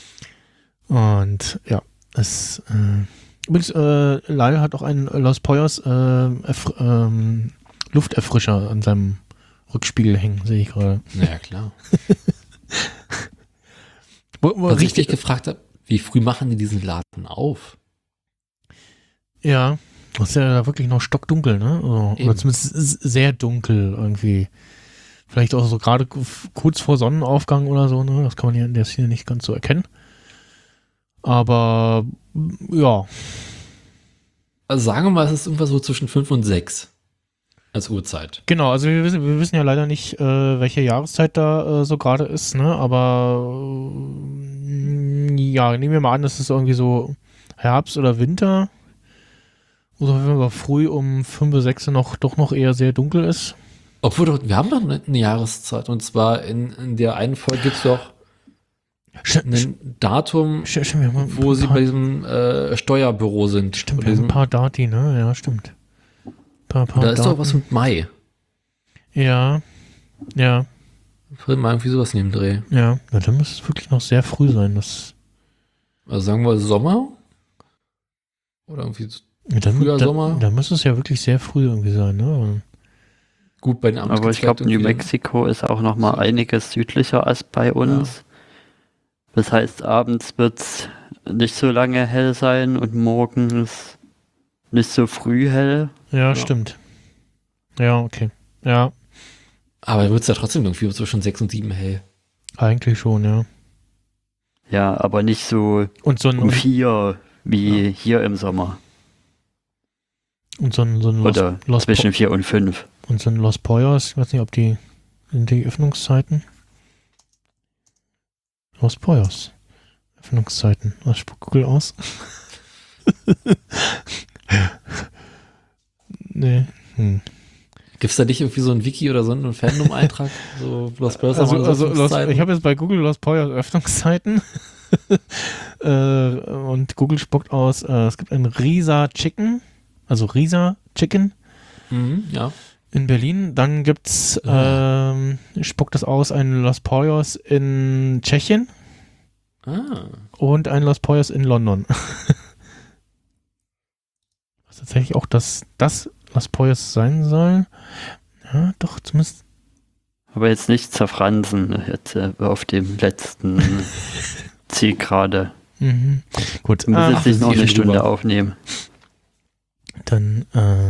Und ja, übrigens, Lyle hat auch einen Los Pollos Lufterfrischer an seinem Rückspiegel hängen, sehe ich gerade. Naja, klar. Was ich dich gefragt habe, wie früh machen die diesen Laden auf? Ja, das ist ja wirklich noch stockdunkel, ne? Oder zumindest sehr dunkel irgendwie. Vielleicht auch so gerade kurz vor Sonnenaufgang oder so, ne? Das kann man hier in der Szene nicht ganz so erkennen. Aber ja. Also sagen wir mal, es ist irgendwas so zwischen 5 und 6. als Uhrzeit. Genau, also wir wissen ja leider nicht, welche Jahreszeit da so gerade ist, ne? Aber ja, nehmen wir mal an, dass es irgendwie so Herbst oder Winter oder wenn wir früh um 5, 6 doch noch eher sehr dunkel ist. Obwohl, wir haben doch eine Jahreszeit. Und zwar in der einen Folge gibt es doch ein Datum, wo sie bei diesem Steuerbüro sind. Stimmt, wir haben ein paar Dati, ne? Ja, stimmt. Paar da ist Daten. doch was mit Mai. Ja. April, Mai, irgendwie sowas in dem Dreh. Ja, dann muss es wirklich noch sehr früh sein. Also sagen wir Sommer? Oder irgendwie früher Sommer? Dann muss es ja wirklich sehr früh irgendwie sein, ne? Gut, bei den Amts Aber ich glaube, New Mexico ist auch noch mal einiges südlicher als bei uns. Ja. Das heißt, abends wird es nicht so lange hell sein und morgens nicht so früh hell. Ja, stimmt. Ja, okay. Ja. Aber wird es ja trotzdem irgendwie zwischen 6 und 7 hell. Eigentlich schon, ja. Ja, aber nicht so, und so um 4 wie hier im Sommer. Und so ein Oder zwischen 4 und 5. Und so ein Los Pollos, ich weiß nicht, ob die Öffnungszeiten. Los Pollos. Öffnungszeiten. Was spuckt Google aus? Nee. Gibt es da nicht irgendwie so ein Wiki oder so einen Fandom-Eintrag? So Los Pollos ich habe jetzt bei Google Los Pollos Öffnungszeiten und Google spuckt aus, es gibt ein Risa Chicken, also Risa Chicken ja. in Berlin. Dann gibt's spuckt das aus, ein Los Pollos in Tschechien und ein Los Pollos in London. Was tatsächlich auch das Los Pollos sein soll. Ja, doch, zumindest. Aber jetzt nicht zerfransen, jetzt auf dem letzten Ziel gerade. Mhm. Gut. Du musst jetzt nicht noch eine Stunde aufnehmen. Dann,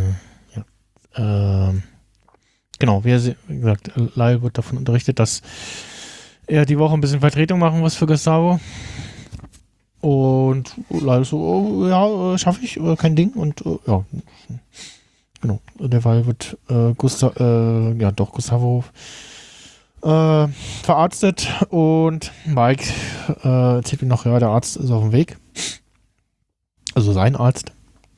genau, wie gesagt, Lyle wird davon unterrichtet, dass er die Woche ein bisschen Vertretung machen muss für Gustavo. Und Lyle so, oh, ja, schaffe ich, kein Ding. Und ja, genau. Derweil wird Gustavo verarztet und Mike erzählt ihm noch, ja, der Arzt ist auf dem Weg. Also sein Arzt.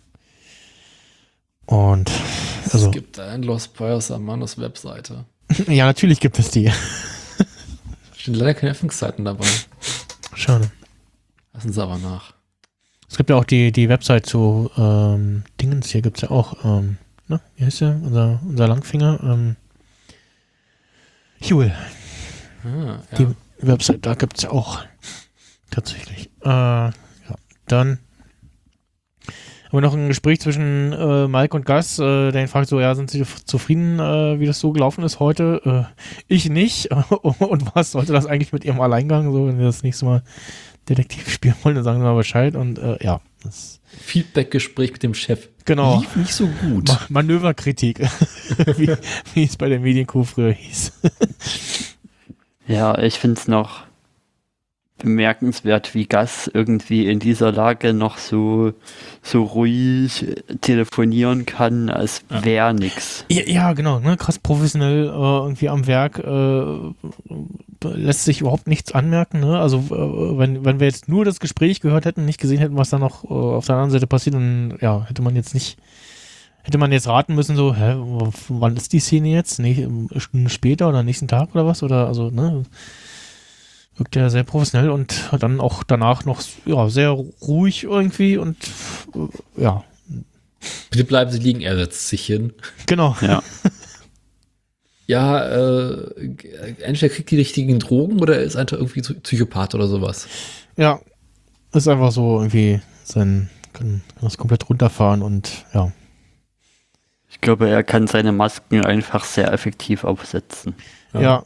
Und also. Es gibt ein Los Pollos Hermanos Webseite. Ja, natürlich gibt es die. Stehen leider keine Öffnungszeiten dabei. Schade. Lassen Sie aber nach. Es gibt ja auch die Website zu Dingens, hier gibt es ja auch, ne? Wie heißt der? Unser Langfinger, Huel. Ja. Die Website, da gibt es ja auch tatsächlich. Ja, dann haben wir noch ein Gespräch zwischen Mike und Gus, der ihn fragt so, ja, sind Sie zufrieden, wie das so gelaufen ist heute? Ich nicht. Und was sollte das eigentlich mit Ihrem Alleingang, so, wenn wir das nächste Mal Detektiv spielen wollen, dann sagen Sie mal Bescheid. Und ja, das Feedback-Gespräch mit dem Chef. Genau. Lief nicht so gut. Manöverkritik, wie es bei der Medienkuh früher hieß. Ja, ich finde es noch bemerkenswert, wie Gus irgendwie in dieser Lage noch so ruhig telefonieren kann, als wäre nix. Ja, genau, ne? Krass professionell irgendwie am Werk, lässt sich überhaupt nichts anmerken, ne? Also wenn wir jetzt nur das Gespräch gehört hätten, nicht gesehen hätten, was da noch auf der anderen Seite passiert, dann ja, hätte man jetzt raten müssen, so, wann ist die Szene jetzt? Stunden später oder nächsten Tag oder was? Oder also, ne? Wirkt ja sehr professionell und dann auch danach noch sehr ruhig irgendwie und ja. Bitte bleiben Sie liegen, er setzt sich hin. Genau. Ja. Ja, entweder kriegt die richtigen Drogen oder er ist einfach irgendwie Psychopath oder sowas. Ja, ist einfach so irgendwie kann das komplett runterfahren und ja. Ich glaube, er kann seine Masken einfach sehr effektiv aufsetzen. Ja.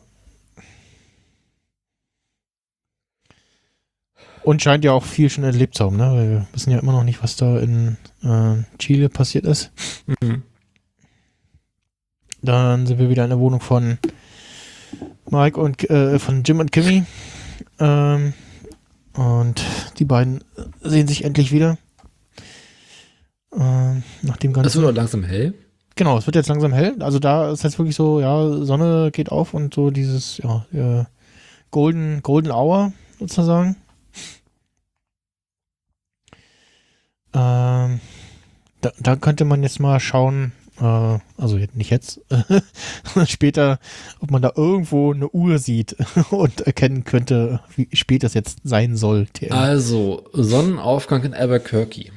Und scheint ja auch viel schon erlebt zu haben, ne? Weil wir wissen ja immer noch nicht, was da in Chile passiert ist. Mhm. Dann sind wir wieder in der Wohnung von Mike und von Jim und Kimmy. Und die beiden sehen sich endlich wieder. Nach dem Das ganzen. wird auch langsam hell. Genau, es wird jetzt langsam hell. Also da ist jetzt wirklich so, ja, Sonne geht auf und so dieses, ja, Golden Hour sozusagen. Da könnte man jetzt mal schauen, also nicht jetzt, später, ob man da irgendwo eine Uhr sieht und erkennen könnte, wie spät das jetzt sein soll. Also, Sonnenaufgang in Albuquerque.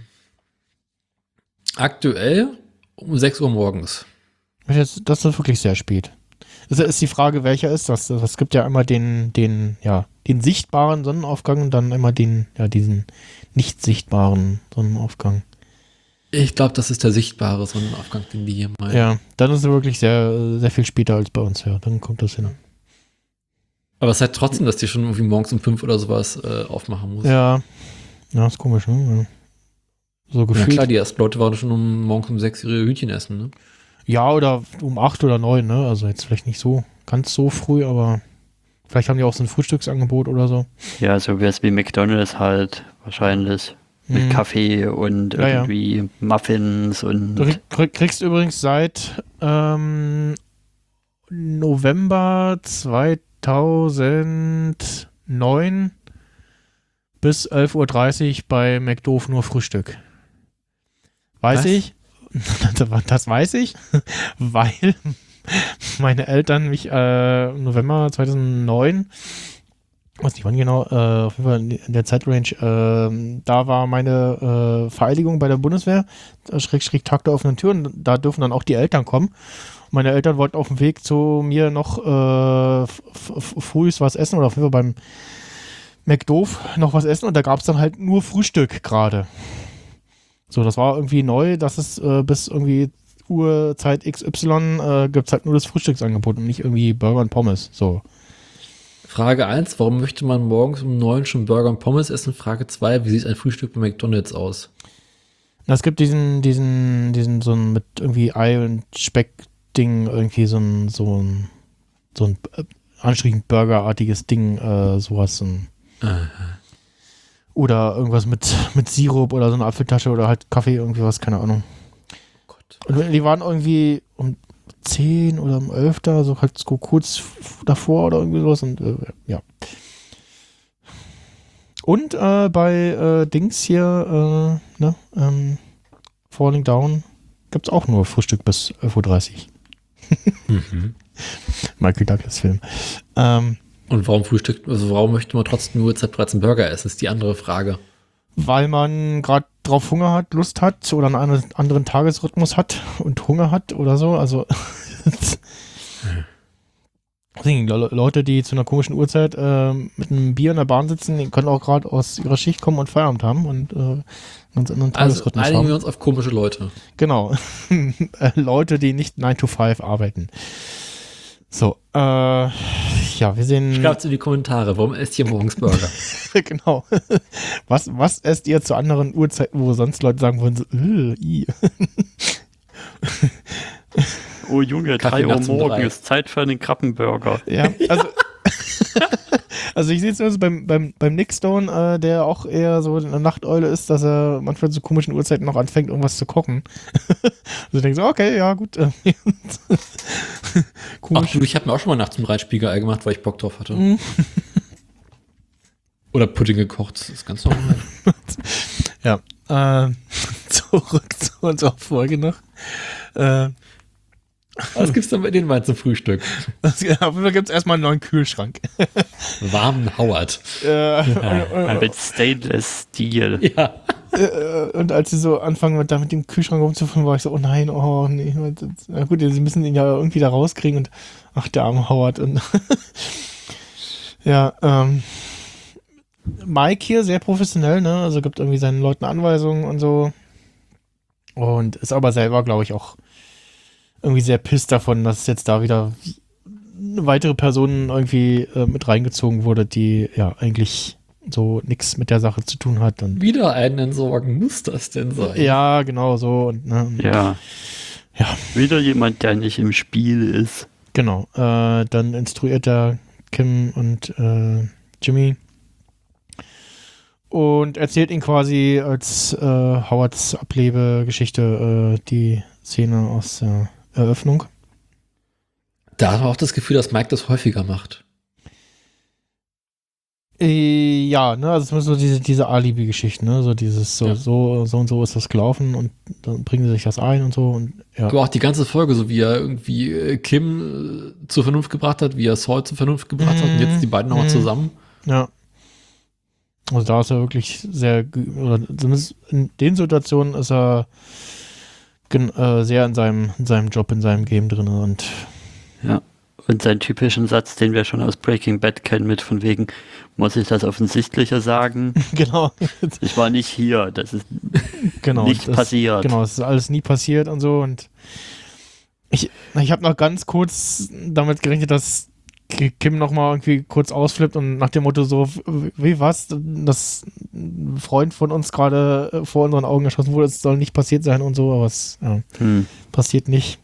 Aktuell um 6 Uhr morgens. Das ist wirklich sehr spät. Es ist die Frage, welcher ist das? Es gibt ja immer den sichtbaren Sonnenaufgang und dann immer diesen nicht sichtbaren Sonnenaufgang. Ich glaube, das ist der sichtbare Sonnenaufgang, den die hier meinen. Ja, dann ist es wirklich sehr, sehr viel später als bei uns. Ja, dann kommt das hin. Aber es ist halt trotzdem, dass die schon irgendwie morgens um 5 oder sowas aufmachen muss. Ja, ist komisch, ne? So gefühlt. Ja klar, die ersten Leute waren schon morgens um 6 ihre Hühnchen essen, ne? Ja, oder um 8 oder 9, ne? Also jetzt vielleicht nicht so ganz so früh, aber vielleicht haben die auch so ein Frühstücksangebot oder so. Ja, so wäre es wie McDonald's halt wahrscheinlich. Mit Kaffee und irgendwie Muffins und... Du kriegst übrigens seit November 2009 bis 11.30 Uhr bei McDoof nur Frühstück. Weiß ich? Das weiß ich, weil meine Eltern mich November 2009, weiß nicht wann genau, auf jeden Fall in der Zeitrange, da war meine Vereidigung bei der Bundeswehr, Schrägstrich Tag der offenen Tür, und da dürfen dann auch die Eltern kommen. Meine Eltern wollten auf dem Weg zu mir noch frühs was essen oder auf jeden Fall beim McDoof noch was essen und da gab es dann halt nur Frühstück gerade. So, das war irgendwie neu, dass es bis irgendwie Uhrzeit XY gibt es halt nur das Frühstücksangebot und nicht irgendwie Burger und Pommes. So. Frage 1, warum möchte man morgens um 9 schon Burger und Pommes essen? Frage 2, wie sieht ein Frühstück bei McDonald's aus? Es gibt diesen so ein mit irgendwie Ei und Speck-Ding, irgendwie so ein anstrengend Burger-artiges Ding, sowas. Oder irgendwas mit Sirup oder so eine Apfeltasche oder halt Kaffee, irgendwie was, keine Ahnung. Oh Gott. Und die waren irgendwie um 10 oder um 11 da, so halt so kurz davor oder irgendwie sowas und ja. Und bei Dings hier, Falling Down gibt's auch nur Frühstück bis 11.30 Uhr. Michael Douglas Film. Und warum warum möchte man trotzdem nur Uhrzeit bereits einen Burger essen, ist die andere Frage. Weil man gerade drauf Hunger hat, Lust hat oder einen anderen Tagesrhythmus hat und Hunger hat oder so. Also Leute, die zu einer komischen Uhrzeit mit einem Bier in der Bahn sitzen, die können auch gerade aus ihrer Schicht kommen und Feierabend haben und ganz anderen Tagesrhythmus einigen haben. wir uns auf komische Leute. Genau. Leute, die nicht 9 to 5 arbeiten. So, ja, wir sehen... Schreibt in die Kommentare, warum esst ihr morgens Burger? Genau. Was esst ihr zu anderen Uhrzeiten, wo sonst Leute sagen würden, so, i. Oh Junge, 3 Uhr morgens, Zeit für einen Krabbenburger. Ja, also ich sehe es nur beim Nick Stone, der auch eher so eine Nachteule ist, dass er manchmal zu komischen Uhrzeiten noch anfängt, irgendwas zu kochen. Also ich denke so, okay, ja, gut. Ach du, ich habe mir auch schon mal nachts ein Reitspiegelei gemacht, weil ich Bock drauf hatte. Oder Pudding gekocht, das ist ganz normal. Ja, zurück zu unserer Folge noch. Was gibt's denn bei den Wein zum Frühstück? Auf jeden Fall gibt es erstmal einen neuen Kühlschrank. Warmen Howard. Mit Stainless Steel. Ja. Und als sie so anfangen, da mit dem Kühlschrank rumzufahren, war ich so, oh nein, oh nee. Na gut, sie müssen ihn ja irgendwie da rauskriegen und ach, der arme Howard. Und ja, Mike hier sehr professionell, ne? Also gibt irgendwie seinen Leuten Anweisungen und so. Und ist aber selber, glaube ich, auch irgendwie sehr pisst davon, dass jetzt da wieder eine weitere Person irgendwie mit reingezogen wurde, die ja eigentlich so nichts mit der Sache zu tun hat. Und Wieder einen entsorgen, muss das denn sein? ja, genau so. Und, ne, Ja. Ja. Wieder jemand, der nicht im Spiel ist. Genau. Dann instruiert er Kim und Jimmy und erzählt ihn quasi als Howards Ablebegeschichte die Szene aus der Eröffnung. Da hat man auch das Gefühl, dass Mike das häufiger macht. Ja, ne, also es ist so diese Alibi-Geschichten, ne, so dieses so und so ist das gelaufen und dann bringen sie sich das ein und so und ja. Aber auch die ganze Folge, so wie er irgendwie Kim zur Vernunft gebracht hat, wie er Saul zur Vernunft gebracht hat und jetzt die beiden nochmal zusammen. Ja. Also da ist er wirklich sehr, oder zumindest in den Situationen ist er sehr in seinem Job, in seinem Game drin und Ja. Und seinen typischen Satz, den wir schon aus Breaking Bad kennen, mit von wegen, muss ich das Offensichtlicher sagen? genau. Ich war nicht hier, das ist Genau, nicht passiert. Genau, es ist alles nie passiert und so und ich habe noch ganz kurz damit gerechnet, dass Kim nochmal irgendwie kurz ausflippt und nach dem Motto so, wie was, dass ein Freund von uns gerade vor unseren Augen erschossen wurde, es soll nicht passiert sein und so, aber es passiert nicht.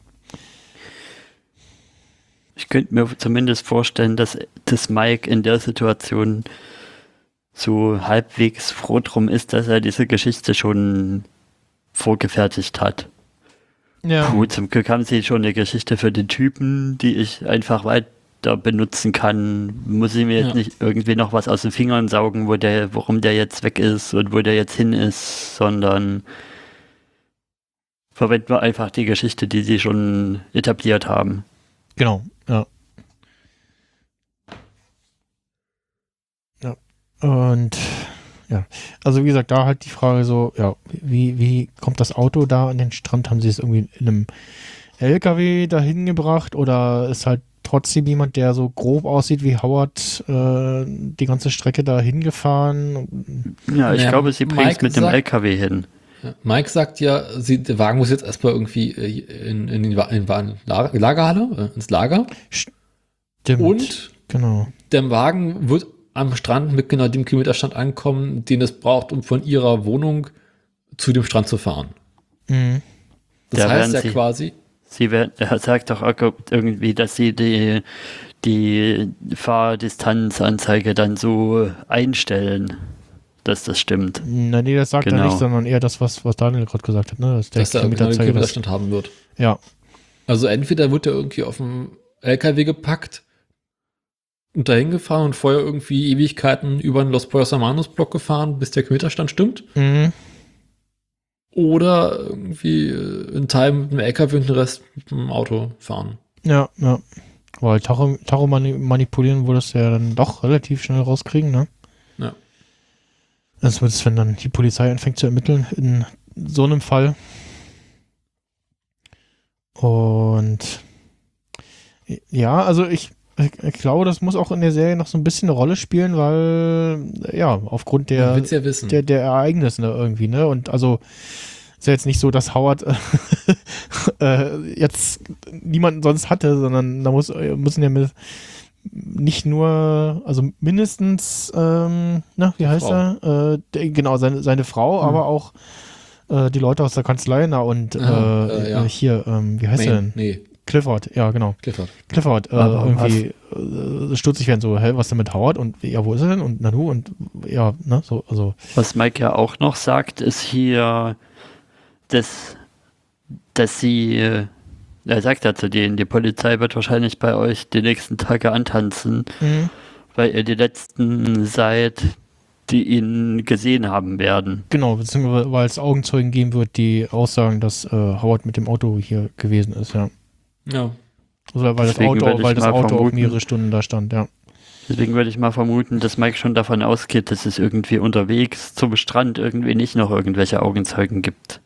Ich könnte mir zumindest vorstellen, dass Mike in der Situation so halbwegs froh drum ist, dass er diese Geschichte schon vorgefertigt hat. Ja. Gut, zum Glück haben sie schon eine Geschichte für den Typen, die ich einfach weiter benutzen kann. Muss ich mir jetzt nicht irgendwie noch was aus den Fingern saugen, warum der jetzt weg ist und wo der jetzt hin ist, sondern verwenden wir einfach die Geschichte, die sie schon etabliert haben. Genau, ja. Ja. Und ja, also wie gesagt, da halt die Frage so, ja, wie kommt das Auto da an den Strand? Haben sie es irgendwie in einem LKW dahin gebracht oder ist halt trotzdem jemand, der so grob aussieht wie Howard, die ganze Strecke da hingefahren? Ja, ich glaube, sie bringt es mit dem LKW hin. Mike sagt ja, der Wagen muss jetzt erstmal irgendwie in die Lagerhalle, ins Lager. Stimmt. Und genau. Der Wagen wird am Strand mit genau dem Kilometerstand ankommen, den es braucht, um von ihrer Wohnung zu dem Strand zu fahren. Mhm. Das heißt ja quasi. Er sagt doch irgendwie, dass sie die Fahrdistanzanzeige dann so einstellen, dass das stimmt. Nee, das sagt er nicht, sondern eher das, was Daniel gerade gesagt hat, ne? Dass der Kilometerstand haben wird. Ja. Also entweder wird er irgendwie auf dem LKW gepackt und dahin gefahren und vorher irgendwie Ewigkeiten über den Los Pollos Hermanos Block gefahren, bis der Kilometerstand stimmt. Mhm. Oder irgendwie einen Teil mit dem LKW und den Rest mit dem Auto fahren. Ja. Weil Tacho manipulieren würde es ja dann doch relativ schnell rauskriegen, ne? Ja. Das wird es, wenn dann die Polizei anfängt zu ermitteln in so einem Fall. Und ja, also ich glaube, das muss auch in der Serie noch so ein bisschen eine Rolle spielen, weil ja, aufgrund der Ereignisse irgendwie, ne? Und also ist ja jetzt nicht so, dass Howard jetzt niemanden sonst hatte, sondern da müssen ja nicht nur, also mindestens, wie heißt er? Genau, seine Frau, aber auch die Leute aus der Kanzlei, hier, wie heißt er denn? Nee. Clifford, ja, genau. Clifford, irgendwie stutzig werden, so, was denn mit Howard? Und ja, wo ist er denn? Und Nanu und ja, ne, so, also. Was Mike ja auch noch sagt, ist hier, dass sie, er sagt ja zu denen, die Polizei wird wahrscheinlich bei euch die nächsten Tage antanzen, weil ihr die letzten seid, die ihn gesehen haben werden. Genau, beziehungsweise weil es Augenzeugen geben wird, die aussagen, dass Howard mit dem Auto hier gewesen ist, ja. Ja. Also, weil das Auto auch mehrere Stunden da stand, ja. Deswegen würde ich mal vermuten, dass Mike schon davon ausgeht, dass es irgendwie unterwegs zum Strand irgendwie nicht noch irgendwelche Augenzeugen gibt.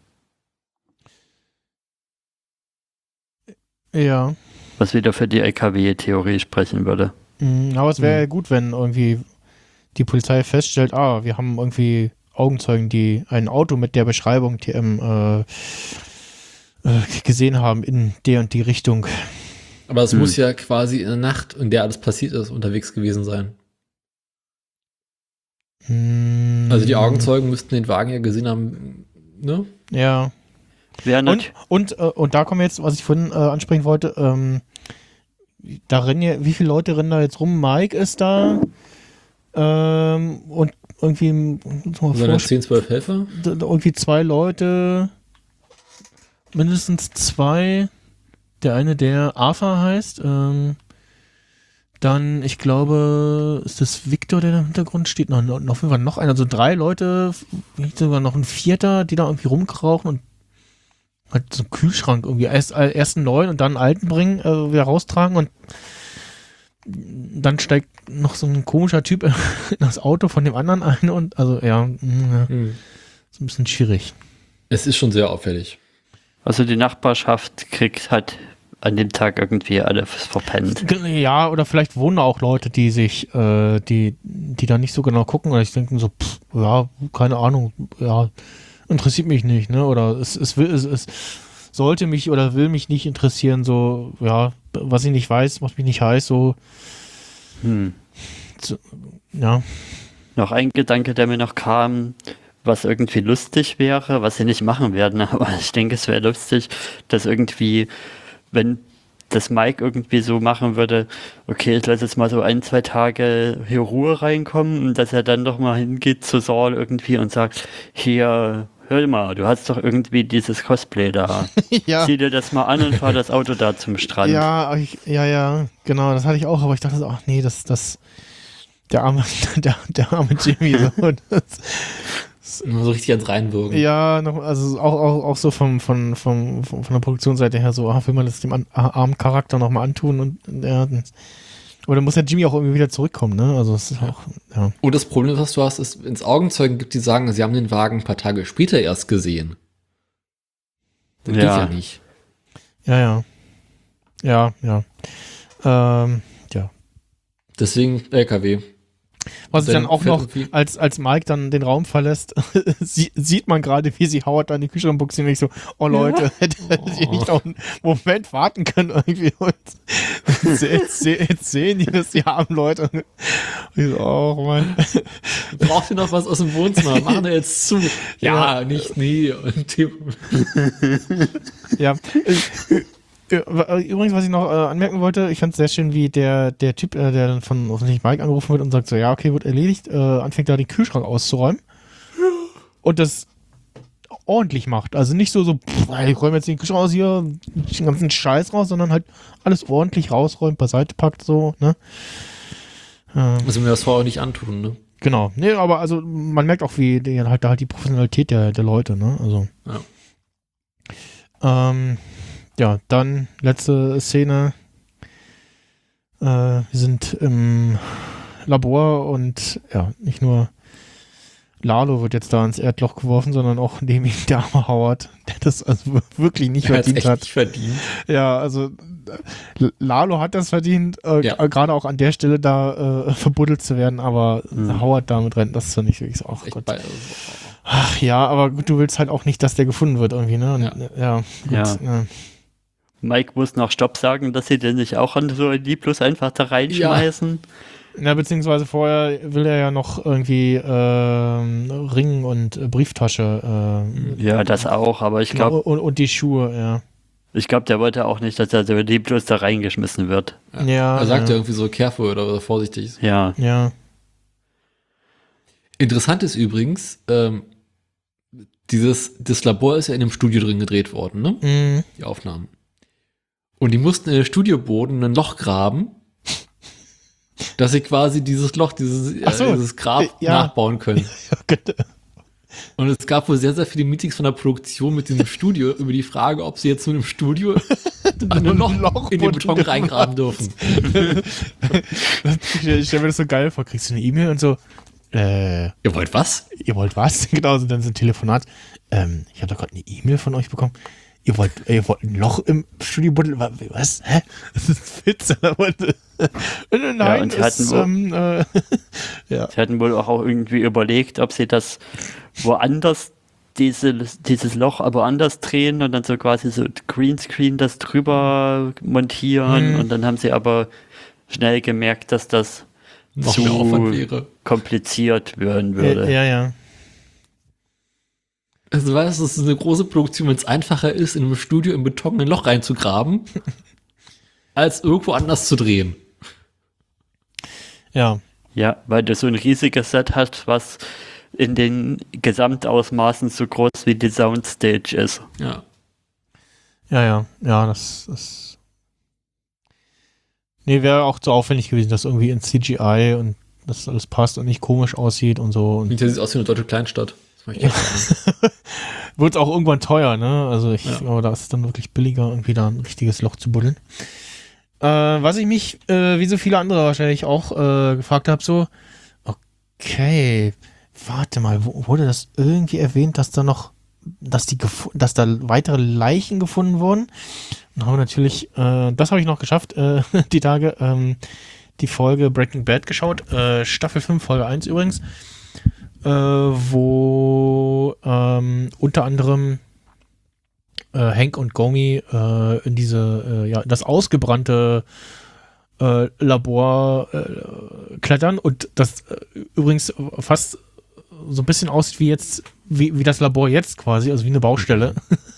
Ja. Was wieder für die LKW-Theorie sprechen würde. Aber es wäre ja gut, wenn irgendwie die Polizei feststellt, wir haben irgendwie Augenzeugen, die ein Auto mit der Beschreibung TM gesehen haben in der und die Richtung. Aber es muss ja quasi in der Nacht, in der alles passiert ist, unterwegs gewesen sein. Also die Augenzeugen müssten den Wagen ja gesehen haben, ne? Ja. Und da kommen wir jetzt, was ich vorhin ansprechen wollte, da rennen ja, wie viele Leute rennen da jetzt rum? Mike ist da und irgendwie 10, 12 Helfer? Irgendwie 2 Leute mindestens 2. Der eine, der Arthur heißt. Dann, ich glaube, ist das Victor, der da im Hintergrund steht. Noch auf jeden Fall noch einer. Also 3 Leute, sogar noch ein 4., die da irgendwie rumkrauchen und halt so einen Kühlschrank irgendwie. Erst einen neuen und dann einen alten bringen, wieder raustragen und dann steigt noch so ein komischer Typ in das Auto von dem anderen ein und also ist ein bisschen schwierig. Es ist schon sehr auffällig. Also die Nachbarschaft hat an dem Tag irgendwie alles verpennt. Ja, oder vielleicht wohnen da auch Leute, die sich, die da nicht so genau gucken oder ich denke so, ja, keine Ahnung, ja, interessiert mich nicht, ne? Oder es sollte mich oder will mich nicht interessieren, so, ja, was ich nicht weiß, macht mich nicht heiß, so. So, ja. Noch ein Gedanke, der mir noch kam, was irgendwie lustig wäre, was sie nicht machen werden, aber ich denke, es wäre lustig, dass irgendwie, wenn das Mike irgendwie so machen würde, okay, ich lasse jetzt mal so 1-2 Tage hier Ruhe reinkommen und dass er dann doch mal hingeht zu Saul irgendwie und sagt, hier, hör mal, du hast doch irgendwie dieses Cosplay da. Ja. Zieh dir das mal an und fahr das Auto da zum Strand. Ja, genau, das hatte ich auch, aber ich dachte so, ach nee, der arme Jimmy, so, Immer so richtig ans Reinwürgen. ja, noch, also auch so von der Produktionsseite her so, will man das dem armen Charakter nochmal antun und aber dann muss ja Jimmy auch irgendwie wieder zurückkommen, ne? Also es ist auch, ja. Und das Problem, was du hast, ist, wenn es Augenzeugen gibt, die sagen, sie haben den Wagen ein paar Tage später erst gesehen. Das geht ja nicht. Ja. Ja. Deswegen LKW. Was ich dann auch noch, irgendwie- als Mike dann den Raum verlässt, sieht man gerade, wie sie Howard da in die Küche buchst und ich so, oh Leute, hättet ihr nicht noch einen Moment warten können irgendwie und jetzt sehen die das, die armen Leute. Und ich so, oh Mann. Braucht ihr noch was aus dem Wohnzimmer? Machen wir jetzt zu. Ja, nicht, nie. Und Ja. Übrigens, was ich noch anmerken wollte, ich fand es sehr schön, wie der Typ, der dann von offensichtlich Mike angerufen wird und sagt so, ja, okay, wird erledigt, anfängt da den Kühlschrank auszuräumen und das ordentlich macht. Also nicht so, ich räume jetzt den Kühlschrank aus hier, den ganzen Scheiß raus, sondern halt alles ordentlich rausräumt, beiseite packt, so, ne? müssen wir das vorher auch nicht antun, ne? Genau. Nee, aber also man merkt auch, wie halt die Professionalität der Leute, ne? Also. Ja. Ja, dann letzte Szene. Wir sind im Labor und ja, nicht nur Lalo wird jetzt da ins Erdloch geworfen, sondern auch neben ihm der arme Howard, der das also wirklich nicht verdient hat. Nicht verdient. Ja, also Lalo hat das verdient, gerade auch an der Stelle da verbuddelt zu werden, aber Howard damit rennt, das ist ja nicht wirklich so. Ach Gott. Ach ja, aber gut, du willst halt auch nicht, dass der gefunden wird irgendwie, ne? Und, ja. Mike muss noch Stopp sagen, dass sie den nicht auch an so ein Lieblos einfach da reinschmeißen. Ja, beziehungsweise vorher will er ja noch irgendwie Ring und Brieftasche. Ja, das auch, aber ich glaube... Und die Schuhe, ja. Ich glaube, der wollte auch nicht, dass er so lieblos da reingeschmissen wird. Ja. Er sagt ja irgendwie so careful oder vorsichtig. Ja. Interessant ist übrigens, das Labor ist ja in einem Studio drin gedreht worden, ne? Mhm. Die Aufnahmen. Und die mussten in den Studioboden ein Loch graben, dass sie quasi dieses Loch, dieses Grab nachbauen können. Und es gab wohl sehr, sehr viele Meetings von der Produktion mit diesem Studio über die Frage, ob sie jetzt nur im Studio ein Loch in den Beton reingraben dürfen. Ich stelle mir das so geil vor. Kriegst du eine E-Mail und so, ihr wollt was? Ihr wollt was? Genau, so dann so ein Telefonat. Ich habe da gerade eine E-Mail von euch bekommen. Ihr wollt ein Loch im Studiobuddel? Was? Hä? Das ist Witz. Nein, und sie hatten wohl auch irgendwie überlegt, ob sie das woanders, dieses Loch aber anders drehen und dann so quasi so Greenscreen das drüber montieren und dann haben sie aber schnell gemerkt, dass das noch zu mehr Aufwand wäre. Kompliziert werden würde. Ja. Also weißt du, es ist eine große Produktion, wenn es einfacher ist, in einem Studio im Beton ein Loch reinzugraben, als irgendwo anders zu drehen. Ja. Ja, weil du so ein riesiges Set hast, was in den Gesamtausmaßen so groß wie die Soundstage ist. Ja. Ja, das. Nee, wäre auch zu aufwendig gewesen, dass irgendwie in CGI und das alles passt und nicht komisch aussieht und so. Und Sieht aus wie eine deutsche Kleinstadt. Das mag ich auch sagen. wird auch irgendwann teuer, ne? Also ich Ja. glaube, da ist es dann wirklich billiger, irgendwie da ein richtiges Loch zu buddeln. Was ich mich, wie so viele andere wahrscheinlich auch gefragt habe, so, okay, warte mal, wurde das irgendwie erwähnt, dass da noch, dass da weitere Leichen gefunden wurden? Und haben wir natürlich, das habe ich noch geschafft, die Tage, die Folge Breaking Bad geschaut, Staffel 5, Folge 1 übrigens, wo unter anderem Hank und Gomi in diese, das ausgebrannte Labor klettern und das übrigens fast so ein bisschen aussieht wie jetzt, wie das Labor jetzt quasi, also wie eine Baustelle.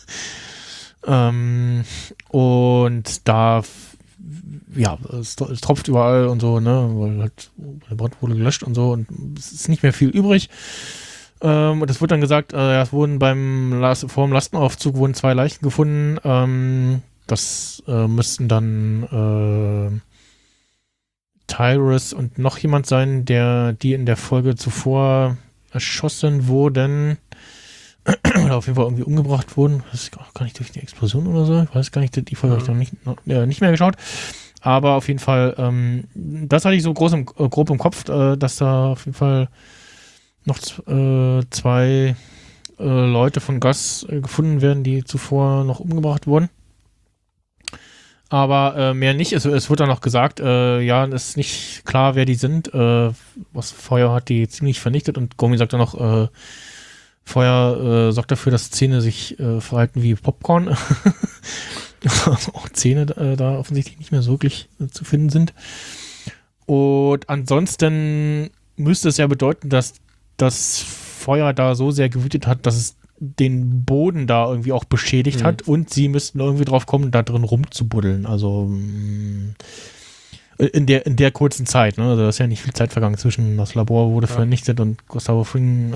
Und da, ja, es tropft überall und so, ne, weil halt der Brand wurde gelöscht und so und es ist nicht mehr viel übrig. Und es wurde dann gesagt, es wurden vor dem Lastenaufzug wurden 2 Leichen gefunden. Das müssten dann Tyrus und noch jemand sein, die in der Folge zuvor erschossen wurden. Oder auf jeden Fall irgendwie umgebracht wurden. Das ist gar nicht durch die Explosion oder so. Ich weiß gar nicht, die Folge habe ich noch nicht mehr geschaut. Aber auf jeden Fall, das hatte ich so grob im Kopf, dass da auf jeden Fall noch 2 Leute von Gus gefunden werden, die zuvor noch umgebracht wurden. Aber mehr nicht. Es wird dann noch gesagt, ja, es ist nicht klar, wer die sind. Das Feuer hat die ziemlich vernichtet und Gomi sagt dann noch, Feuer sorgt dafür, dass Zähne sich verhalten wie Popcorn. Also auch Zähne da offensichtlich nicht mehr so wirklich zu finden sind. Und ansonsten müsste es ja bedeuten, dass das Feuer da so sehr gewütet hat, dass es den Boden da irgendwie auch beschädigt hat und sie müssten irgendwie drauf kommen, da drin rumzubuddeln. Also in der kurzen Zeit, ne? Also da ist ja nicht viel Zeit vergangen zwischen das Labor wurde vernichtet und Gustavo Fring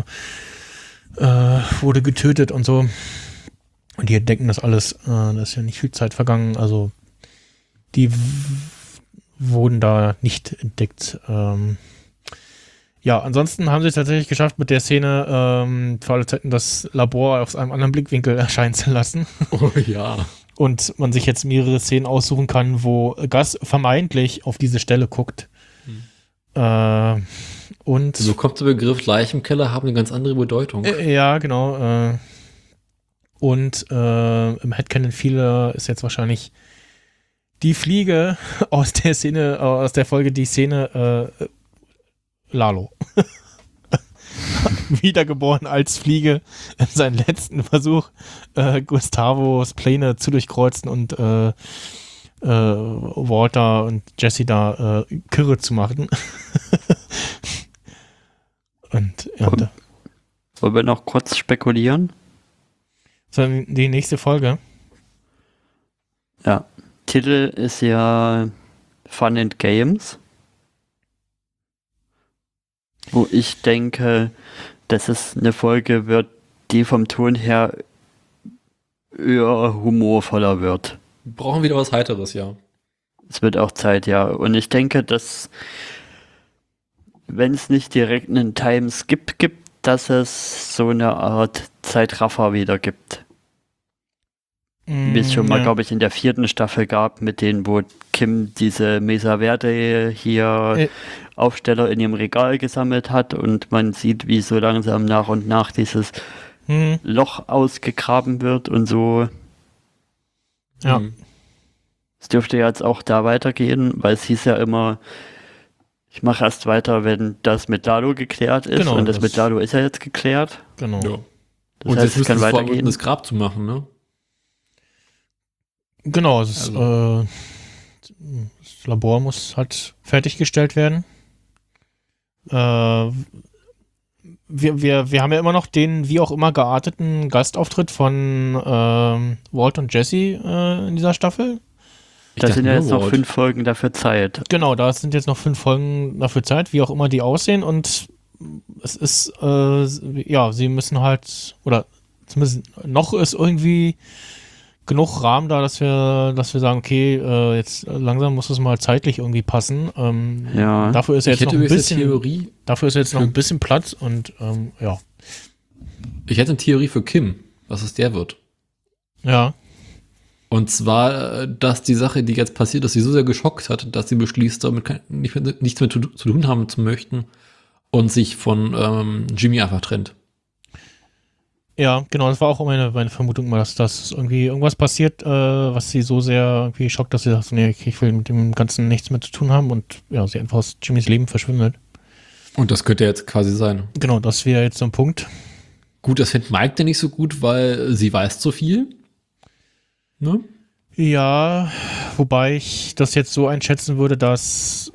wurde getötet und so. Und die entdecken das alles. Da ist ja nicht viel Zeit vergangen. Also die wurden da nicht entdeckt. Ja, ansonsten haben sie es tatsächlich geschafft, mit der Szene für alle Zeiten das Labor aus einem anderen Blickwinkel erscheinen zu lassen. Oh ja. Und man sich jetzt mehrere Szenen aussuchen kann, wo Gus vermeintlich auf diese Stelle guckt. Und So kommt der Begriff Leichenkeller haben eine ganz andere Bedeutung. ja, genau. Und im Headcanon vieler ist jetzt wahrscheinlich die Fliege aus der Szene, aus der Folge die Szene Lalo. Wiedergeboren als Fliege in seinen letzten Versuch, Gustavos Pläne zu durchkreuzen und Walter und Jesse da kirre zu machen. Und ja, Wollen wir noch kurz spekulieren? so die nächste Folge. Ja. Titel ist ja Fun and Games. Wo ich denke, dass es eine Folge wird, die vom Ton her eher humorvoller wird. Brauchen wieder was Heiteres, ja. Es wird auch Zeit, ja. Und ich denke, dass, wenn es nicht direkt einen Timeskip gibt, dass es so eine Art Zeitraffer wieder gibt. Wie es schon mal, glaube ich, in der 4. Staffel gab, mit denen, wo Kim diese Mesa Verde hier Aufsteller in ihrem Regal gesammelt hat und man sieht, wie so langsam nach und nach dieses Loch ausgegraben wird und so. Ja. Es dürfte jetzt auch da weitergehen, weil es hieß ja immer, ich mache erst weiter, wenn das mit Lalo geklärt ist. Genau, und das mit Lalo ist ja jetzt geklärt. Genau. Ja. Das Und heißt, jetzt es kann müssen sie vor, weitergehen. das Grab zu machen, ne? Genau, das Labor muss halt fertiggestellt werden. Wir haben ja immer noch den wie auch immer gearteten Gastauftritt von Walt und Jesse in dieser Staffel. Da sind ja nur jetzt noch Walt. 5 Folgen dafür Zeit. Genau, da sind jetzt noch 5 Folgen dafür Zeit, wie auch immer die aussehen und es ist, ja, sie müssen halt, oder zumindest noch ist irgendwie genug Rahmen da, dass wir sagen, okay, jetzt langsam muss es mal zeitlich irgendwie passen. Ja. Dafür ist ja Ich jetzt noch hätte ein übrigens eine bisschen, Theorie. dafür ist jetzt noch ein bisschen Platz und ja. Ich hätte eine Theorie für Kim, was es der wird. Ja. Und zwar, dass die Sache, die jetzt passiert, dass sie so sehr geschockt hat, dass sie beschließt, damit nichts mehr zu tun haben zu möchten und sich von Jimmy einfach trennt. Ja, genau, das war auch meine Vermutung mal, dass irgendwie irgendwas passiert, was sie so sehr irgendwie schockt, dass sie sagt, nee, ich will mit dem Ganzen nichts mehr zu tun haben und ja, sie einfach aus Jimmys Leben verschwindet. Und das könnte jetzt quasi sein. Genau, das wäre jetzt so ein Punkt. Gut, das findet Mike denn nicht so gut, weil sie weiß zu viel. Ne? Ja, wobei ich das jetzt so einschätzen würde, dass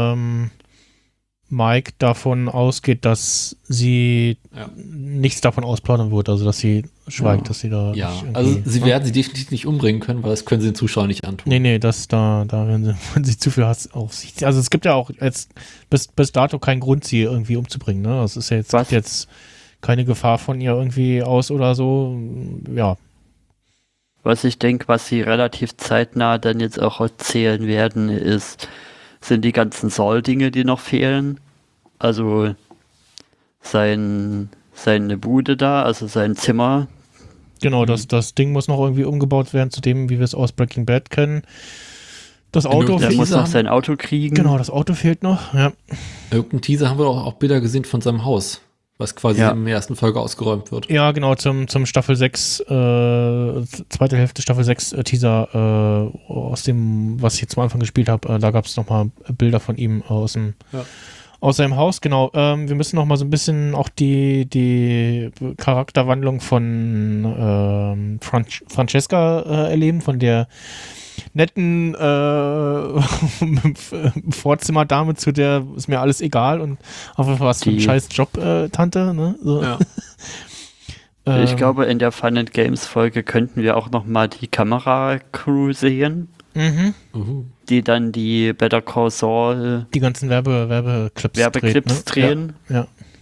Mike davon ausgeht, dass sie nichts davon ausplaudern wird, also dass sie schweigt, dass sie da Ja, nicht also sie werden sie definitiv nicht umbringen können, weil das können sie den Zuschauern nicht antun. Nee, da werden sie zu viel Hass auf sich. Also es gibt ja auch jetzt bis dato keinen Grund, sie irgendwie umzubringen, ne? Das ist ja jetzt keine Gefahr von ihr irgendwie aus oder so. Ja. Was ich denke, was sie relativ zeitnah dann jetzt auch erzählen werden, sind die ganzen Saul-Dinge, die noch fehlen. Also seine Bude da, also sein Zimmer. Genau, das Ding muss noch irgendwie umgebaut werden zu dem, wie wir es aus Breaking Bad kennen. Das Auto Er muss noch sein Auto kriegen. Genau, das Auto fehlt noch, ja. Irgendein Teaser haben wir auch Bilder gesehen von seinem Haus, was quasi in der ersten Folge ausgeräumt wird. Ja, genau, zum Staffel 6, zweite Hälfte Staffel 6 Teaser aus dem, was ich jetzt am Anfang gespielt habe, da gab es nochmal Bilder von ihm aus seinem Haus, genau. Wir müssen nochmal so ein bisschen auch die Charakterwandlung von Francesca erleben, von der netten Vorzimmerdame, zu der ist mir alles egal und auf was für ein scheiß Job, Tante, ne? So. Ja. Ich glaube, in der Fun and Games Folge könnten wir auch nochmal die Kameracrew sehen, die dann die Better Call Saul die ganzen Werbeclips drehen. Ja.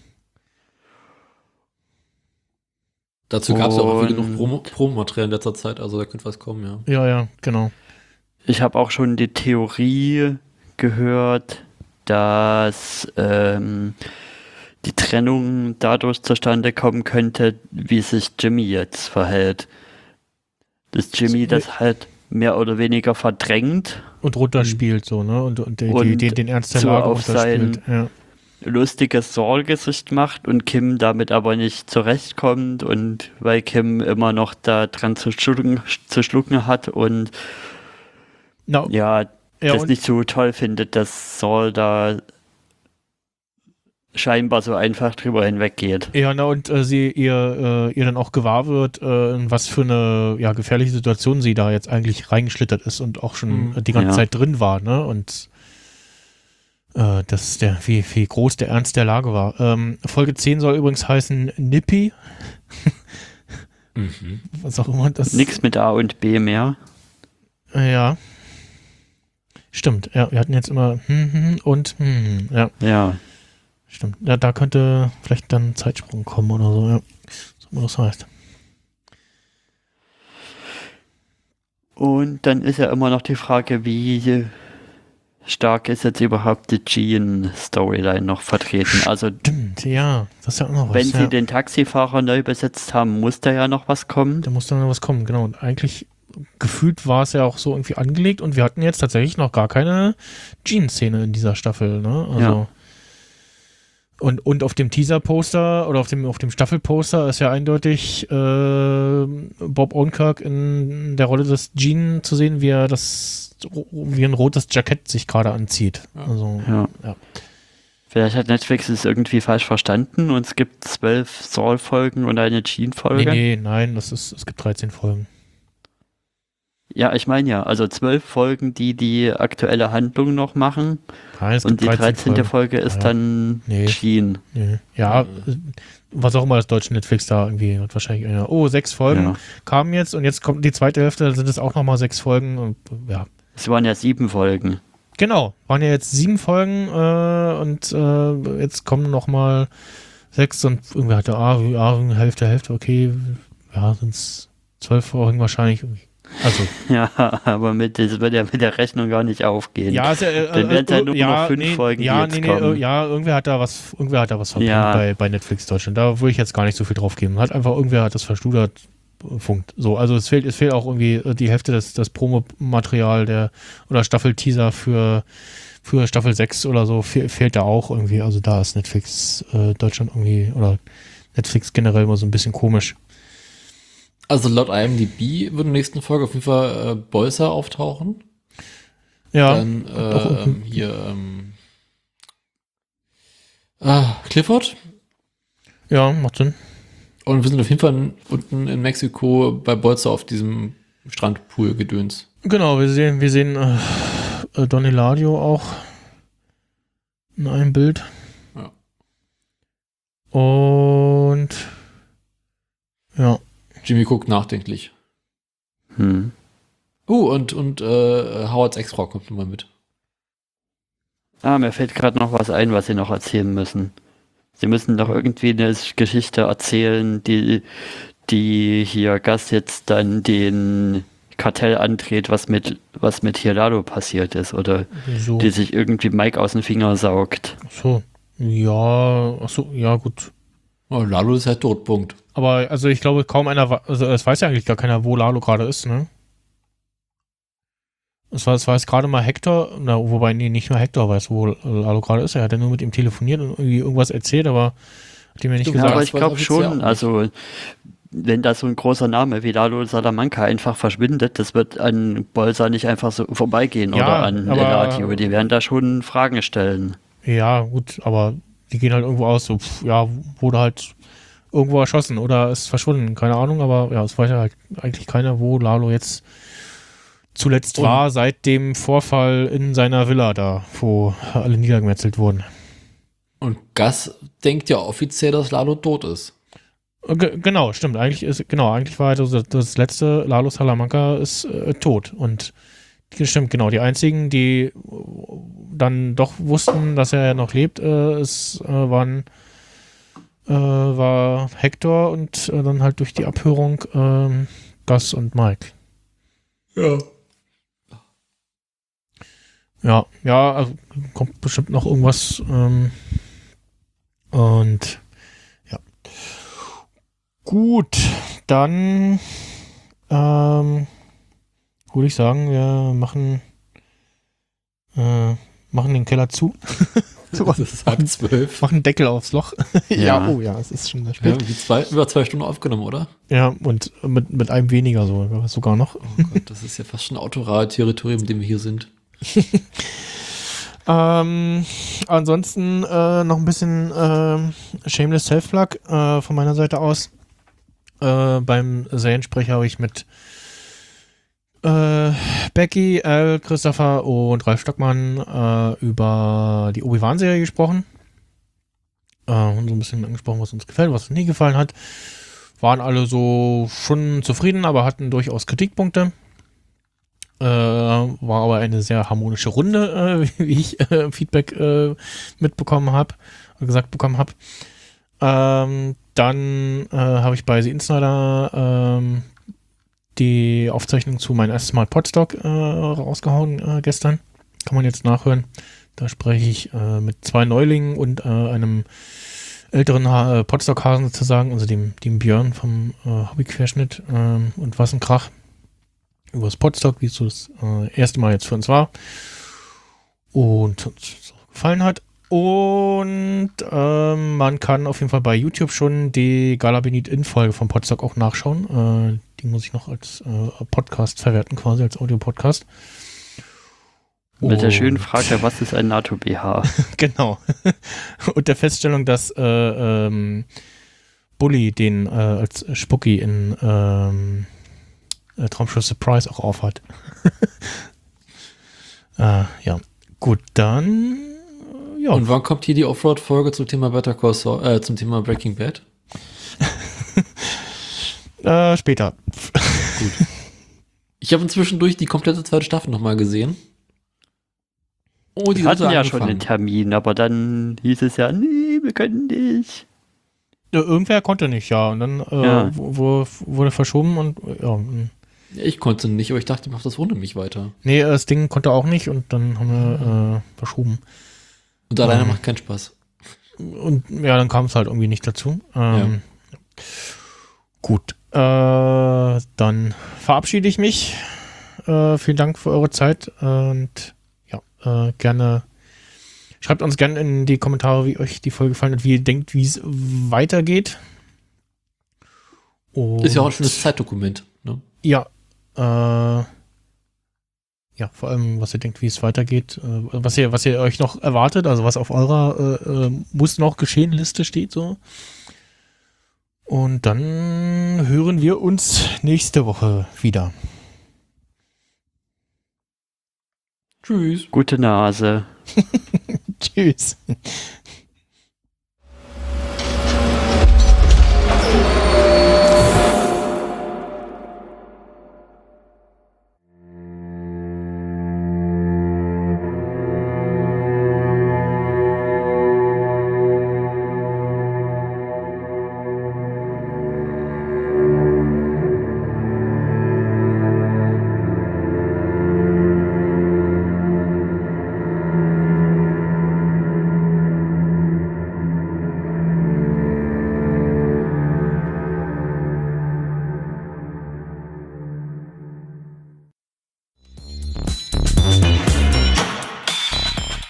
Dazu gab es ja auch viel genug Promomaterial in letzter Zeit, also da könnte was kommen, ja. Ja, genau. Ich habe auch schon die Theorie gehört, dass die Trennung dadurch zustande kommen könnte, wie sich Jimmy jetzt verhält. Dass Jimmy das halt mehr oder weniger verdrängt. Und runterspielt so, ne? Und den Ernst der so Lage auf runterspielt. sein lustiges Saul-Gesicht macht und Kim damit aber nicht zurechtkommt und weil Kim immer noch da dran zu schlucken hat und das nicht so toll findet, dass Saul da scheinbar so einfach drüber hinweggeht. Ja, und sie ihr dann auch gewahr wird, in was für eine gefährliche Situation sie da jetzt eigentlich reingeschlittert ist und auch schon die ganze Zeit drin war, ne? Und wie groß der Ernst der Lage war. Folge 10 soll übrigens heißen Nippy. Was auch immer das. Nix mit A und B mehr. Ja. Stimmt, ja, wir hatten jetzt immer ja. Ja. Stimmt. Ja, da könnte vielleicht dann ein Zeitsprung kommen oder so, ja. So wie das heißt. Und dann ist ja immer noch die Frage, wie stark ist jetzt überhaupt die Jean-Storyline noch vertreten? Also, stimmt, ja, das ist ja auch noch was. Wenn sie den Taxifahrer neu besetzt haben, muss da ja noch was kommen. Da muss dann noch was kommen, genau. Und eigentlich gefühlt war es ja auch so irgendwie angelegt und wir hatten jetzt tatsächlich noch gar keine Jean-Szene in dieser Staffel, ne? Also und auf dem Teaser-Poster oder auf dem Staffelposter ist ja eindeutig Bob Odenkirk in der Rolle des Jean zu sehen, wie ein rotes Jackett sich gerade anzieht. Also, ja. Vielleicht hat Netflix es irgendwie falsch verstanden und es gibt 12 Saul-Folgen und eine Jean-Folge. Nein, es gibt 13 Folgen. Ja, ich meine ja, also 12 Folgen, die aktuelle Handlung noch machen. Nein, und die 13. Folge ist dann Jean. Nee. Ja, was auch immer das deutsche Netflix da irgendwie hat wahrscheinlich 6 Folgen kamen jetzt und jetzt kommt die zweite Hälfte, da sind es auch nochmal 6 Folgen und ja. Es waren ja 7 Folgen. Genau, waren ja jetzt 7 Folgen und jetzt kommen nochmal 6 und irgendwie hatte Hälfte, okay, ja, sind es 12 Folgen wahrscheinlich. Also, Ja, aber das wird ja mit der Rechnung gar nicht aufgehen. ja, Dann werden es ja nur noch 5 Folgen, die jetzt kommen. irgendwer hat da was verpennt Ja. bei Netflix Deutschland. Da würde ich jetzt gar nicht so viel drauf geben. Irgendwer hat das verschludert. Funkt. So, also es fehlt auch irgendwie die Hälfte des Promomaterial oder Staffel-Teaser für Staffel 6 oder so fehlt da auch irgendwie. Also da ist Netflix Deutschland irgendwie oder Netflix generell immer so ein bisschen komisch. Also laut IMDb wird in der nächsten Folge auf jeden Fall Bolzer auftauchen. Ja. Dann Clifford. Ja, macht Sinn. Und wir sind auf jeden Fall unten in Mexiko bei Bolzer auf diesem Strandpool-Gedöns. Genau, wir sehen Don Eladio auch in einem Bild. Ja. Und ja. Jimmy guckt nachdenklich. Hm. Und Howards Ex-Frau kommt nochmal mit. Mir fällt gerade noch was ein, was sie noch erzählen müssen. Sie müssen doch irgendwie eine Geschichte erzählen, die hier Gus jetzt dann den Kartell andreht, was mit Hirado passiert ist, oder So. die sich irgendwie Mike aus den Finger saugt. So. Ja, achso, ja, gut. Oh, Lalo ist halt tot, Punkt. Aber also ich glaube kaum einer, also es weiß ja eigentlich gar keiner, wo Lalo gerade ist, ne? Es weiß gerade mal Hector, wobei nicht mal Hector weiß, wo Lalo gerade ist. Er hat ja nur mit ihm telefoniert und irgendwie irgendwas erzählt, aber hat ihm ja nicht Ja, gesagt. aber ich glaube offiziell auch schon, nicht. also wenn da so ein großer Name wie Lalo Salamanca einfach verschwindet, das wird an Bolsa nicht einfach so vorbeigehen Ja, oder an aber- Eladio. Die werden da schon Fragen stellen. Ja, gut, aber die gehen halt irgendwo aus, so, wurde halt irgendwo erschossen oder ist verschwunden, keine Ahnung, aber ja, es weiß ja halt eigentlich keiner, wo Lalo jetzt zuletzt war, seit dem Vorfall in seiner Villa da, wo alle niedergemetzelt wurden. Und Gus denkt ja offiziell, dass Lalo tot ist. Genau, stimmt. Eigentlich war halt also das letzte Lalo Salamanca ist tot. Und stimmt, genau. Die einzigen, die dann doch wussten, dass er noch lebt, war Hector und dann halt durch die Abhörung Gus und Mike. Ja. Ja, also kommt bestimmt noch irgendwas. Und ja. Gut, dann würde ich sagen, wir machen den Keller zu. Das ist 11:30. Machen Deckel aufs Loch. Ja. Oh ja, es ist schon Wir spät. haben über 2 Stunden aufgenommen, oder? Ja, und mit einem weniger sogar noch. Oh Gott, das ist ja fast schon Autoradio-Territorium, in dem wir hier sind. Ansonsten noch ein bisschen Shameless Self-Plug von meiner Seite aus. Beim Seriensprecher habe ich mit Becky, Al, Christopher und Ralf Stockmann über die Obi-Wan-Serie gesprochen. Und so ein bisschen angesprochen, was uns gefällt, was uns nie gefallen hat. Waren alle so schon zufrieden, aber hatten durchaus Kritikpunkte. War aber eine sehr harmonische Runde, wie ich Feedback mitbekommen habe, gesagt bekommen habe. Dann habe ich bei The Insider die Aufzeichnung zu meinem erstes Mal Podstock rausgehauen gestern. Kann man jetzt nachhören. Da spreche ich mit 2 Neulingen und einem älteren Podstock-Hasen sozusagen, also dem Björn vom Hobbyquerschnitt und was ein Krach. Über das Podstock, wie es so das erste Mal jetzt für uns war. Und uns gefallen hat. Und man kann auf jeden Fall bei YouTube schon die Gala Benit In-Folge vom Podstock auch nachschauen. Die muss ich noch als Podcast verwerten, quasi als Audio-Podcast. Mit der schönen Frage, was ist ein NATO-BH? Genau. Und der Feststellung, dass Bully den als Spucki in Traumschiff Surprise auch aufhat. Ja. Gut, dann ja. Und wann kommt hier die Offroad-Folge zum Thema Better Call Saul, zum Thema Breaking Bad? Später. Gut. Ich habe inzwischen die komplette 2. Staffel nochmal gesehen. Oh, die Wir hatten dritte ja schon angefangen. den Termin, aber dann hieß es ja, nee, wir können nicht. Irgendwer konnte nicht, ja. Und dann wurde verschoben und ja. Ich konnte nicht, aber ich dachte, ich mache das ohne mich weiter. Nee, das Ding konnte auch nicht und dann haben wir verschoben. Und alleine macht keinen Spaß. Und ja, dann kam es halt irgendwie nicht dazu. Gut, dann verabschiede ich mich. Vielen Dank für eure Zeit und ja, gerne schreibt uns gerne in die Kommentare, wie euch die Folge gefallen hat, wie ihr denkt, wie es weitergeht. Und Ist ja auch ein schönes Zeitdokument. Ne? ja, ja, vor allem, was ihr denkt, wie es weitergeht, was ihr euch noch erwartet, also was auf eurer muss noch geschehen Liste steht so. Und dann hören wir uns nächste Woche wieder. Tschüss. Gute Nase. Tschüss.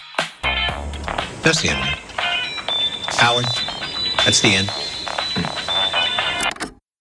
That's the end. Howard, that's the end.